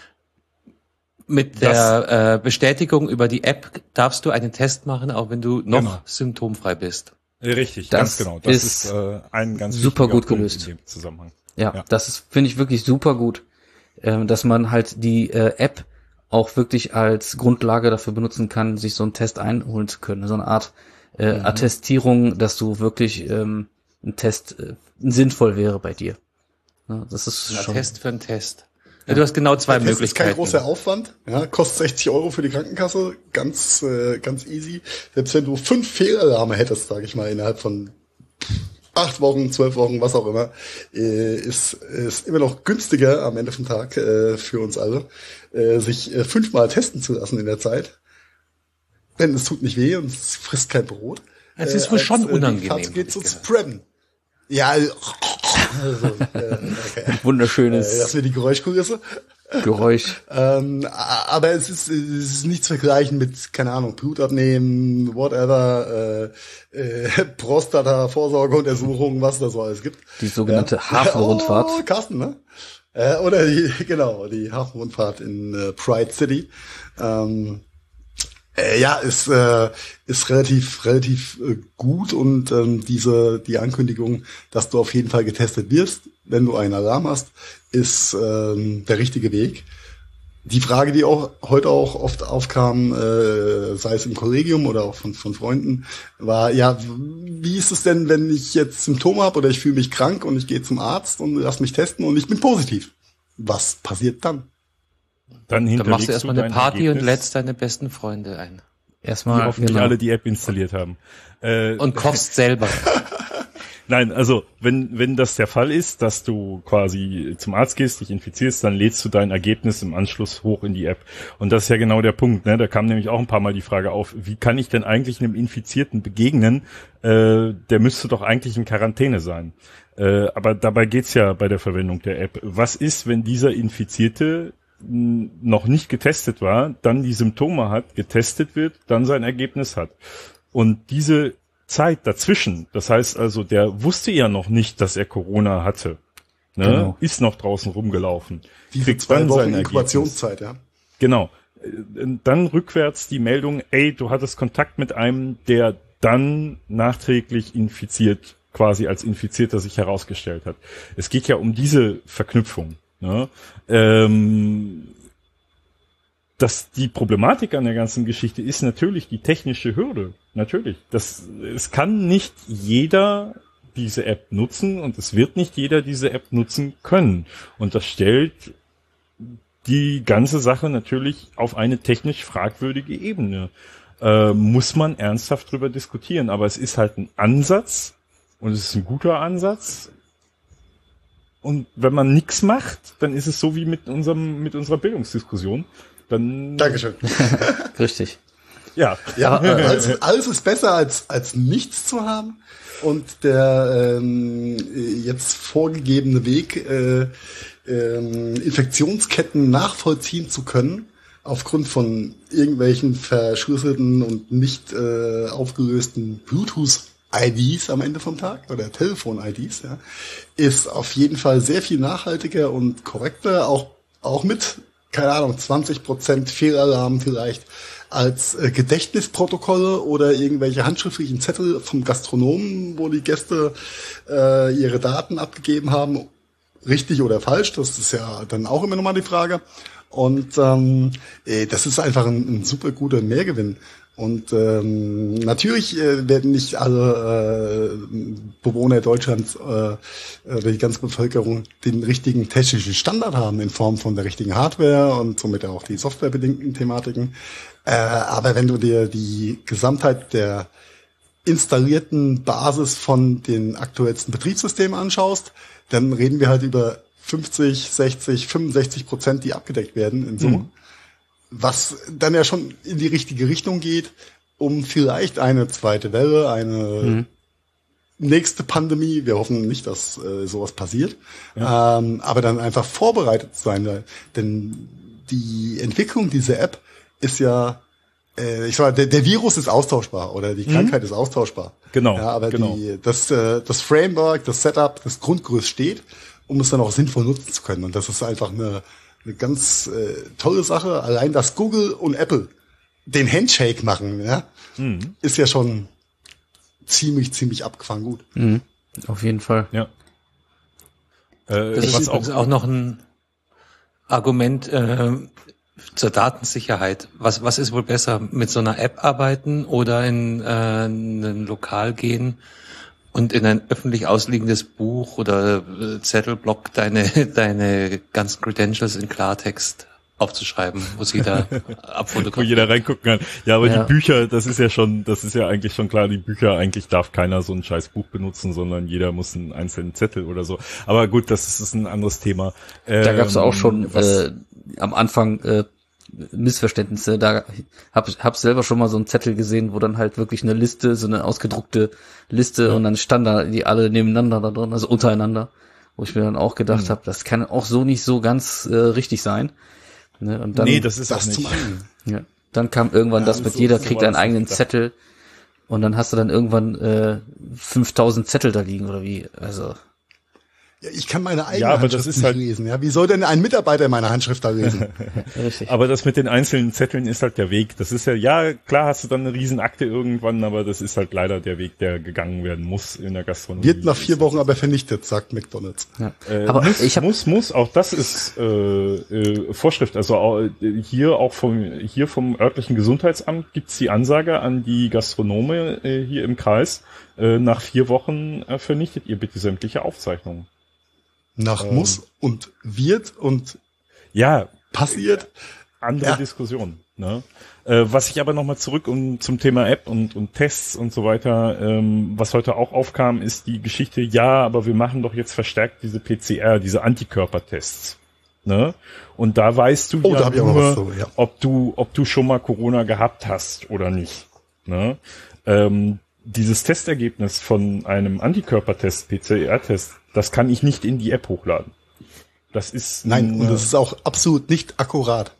Mit Das- der äh, Bestätigung über die App darfst du einen Test machen, auch wenn du noch Genau. symptomfrei bist. Äh, Richtig, Das ganz genau. Das ist ist, äh, ein ganz super wichtiger gut Punkt gelöst. in dem Zusammenhang. Ja, Ja. das ist, finde ich wirklich super gut, ähm, dass man halt die äh, App auch wirklich als Grundlage dafür benutzen kann, sich so einen Test einholen zu können. So eine Art äh, Mhm. Attestierung, dass du wirklich ähm, ein Test äh, sinnvoll wäre bei dir. Ja, das ist Ein schon. Test für einen Test. Ja, du hast genau zwei Der Test ist kein Möglichkeiten. großer Aufwand, ja, kostet sechzig Euro für die Krankenkasse, ganz äh, ganz easy. Selbst wenn du fünf Fehlalarme hättest, sage ich mal, innerhalb von acht Wochen, zwölf Wochen, was auch immer, äh, ist ist immer noch günstiger am Ende vom Tag äh, für uns alle, äh, sich äh, fünfmal testen zu lassen in der Zeit. Denn es tut nicht weh und es frisst kein Brot. Es ist wohl als, schon äh, die unangenehm, Katze hab geht ich zu gehört. spreaden. Ja, also, äh, okay. Wunderschönes Äh, lassen wir die Geräuschkulisse. Geräusch. Ähm, a- aber es ist, es ist nicht zu vergleichen mit, keine Ahnung, Blut abnehmen, whatever, äh, äh, Prostata-Vorsorgeuntersuchungen, was da so alles gibt. Die sogenannte Ja. Hafenrundfahrt. Oh, Carsten, ne? Äh, oder die, genau, die Hafenrundfahrt in äh, Pride City. Ähm, äh, ja, ist, äh, ist relativ, relativ äh, gut und ähm, diese, die Ankündigung, dass du auf jeden Fall getestet wirst, wenn du einen Alarm hast, ist ähm, der richtige Weg. Die Frage, die auch heute auch oft aufkam, äh, sei es im Kollegium oder auch von, von Freunden, war, ja, wie ist es denn, wenn ich jetzt Symptome habe oder ich fühle mich krank und ich gehe zum Arzt und lass mich testen und ich bin positiv? Was passiert dann? Dann Dann hinterlegst machst du erstmal eine dein Party Ergebnis, und lädst deine besten Freunde ein. die Erstmal hoffentlich genau. alle die App installiert haben. Äh, Und kochst selber. Nein, also wenn wenn das der Fall ist, dass du quasi zum Arzt gehst, dich infizierst, dann lädst du dein Ergebnis im Anschluss hoch in die App. Und das ist ja genau der Punkt. Ne? Da kam nämlich auch ein paar Mal die Frage auf, wie kann ich denn eigentlich einem Infizierten begegnen? Äh, der müsste doch eigentlich in Quarantäne sein. Äh, aber dabei geht's ja bei der Verwendung der App. Was ist, wenn dieser Infizierte mh, noch nicht getestet war, dann die Symptome hat, getestet wird, dann sein Ergebnis hat? Und diese Zeit dazwischen, das heißt also, der wusste ja noch nicht, dass er Corona hatte, ne? Genau. Ist noch draußen rumgelaufen, Diese kriegt zwei dann Wochen sein Ergebnis. Inkubationszeit, ja. Genau. Äh, Dann rückwärts die Meldung, ey, du hattest Kontakt mit einem, der dann nachträglich infiziert, quasi als Infizierter sich herausgestellt hat. Es geht ja um diese Verknüpfung. Ne? Ähm, dass die Problematik an der ganzen Geschichte ist natürlich die technische Hürde. Natürlich. Das, es kann nicht jeder diese App nutzen und es wird nicht jeder diese App nutzen können. Und das stellt die ganze Sache natürlich auf eine technisch fragwürdige Ebene. Äh, muss man ernsthaft drüber diskutieren. Aber es ist halt ein Ansatz und es ist ein guter Ansatz. Und wenn man nichts macht, dann ist es so wie mit unserem, mit unserer Bildungsdiskussion. Dann, Dankeschön. Richtig. ja. Ja, alles, alles ist besser als, als nichts zu haben. Und der ähm, jetzt vorgegebene Weg, äh, ähm, Infektionsketten nachvollziehen zu können, aufgrund von irgendwelchen verschlüsselten und nicht äh, aufgelösten Bluetooth-I Ds am Ende vom Tag oder Telefon-I Ds, ja, ist auf jeden Fall sehr viel nachhaltiger und korrekter, auch, auch mit keine Ahnung, zwanzig Prozent Fehlalarm vielleicht als äh, Gedächtnisprotokolle oder irgendwelche handschriftlichen Zettel vom Gastronomen, wo die Gäste äh, ihre Daten abgegeben haben, richtig oder falsch, das ist ja dann auch immer nochmal die Frage. Und ähm, äh, das ist einfach ein, ein super guter Mehrgewinn. Und ähm, natürlich äh, werden nicht alle äh, Bewohner Deutschlands äh, oder die ganze Bevölkerung den richtigen technischen Standard haben in Form von der richtigen Hardware und somit auch die softwarebedingten Thematiken. Äh, aber wenn du dir die Gesamtheit der installierten Basis von den aktuellsten Betriebssystemen anschaust, dann reden wir halt über fünfzig, sechzig, fünfundsechzig Prozent, die abgedeckt werden in Summe. Mhm. Was dann ja schon in die richtige Richtung geht, um vielleicht eine zweite Welle, eine mhm. nächste Pandemie, wir hoffen nicht, dass äh, sowas passiert, ja. ähm, aber dann einfach vorbereitet zu sein. Denn die Entwicklung dieser App ist ja, äh, ich sag mal, der, der Virus ist austauschbar oder die Krankheit mhm. ist austauschbar. Genau. Ja, aber genau. Die, das, äh, das Framework, das Setup, das Grundgerüst steht, um es dann auch sinnvoll nutzen zu können. Und das ist einfach eine Eine ganz äh, tolle Sache. Allein, dass Google und Apple den Handshake machen, ja, mhm. ist ja schon ziemlich, ziemlich abgefahren gut. Mhm. Auf jeden Fall. Ja. Äh, das was ist auch, auch noch ein Argument äh, zur Datensicherheit. Was, was ist wohl besser, mit so einer App arbeiten oder in äh, ein Lokal gehen und in ein öffentlich ausliegendes Buch oder Zettelblock deine deine ganzen Credentials in Klartext aufzuschreiben, wo sie da abfotografieren. Wo jeder reingucken kann. Ja, aber ja. die Bücher, das ist ja schon, das ist ja eigentlich schon klar, die Bücher, eigentlich darf keiner so ein scheiß Buch benutzen, sondern jeder muss einen einzelnen Zettel oder so. Aber gut, das ist, das ist ein anderes Thema. Da ähm, gab es auch schon äh, am Anfang äh, Missverständnisse. Da hab ich hab selber schon mal so einen Zettel gesehen, wo dann halt wirklich eine Liste, so eine ausgedruckte Liste ja. und dann stand da die alle nebeneinander da drin, also untereinander, wo ich mir dann auch gedacht mhm. habe, das kann auch so nicht so ganz äh, richtig sein. Ne? Und dann, nee, das ist das auch nicht. Zum einen. Ja, dann kam irgendwann ja, das mit, so, jeder so kriegt einen eigenen Zettel und dann hast du dann irgendwann äh, fünftausend Zettel da liegen oder wie, also... Ja, ich kann meine eigene ja, aber Handschrift das ist nicht halt lesen. Ja, wie soll denn ein Mitarbeiter meine Handschrift da lesen? Richtig. Aber das mit den einzelnen Zetteln ist halt der Weg. Das ist ja, ja, klar hast du dann eine Riesenakte irgendwann, aber das ist halt leider der Weg, der gegangen werden muss in der Gastronomie. Wird nach vier Wochen aber vernichtet, sagt McDonald's. Ja. Äh, aber muss, ich hab muss, muss, auch das ist äh, äh, Vorschrift. Also auch, hier auch vom hier vom örtlichen Gesundheitsamt gibt's die Ansage an die Gastronome äh, hier im Kreis, äh, nach vier Wochen äh, vernichtet ihr bitte sämtliche Aufzeichnungen. Nach ähm, muss und wird und ja passiert. Andere ja. Diskussion. Ne? Äh, was ich aber nochmal zurück um, zum Thema App und, und Tests und so weiter, ähm, was heute auch aufkam, ist die Geschichte, ja, aber wir machen doch jetzt verstärkt diese P C R, diese Antikörpertests. Ne? Und da weißt du oh, ja da nur, so, ja. ob du, ob du schon mal Corona gehabt hast oder nicht. Ne? Ähm, dieses Testergebnis von einem Antikörpertest, P C R-Test, das kann ich nicht in die App hochladen. Das ist Nein, und das ist auch absolut nicht akkurat.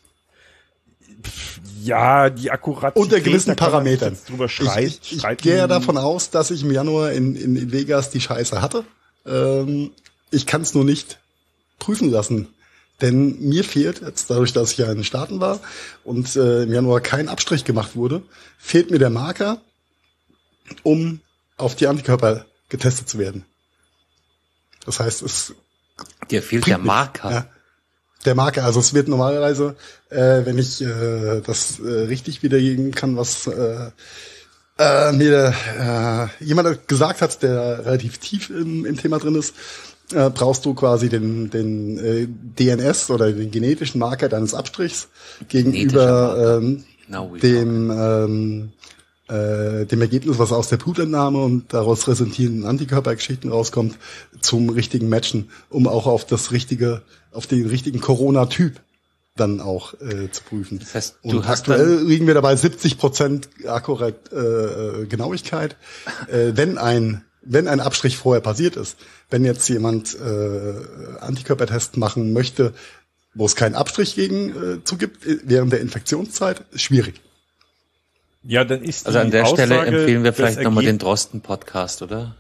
Ja, die Akkuratität. Unter gewissen Parametern. Drüber schreit, ich ich, ich gehe ja davon aus, dass ich im Januar in, in Vegas die Scheiße hatte. Ähm, ich kann es nur nicht prüfen lassen. Denn mir fehlt, jetzt dadurch, dass ich ja in den Staaten war und äh, im Januar kein Abstrich gemacht wurde, fehlt mir der Marker, um auf die Antikörper getestet zu werden. Das heißt, es dir fehlt der Marker. Ja, der Marker, also es wird normalerweise, äh, wenn ich äh, das äh, richtig wiedergeben kann, was äh, äh, mir äh, jemand gesagt hat, der relativ tief im, im Thema drin ist, äh, brauchst du quasi den, den äh, D N S oder den genetischen Marker deines Abstrichs gegenüber ähm, dem ähm, äh, dem Ergebnis, was aus der Blutentnahme und daraus resultierenden Antikörpergeschichten rauskommt, zum richtigen Matchen, um auch auf das richtige, auf den richtigen Corona-Typ dann auch äh, zu prüfen. Das heißt, und du hast aktuell liegen wir dabei siebzig Prozent akkurat äh, Genauigkeit, äh, wenn ein wenn ein Abstrich vorher passiert ist. Wenn jetzt jemand äh, Antikörpertest machen möchte, wo es keinen Abstrich gegen äh, zugibt während der Infektionszeit, schwierig. Ja, dann ist die also an der Aussage, Stelle empfehlen wir vielleicht das nochmal Ergeb- den Drosten-Podcast, oder?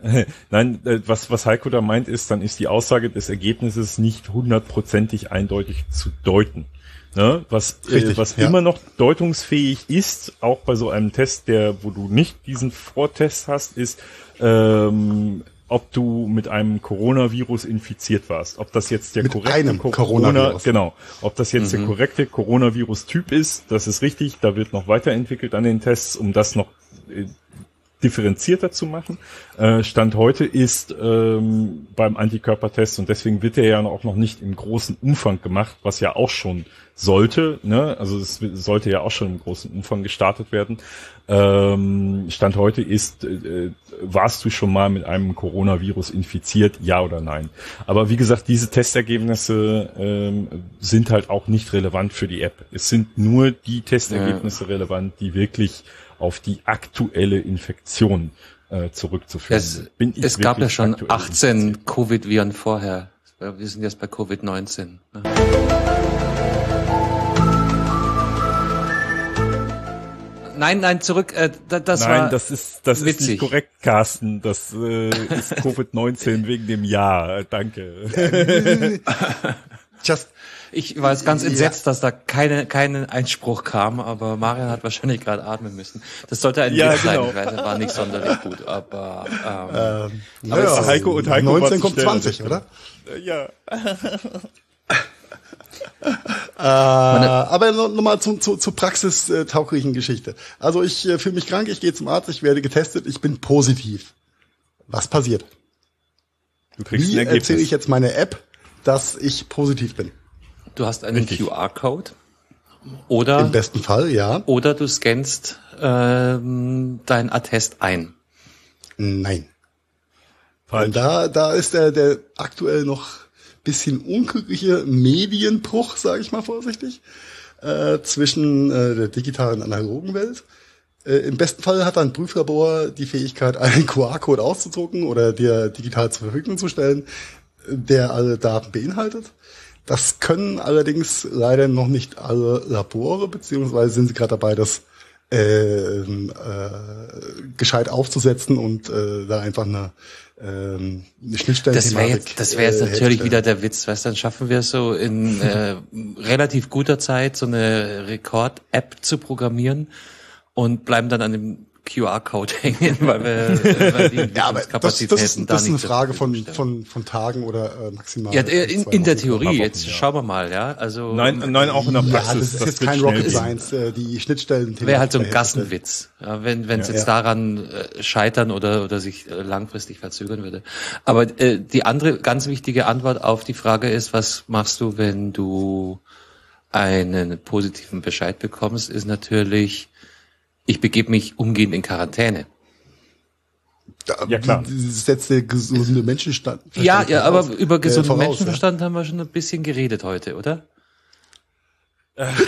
Nein, was, was Heiko da meint ist, dann ist die Aussage des Ergebnisses nicht hundertprozentig eindeutig zu deuten. Ne? Was, Richtig, äh, was ja. immer noch deutungsfähig ist, auch bei so einem Test, der, wo du nicht diesen Vortest hast, ist, ähm, ob du mit einem Coronavirus infiziert warst. Ob das jetzt der Mit korrekte einem Co- Coronavirus. Genau. Ob das jetzt Mhm. der korrekte Coronavirus-Typ ist, das ist richtig. Da wird noch weiterentwickelt an den Tests, um das noch äh, differenzierter zu machen. Äh, Stand heute ist ähm, beim Antikörpertest, und deswegen wird der ja auch noch nicht im großen Umfang gemacht, was ja auch schon sollte, ne? Also es sollte ja auch schon im großen Umfang gestartet werden. Ähm, Stand heute ist, äh, warst du schon mal mit einem Coronavirus infiziert, ja oder nein? Aber wie gesagt, diese Testergebnisse ähm, sind halt auch nicht relevant für die App. Es sind nur die Testergebnisse ja. relevant, die wirklich auf die aktuelle Infektion äh, zurückzuführen. Es, Bin ich es gab ja wirklich schon aktuell achtzehn infiziert? Covid-Viren vorher. Wir sind jetzt bei Covid neunzehn. Ne? Nein, nein, zurück. Äh, da- das Nein, war das ist das ist witzig. nicht korrekt, Carsten. Das äh, ist Covid neunzehn wegen dem Jahr. Danke. Just, Ich war jetzt ganz Ja. entsetzt, dass da keine keinen Einspruch kam, aber Marian hat wahrscheinlich gerade atmen müssen. Das sollte ein Ja, Witz sein, genau. ich weiß, er war nicht sonderlich gut, aber ähm, ähm, Aber naja, es- Heiko und Heiko neunzehn war kommt zu schnell. zwanzig, oder? Ja. Äh, aber nochmal noch mal zu, zu, zur praxistauglichen Geschichte. Also ich äh, fühle mich krank, ich gehe zum Arzt, ich werde getestet, ich bin positiv. Was passiert? Du kriegst Wie ein Ergebnis. erzähle ich jetzt meine App, dass ich positiv bin? du hast einen Richtig. Q R-Code oder Im besten Fall, ja. oder du scannst ähm, dein Attest ein. Nein. Falsch. Und da, da ist der, der aktuell noch bisschen unglückliche Medienbruch, sage ich mal vorsichtig, äh, zwischen äh, der digitalen und analogen Welt. Äh, Im besten Fall hat ein Prüflabor die Fähigkeit, einen Q R-Code auszudrucken oder dir digital zur Verfügung zu stellen, der alle Daten beinhaltet. Das können allerdings leider noch nicht alle Labore, beziehungsweise sind sie gerade dabei, das äh, äh, gescheit aufzusetzen und äh, da einfach eine, ähm, eine Schnittstelle. Das wäre jetzt, das wäre jetzt natürlich wieder der Witz, weißt du, dann schaffen wir es so in äh, relativ guter Zeit, so eine Rekord-App zu programmieren und bleiben dann an dem Q R-Code hängen, weil wir weil die Ja, aber das, Kapazitäten das, das ist da eine nicht zur Frage von, Verfügung von, stellen. von Tagen oder äh, maximal. Ja, in, in der Theorie, Wochen, jetzt ja. schauen wir mal, ja, also Nein, nein, auch in der Ja, Praxis. das ist jetzt wird kein schnell Rocket gehen. Science, äh, die Schnittstellen. wäre halt so ein herzustellen. Gassenwitz, ja, wenn wenn es Ja, jetzt ja. daran äh, scheitern oder oder sich äh, langfristig verzögern würde. Aber äh, die andere ganz wichtige Antwort auf die Frage ist, was machst du, wenn du einen positiven Bescheid bekommst, ist natürlich, ich begebe mich umgehend in Quarantäne. Da, Ja, klar. Das setzt der gesunde Menschenstand. Ja, ja, aber voraus, über äh, gesunden voraus, Menschenverstand haben wir schon ein bisschen geredet heute, oder? Also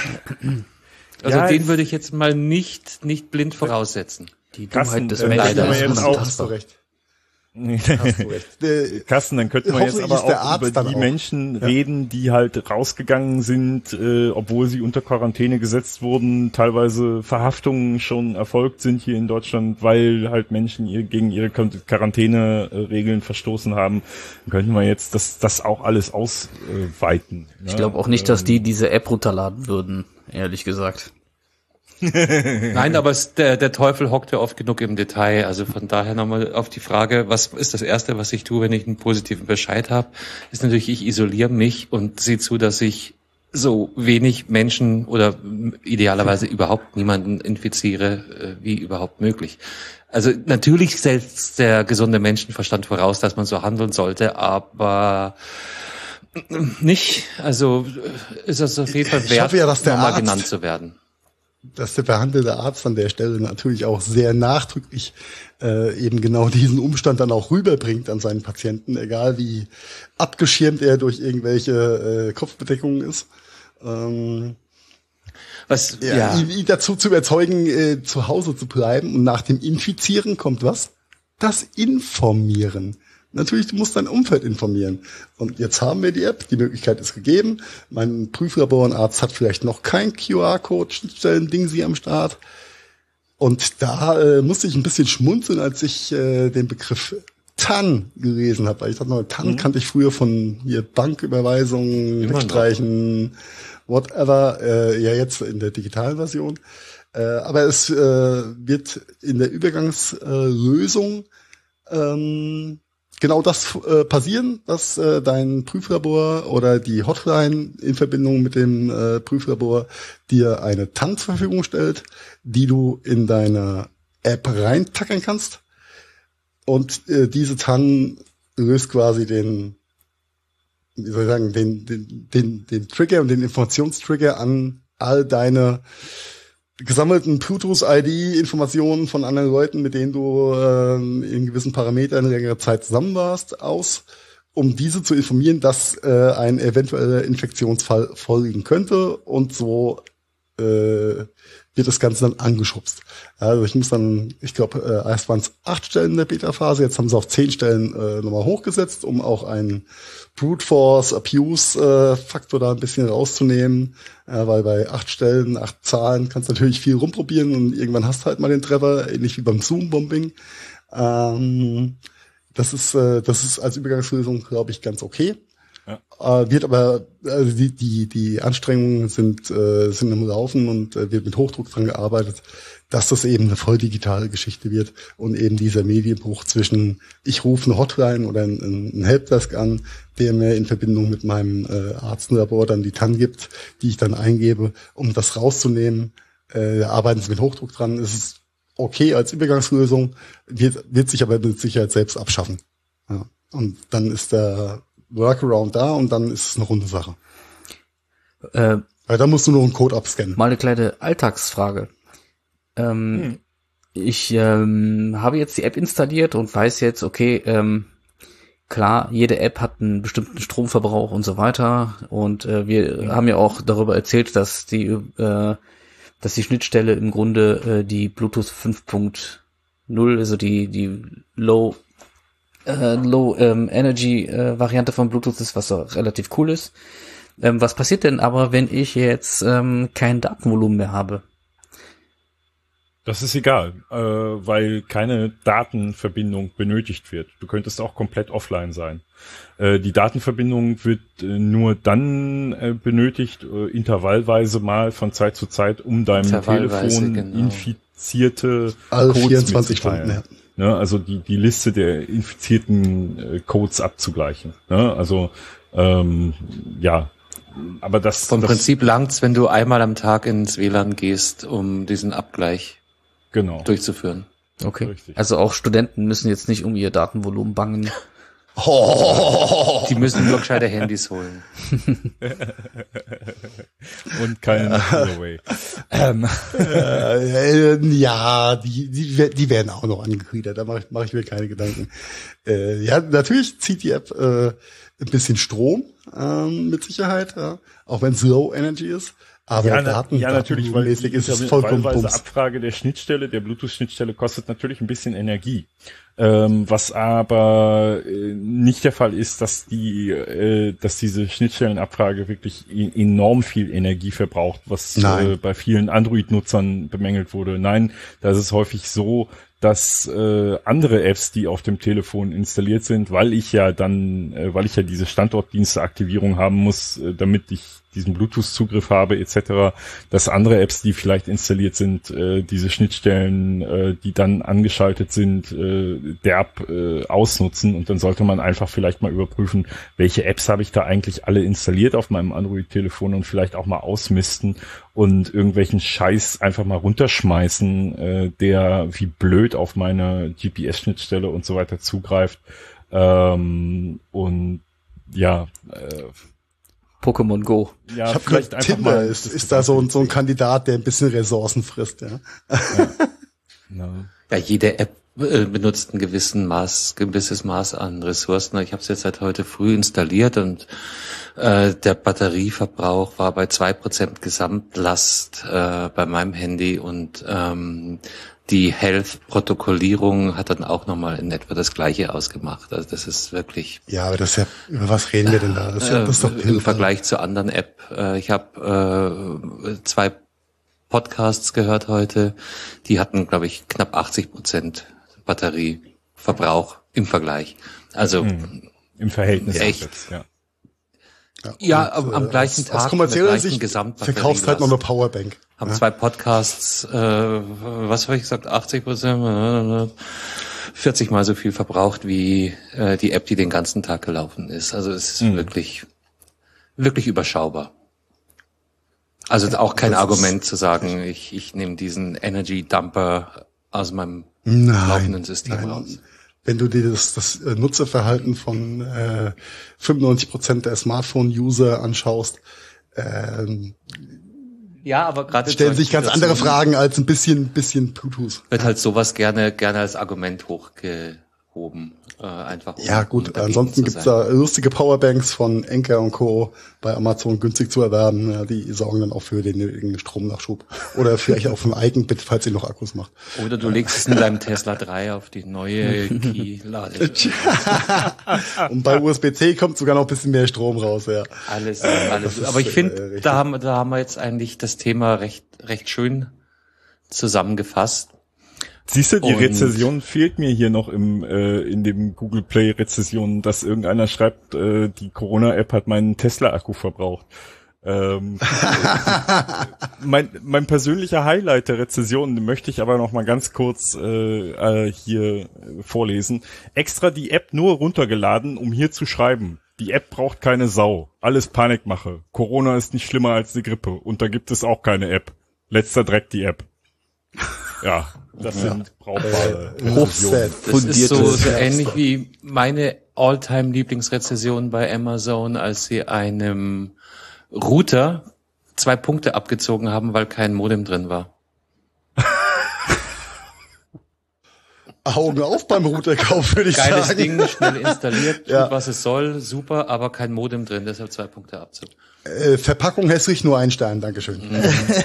Ja, den es- würde ich jetzt mal nicht nicht blind voraussetzen. Die Carsten, Dummheit des äh, Menschen leider können wir ist jetzt Ja. auch- Hast du unantastbar. recht. Hast du recht. Der, Carsten, dann könnten wir jetzt Hoffentlich aber ist der auch Arzt über dann die auch. Menschen Ja. reden, die halt rausgegangen sind, äh, obwohl sie unter Quarantäne gesetzt wurden, teilweise Verhaftungen schon erfolgt sind hier in Deutschland, weil halt Menschen ihr, gegen ihre Quar- Quarantäneregeln verstoßen haben. Dann könnten wir jetzt das, das auch alles ausweiten. Ich glaube auch nicht, dass die diese App runterladen würden, ehrlich gesagt. Nein, aber es, der, der Teufel hockt ja oft genug im Detail. Also von daher nochmal auf die Frage, was ist das Erste, was ich tue, wenn ich einen positiven Bescheid habe, ist natürlich, ich isoliere mich und sehe zu, dass ich so wenig Menschen oder idealerweise überhaupt niemanden infiziere, äh, wie überhaupt möglich. Also natürlich setzt der gesunde Menschenverstand voraus, dass man so handeln sollte, aber nicht. Also äh, ist es auf jeden Fall Ich wert, hoffe ja, dass der nochmal Arzt- genannt zu werden. dass der behandelte Arzt an der Stelle natürlich auch sehr nachdrücklich äh, eben genau diesen Umstand dann auch rüberbringt an seinen Patienten, egal wie abgeschirmt er durch irgendwelche äh, Kopfbedeckungen ist. Ähm, Was, ja, ja. Ihn, ihn dazu zu überzeugen, äh, zu Hause zu bleiben. Und nach dem Infizieren kommt was? Das Informieren. Natürlich, du musst dein Umfeld informieren. Und jetzt haben wir die App, die Möglichkeit ist gegeben. Mein Prüflabor und Arzt hat vielleicht noch kein Q R-Code, Schnittstellen, Ding sie am Start. Und da äh, musste ich ein bisschen schmunzeln, als ich äh, den Begriff T A N gelesen habe. Weil ich dachte, T A N mhm. kannte ich früher von hier Banküberweisungen, Wegstreichen, whatever. Äh, ja, jetzt in der digitalen Version. Äh, aber es äh, wird in der Übergangslösung äh, ähm, genau das äh, passieren, dass äh, dein Prüflabor oder die Hotline in Verbindung mit dem äh, Prüflabor dir eine T A N zur Verfügung stellt, die du in deine App reintackern kannst. Und äh, diese T A N löst quasi den, wie soll ich sagen, den, den, den, den Trigger und den Informationstrigger an all deine gesammelten Bluetooth-I D-Informationen von anderen Leuten, mit denen du äh, in gewissen Parametern in längerer Zeit zusammen warst, aus, um diese zu informieren, dass äh, ein eventueller Infektionsfall vorliegen könnte, und so äh, wird das Ganze dann angeschubst. Also ich muss dann, ich glaube, äh, erst waren es acht Stellen in der Beta-Phase, jetzt haben sie auf zehn Stellen äh, nochmal hochgesetzt, um auch einen Brute Force Abuse äh, Faktor da ein bisschen rauszunehmen, äh, weil bei acht Stellen, acht Zahlen kannst du natürlich viel rumprobieren und irgendwann hast du halt mal den Treffer, ähnlich wie beim Zoom-Bombing. Ähm, das ist, äh, das ist als Übergangslösung, glaube ich, ganz okay. Ja. Äh, wird aber, also die, die, die Anstrengungen sind, äh, sind im Laufen und äh, wird mit Hochdruck dran gearbeitet, dass das eben eine voll digitale Geschichte wird und eben dieser Medienbruch zwischen, ich rufe eine Hotline oder ein, ein Helpdesk an, der mir in Verbindung mit meinem äh, Arztlabor dann die T A N gibt, die ich dann eingebe, um das rauszunehmen. Äh, da arbeiten sie mit Hochdruck dran. Es ist okay als Übergangslösung, wird, wird sich aber mit Sicherheit selbst abschaffen. Ja. Und dann ist der Workaround da und dann ist es eine runde Sache. Äh, Weil da musst du nur einen Code abscannen. Mal eine kleine Alltagsfrage. Ähm, hm. Ich ähm, habe jetzt die App installiert und weiß jetzt, okay, ähm, klar, jede App hat einen bestimmten Stromverbrauch und so weiter. Und äh, wir haben ja auch darüber erzählt, dass die, äh, dass die Schnittstelle im Grunde äh, die Bluetooth fünf Punkt null, also die die Low Äh, Low ähm, Energy äh, Variante von Bluetooth ist, was auch relativ cool ist. Ähm, was passiert denn aber, wenn ich jetzt ähm, kein Datenvolumen mehr habe? Das ist egal, äh, weil keine Datenverbindung benötigt wird. Du könntest auch komplett offline sein. Äh, die Datenverbindung wird äh, nur dann äh, benötigt, äh, intervallweise mal von Zeit zu Zeit, um deinem Telefon genau. infizierte Alle Codes vierundzwanzig mitzuteilen. Stunden, ja. Ne, also die die Liste der infizierten äh, Codes abzugleichen. Ne? Also ähm, ja, aber das vom das, Prinzip langt's, wenn du einmal am Tag ins W L A N gehst, um diesen Abgleich genau durchzuführen. Okay. Richtig. Also auch Studenten müssen jetzt nicht um ihr Datenvolumen bangen. Oh. Die müssen nur gescheite Handys holen. Und keine Giveaway. ähm. Äh, ja, die, die, die werden auch noch angegliedert, da mache ich, mach ich mir keine Gedanken. Äh, ja, natürlich zieht die App äh, ein bisschen Strom, ähm, mit Sicherheit, ja, auch wenn es Low Energy ist. Aber ja, Daten, ja natürlich, weil mäßig ist es vollkommen weil Bums. Abfrage der Schnittstelle, der Bluetooth-Schnittstelle kostet natürlich ein bisschen Energie. Ähm, was aber äh, nicht der Fall ist, dass die, äh, dass diese Schnittstellenabfrage wirklich e- enorm viel Energie verbraucht, was äh, bei vielen Android-Nutzern bemängelt wurde. Nein, da ist es häufig so, dass äh, andere Apps, die auf dem Telefon installiert sind, weil ich ja dann, äh, weil ich ja diese Standortdienste-Aktivierung haben muss, äh, damit ich diesen Bluetooth-Zugriff habe et cetera, dass andere Apps, die vielleicht installiert sind, äh, diese Schnittstellen, äh, die dann angeschaltet sind, äh, derb äh, ausnutzen. Und dann sollte man einfach vielleicht mal überprüfen, welche Apps habe ich da eigentlich alle installiert auf meinem Android-Telefon und vielleicht auch mal ausmisten und irgendwelchen Scheiß einfach mal runterschmeißen, äh, der wie blöd auf meine G P S-Schnittstelle und so weiter zugreift. Ähm, und ja, äh, Pokémon Go. Ja, ich habe vielleicht gehört, einfach Tinder mal ist, ist da so ein, so ein Kandidat, der ein bisschen Ressourcen frisst, ja. Ja, no. Ja, jede App äh, benutzt ein gewissen Maß, gewisses Maß an Ressourcen. Ich habe es jetzt seit heute früh installiert und äh, der Batterieverbrauch war bei zwei Prozent Gesamtlast äh, bei meinem Handy und ähm, die Health-Protokollierung hat dann auch nochmal in etwa das Gleiche ausgemacht. Also das ist wirklich... Ja, aber das ist ja, über was reden wir denn da? Das ist, ja, das ist doch äh, im Vergleich zur anderen App. Äh, ich habe äh, zwei Podcasts gehört heute. Die hatten, glaube ich, knapp achtzig Prozent Batterieverbrauch im Vergleich. Also hm. im Verhältnis echt. Jetzt, ja. Ja, ja am, am gleichen aus, Tag. Aus kommerzieller Sicht Gesamtbatterie verkaufst halt noch eine Powerbank. Haben ja. zwei Podcasts, äh, was habe ich gesagt, achtzig Prozent, vierzig mal so viel verbraucht wie äh, die App, die den ganzen Tag gelaufen ist. Also es ist mhm. wirklich, wirklich überschaubar. Also auch kein das Argument zu sagen, ich, ich nehme diesen Energy Dumper aus meinem nein, laufenden System nein. raus. Wenn du dir das, das Nutzerverhalten von äh, fünfundneunzig Prozent der Smartphone-User anschaust, ähm, ja, aber gerade stellen sich ganz andere Fragen als ein bisschen, bisschen Bluetooth. Wird halt sowas gerne, gerne als Argument hochgehoben, äh, einfach. Um, ja gut, um ansonsten gibt's da lustige Powerbanks von Anker und Co. bei Amazon günstig zu erwerben. Ja, die sorgen dann auch für den nötigen Stromnachschub. Oder vielleicht auch vom Eigenbit, falls ihr noch Akkus macht. Oder du legst es in deinem Tesla drei auf die neue Key-Lade. Und bei U S B C kommt sogar noch ein bisschen mehr Strom raus, ja. Alles, alles. Ist, aber ich finde, äh, da haben, da haben wir jetzt eigentlich das Thema recht, recht schön zusammengefasst. Siehst du, die und Rezession fehlt mir hier noch im äh, in dem Google Play Rezession, dass irgendeiner schreibt, äh, die Corona-App hat meinen Tesla-Akku verbraucht. Ähm, mein, mein persönlicher Highlight der Rezession, den möchte ich aber noch mal ganz kurz äh, äh, hier vorlesen. Extra die App nur runtergeladen, um hier zu schreiben. Die App braucht keine Sau. Alles Panikmache. Corona ist nicht schlimmer als die Grippe. Und da gibt es auch keine App. Letzter Dreck die App. Ja, das ja. sind brauchbare äh, Rezessionen. Das ist so, so ähnlich wie meine All-Time-Lieblingsrezession bei Amazon, als sie einem Router zwei Punkte abgezogen haben, weil kein Modem drin war. Augen auf beim Routerkauf, würde ich Geiles sagen. Ding, schnell installiert, ja. tut, was es soll, super, aber kein Modem drin, deshalb zwei Punkte Abzug. Äh, Verpackung hässlich, nur ein Stern, Dankeschön. Mhm.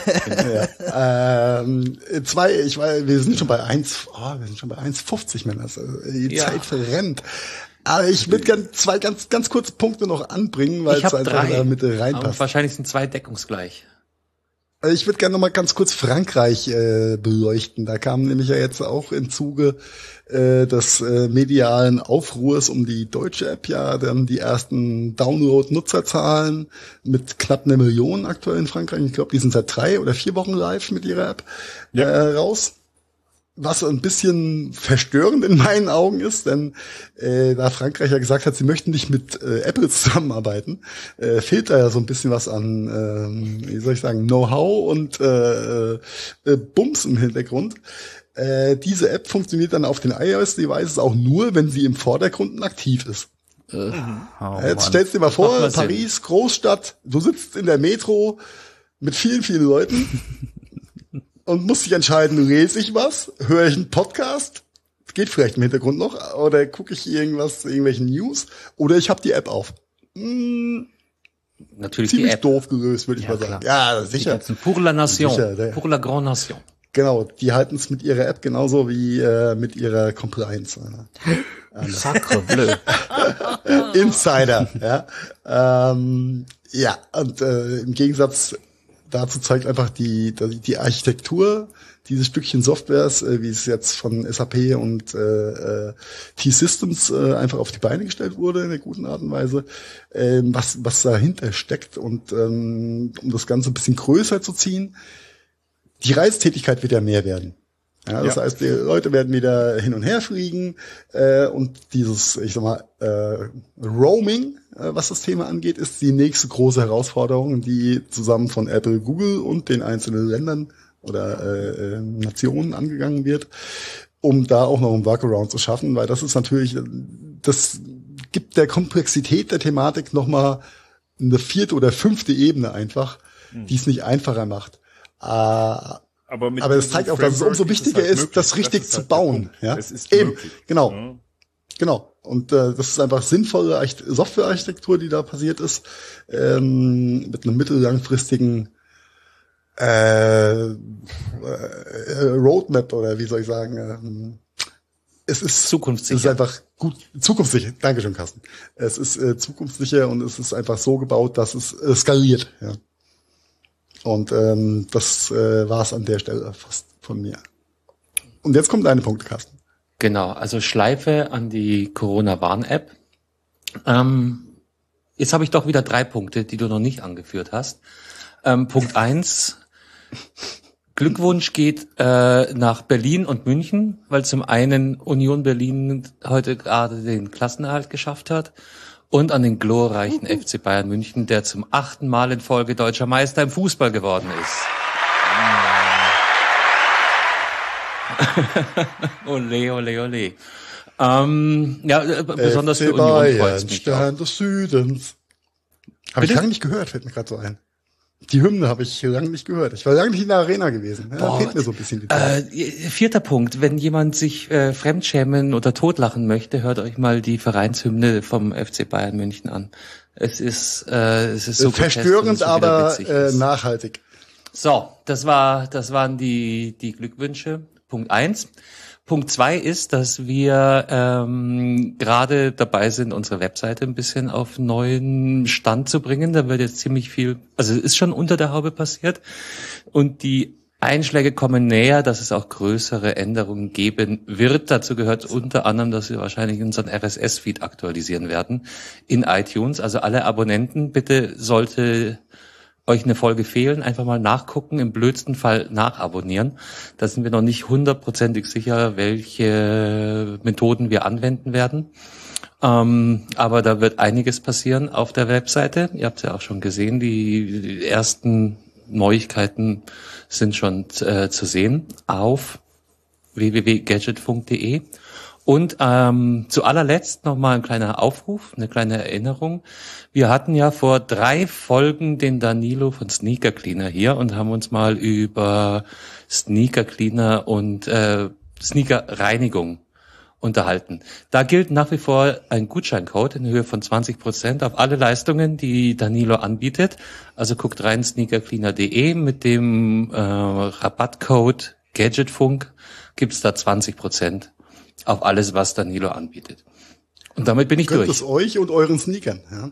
ja. ähm, zwei, ich weiß, wir sind schon bei eins, oh, wir sind schon bei eins fünfzig, Männer. Also die ja. Zeit verrennt. Aber ich würde gerne zwei ganz, ganz kurze Punkte noch anbringen, weil es einfach da mit reinpasst. Aber wahrscheinlich sind zwei deckungsgleich. Ich würde gerne noch mal ganz kurz Frankreich äh, beleuchten. Da kam nämlich ja jetzt auch im Zuge äh, des äh, medialen Aufruhrs um die deutsche App ja dann die ersten Download-Nutzerzahlen mit knapp einer Million aktuell in Frankreich. Ich glaube, die sind seit drei oder vier Wochen live mit ihrer App ja. äh, raus. Was ein bisschen verstörend in meinen Augen ist, denn äh, da Frankreich ja gesagt hat, sie möchten nicht mit äh, Apple zusammenarbeiten, äh, fehlt da ja so ein bisschen was an, äh, wie soll ich sagen, Know-how und äh, äh, Bums im Hintergrund. Äh, diese App funktioniert dann auf den iOS-Devices auch nur, wenn sie im Vordergrund aktiv ist. Äh, oh, Jetzt stellst du dir mal vor, Paris, Großstadt, du sitzt in der Metro mit vielen, vielen Leuten und musst dich entscheiden, lese ich was, höre ich einen Podcast, geht vielleicht im Hintergrund noch, oder gucke ich irgendwas, irgendwelchen News, oder ich habe die App auf. Hm, Natürlich ziemlich die App. doof gelöst, würde ich ja, mal sagen. Klar. Ja, sicher. Pour la Nation, sicher, pour la grande Nation. Genau, die halten es mit ihrer App genauso wie äh, mit ihrer Compliance. Sacre bleu. Insider, ja. Ähm, ja, und äh, im Gegensatz dazu zeigt einfach die, die, die Architektur dieses Stückchen Softwares, äh, wie es jetzt von S A P und äh, äh, T-Systems äh, einfach auf die Beine gestellt wurde in einer guten Art und Weise, äh, was, was dahinter steckt. Und ähm, um das Ganze ein bisschen größer zu ziehen, die Reisetätigkeit wird ja mehr werden. Ja, das ja. heißt, die Leute werden wieder hin und her fliegen äh, und dieses, ich sag mal, äh, Roaming, äh, was das Thema angeht, ist die nächste große Herausforderung, die zusammen von Apple, Google und den einzelnen Ländern oder äh, Nationen angegangen wird, um da auch noch einen Workaround zu schaffen, weil das ist natürlich, das gibt der Komplexität der Thematik nochmal eine vierte oder fünfte Ebene einfach, mhm. die es nicht einfacher macht. Äh, Aber, mit Aber es zeigt auch, dass es umso wichtiger ist, halt ist das richtig das ist zu halt bauen. Ja? Es ist eben, möglich. Genau. Ja. Genau. Und äh, das ist einfach sinnvolle Softwarearchitektur, die da passiert ist, ähm, mit einem mittellangfristigen äh, äh, Roadmap oder wie soll ich sagen. Ähm, es ist zukunftssicher. Es ist einfach gut zukunftssicher. Dankeschön, Carsten. Es ist äh, zukunftssicher und es ist einfach so gebaut, dass es äh, skaliert. Ja. Und ähm, das äh, war es an der Stelle fast von mir. Und jetzt kommt deine Punkte, Carsten. Genau, also Schleife an die Corona-Warn-App. Ähm, jetzt habe ich doch wieder drei Punkte, die du noch nicht angeführt hast. Ähm, Punkt eins, Glückwunsch geht äh, nach Berlin und München, weil zum einen Union Berlin heute gerade den Klassenerhalt geschafft hat und an den glorreichen F C Bayern München, der zum achten Mal in Folge deutscher Meister im Fußball geworden ist. Ole, ole, ole. Ähm, ja, äh, besonders für Union freut's mich auch. Stern des Südens. Habe ich lange nicht gehört, fällt mir gerade so ein. Die Hymne habe ich lange nicht gehört. Ich war lange nicht in der Arena gewesen. Ja, Boah, fehlt mir so ein bisschen die Zeit. Äh, vierter Punkt. Wenn jemand sich äh, fremdschämen oder totlachen möchte, hört euch mal die Vereinshymne vom F C Bayern München an. Es ist, äh, es ist so verstörend, aber äh, nachhaltig. So, das war, das waren die, die Glückwünsche. Punkt eins. Punkt zwei ist, dass wir ähm, gerade dabei sind, unsere Webseite ein bisschen auf neuen Stand zu bringen. Da wird jetzt ziemlich viel, also es ist schon unter der Haube passiert und die Einschläge kommen näher, dass es auch größere Änderungen geben wird. Dazu gehört unter anderem, dass wir wahrscheinlich unseren R S S-Feed aktualisieren werden in iTunes. Also alle Abonnenten, bitte sollte euch eine Folge fehlen, einfach mal nachgucken, im blödsten Fall nachabonnieren. Da sind wir noch nicht hundertprozentig sicher, welche Methoden wir anwenden werden. Ähm, aber da wird einiges passieren auf der Webseite. Ihr habt es ja auch schon gesehen, die, die ersten Neuigkeiten sind schon äh, zu sehen auf w w w punkt gadgetfunk punkt de. Und ähm, zu allerletzt nochmal ein kleiner Aufruf, eine kleine Erinnerung. Wir hatten ja vor drei Folgen den Danilo von Sneaker Cleaner hier und haben uns mal über Sneaker Cleaner und äh, Sneaker Reinigung unterhalten. Da gilt nach wie vor ein Gutscheincode in Höhe von zwanzig Prozent auf alle Leistungen, die Danilo anbietet. Also guckt rein, sneakercleaner punkt de, mit dem äh, Rabattcode Gadgetfunk gibt's da zwanzig Prozent auf alles, was Danilo anbietet. Und damit bin ich Gönnt durch. es euch und euren Sneakern. Ja.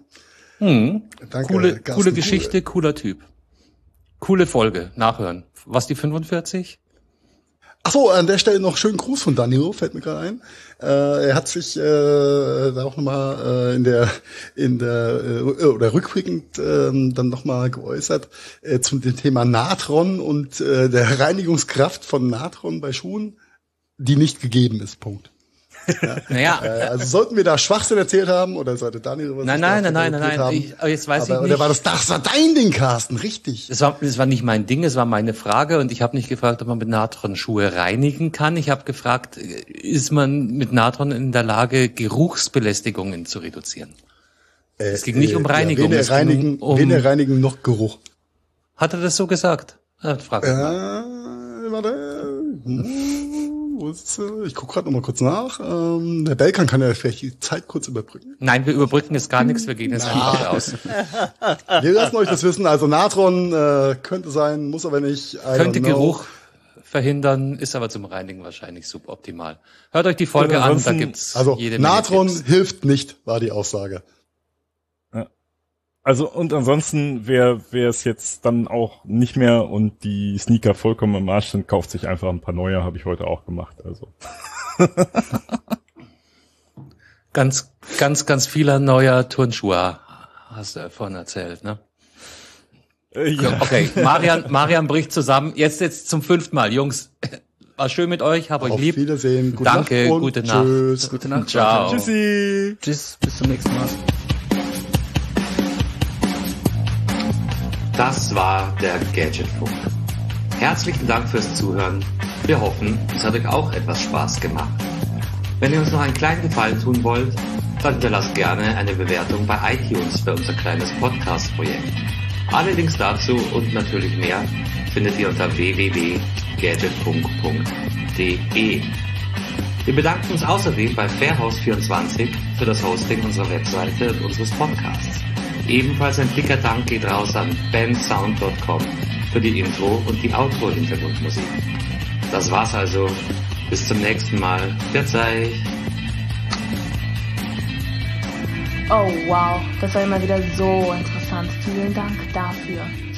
Hm. Danke, Coole, Carsten, coole cool. Geschichte, cooler Typ. Coole Folge, nachhören. Was, die fünfundvierzig? Ach so, an der Stelle noch schönen Gruß von Danilo, fällt mir gerade ein. Äh, er hat sich äh, da auch nochmal äh, in der in der äh, oder rückblickend äh, dann nochmal geäußert äh, zum dem Thema Natron und äh, der Reinigungskraft von Natron bei Schuhen, die nicht gegeben ist. Punkt. Ja. Naja. Äh, also sollten wir da Schwachsinn erzählt haben oder sollte Daniel was Nein, nein, nein, nein, nein, nein. haben, Ich, aber jetzt weiß aber, ich nicht. Oder war das, das war dein Ding, Carsten, richtig. Das war, das war nicht mein Ding, es war meine Frage und ich habe nicht gefragt, ob man mit Natron Schuhe reinigen kann. Ich habe gefragt, ist man mit Natron in der Lage, Geruchsbelästigungen zu reduzieren? Äh, Es ging nicht um Reinigung. Ja, weder es ging reinigen, um, weder reinigen noch Geruch. Hat er das so gesagt? Ja, frag Äh, ich mal. warte. Hm, wo ist, äh, ich gucke gerade noch mal kurz nach. Ähm, der Belkan kann ja vielleicht die Zeit kurz überbrücken. Nein, wir überbrücken jetzt gar nichts, wir gehen jetzt einfach aus. Wir lassen euch das wissen. Also Natron äh, könnte sein, muss aber nicht. I Könnte don't know. Geruch verhindern, ist aber zum Reinigen wahrscheinlich suboptimal. Hört euch die Folge Und an, da ansonsten- gibt's Also jede Menge Natron Tipps. hilft nicht, war die Aussage. Also und ansonsten, wer wer es jetzt dann auch nicht mehr und die Sneaker vollkommen im Arsch sind, kauft sich einfach ein paar neue, habe ich heute auch gemacht. Also Ganz, ganz, ganz vieler neuer Turnschuhe hast du vorhin erzählt, ne? äh, ja. Okay, Marian, Marian bricht zusammen. Jetzt, jetzt zum fünften Mal. Jungs, war schön mit euch, hab euch Auf lieb. Wiedersehen. Gute Danke, Nacht und gute Nacht. Tschüss. Gute Nacht. Ciao. Tschüssi. Tschüss, bis zum nächsten Mal. Das war der Gadgetfunk. Herzlichen Dank fürs Zuhören. Wir hoffen, es hat euch auch etwas Spaß gemacht. Wenn ihr uns noch einen kleinen Gefallen tun wollt, dann hinterlasst gerne eine Bewertung bei iTunes für unser kleines Podcast-Projekt. Alle Links dazu und natürlich mehr findet ihr unter w w w punkt gadgetfunk punkt de. Wir bedanken uns außerdem bei Fairhouse vierundzwanzig für das Hosting unserer Webseite und unseres Podcasts. Ebenfalls ein dicker Dank geht raus an bandsound punkt com für die Intro und die Outro-Hintergrundmusik. Das war's also. Bis zum nächsten Mal. Derzeit. Oh wow, das war immer wieder so interessant. Vielen Dank dafür.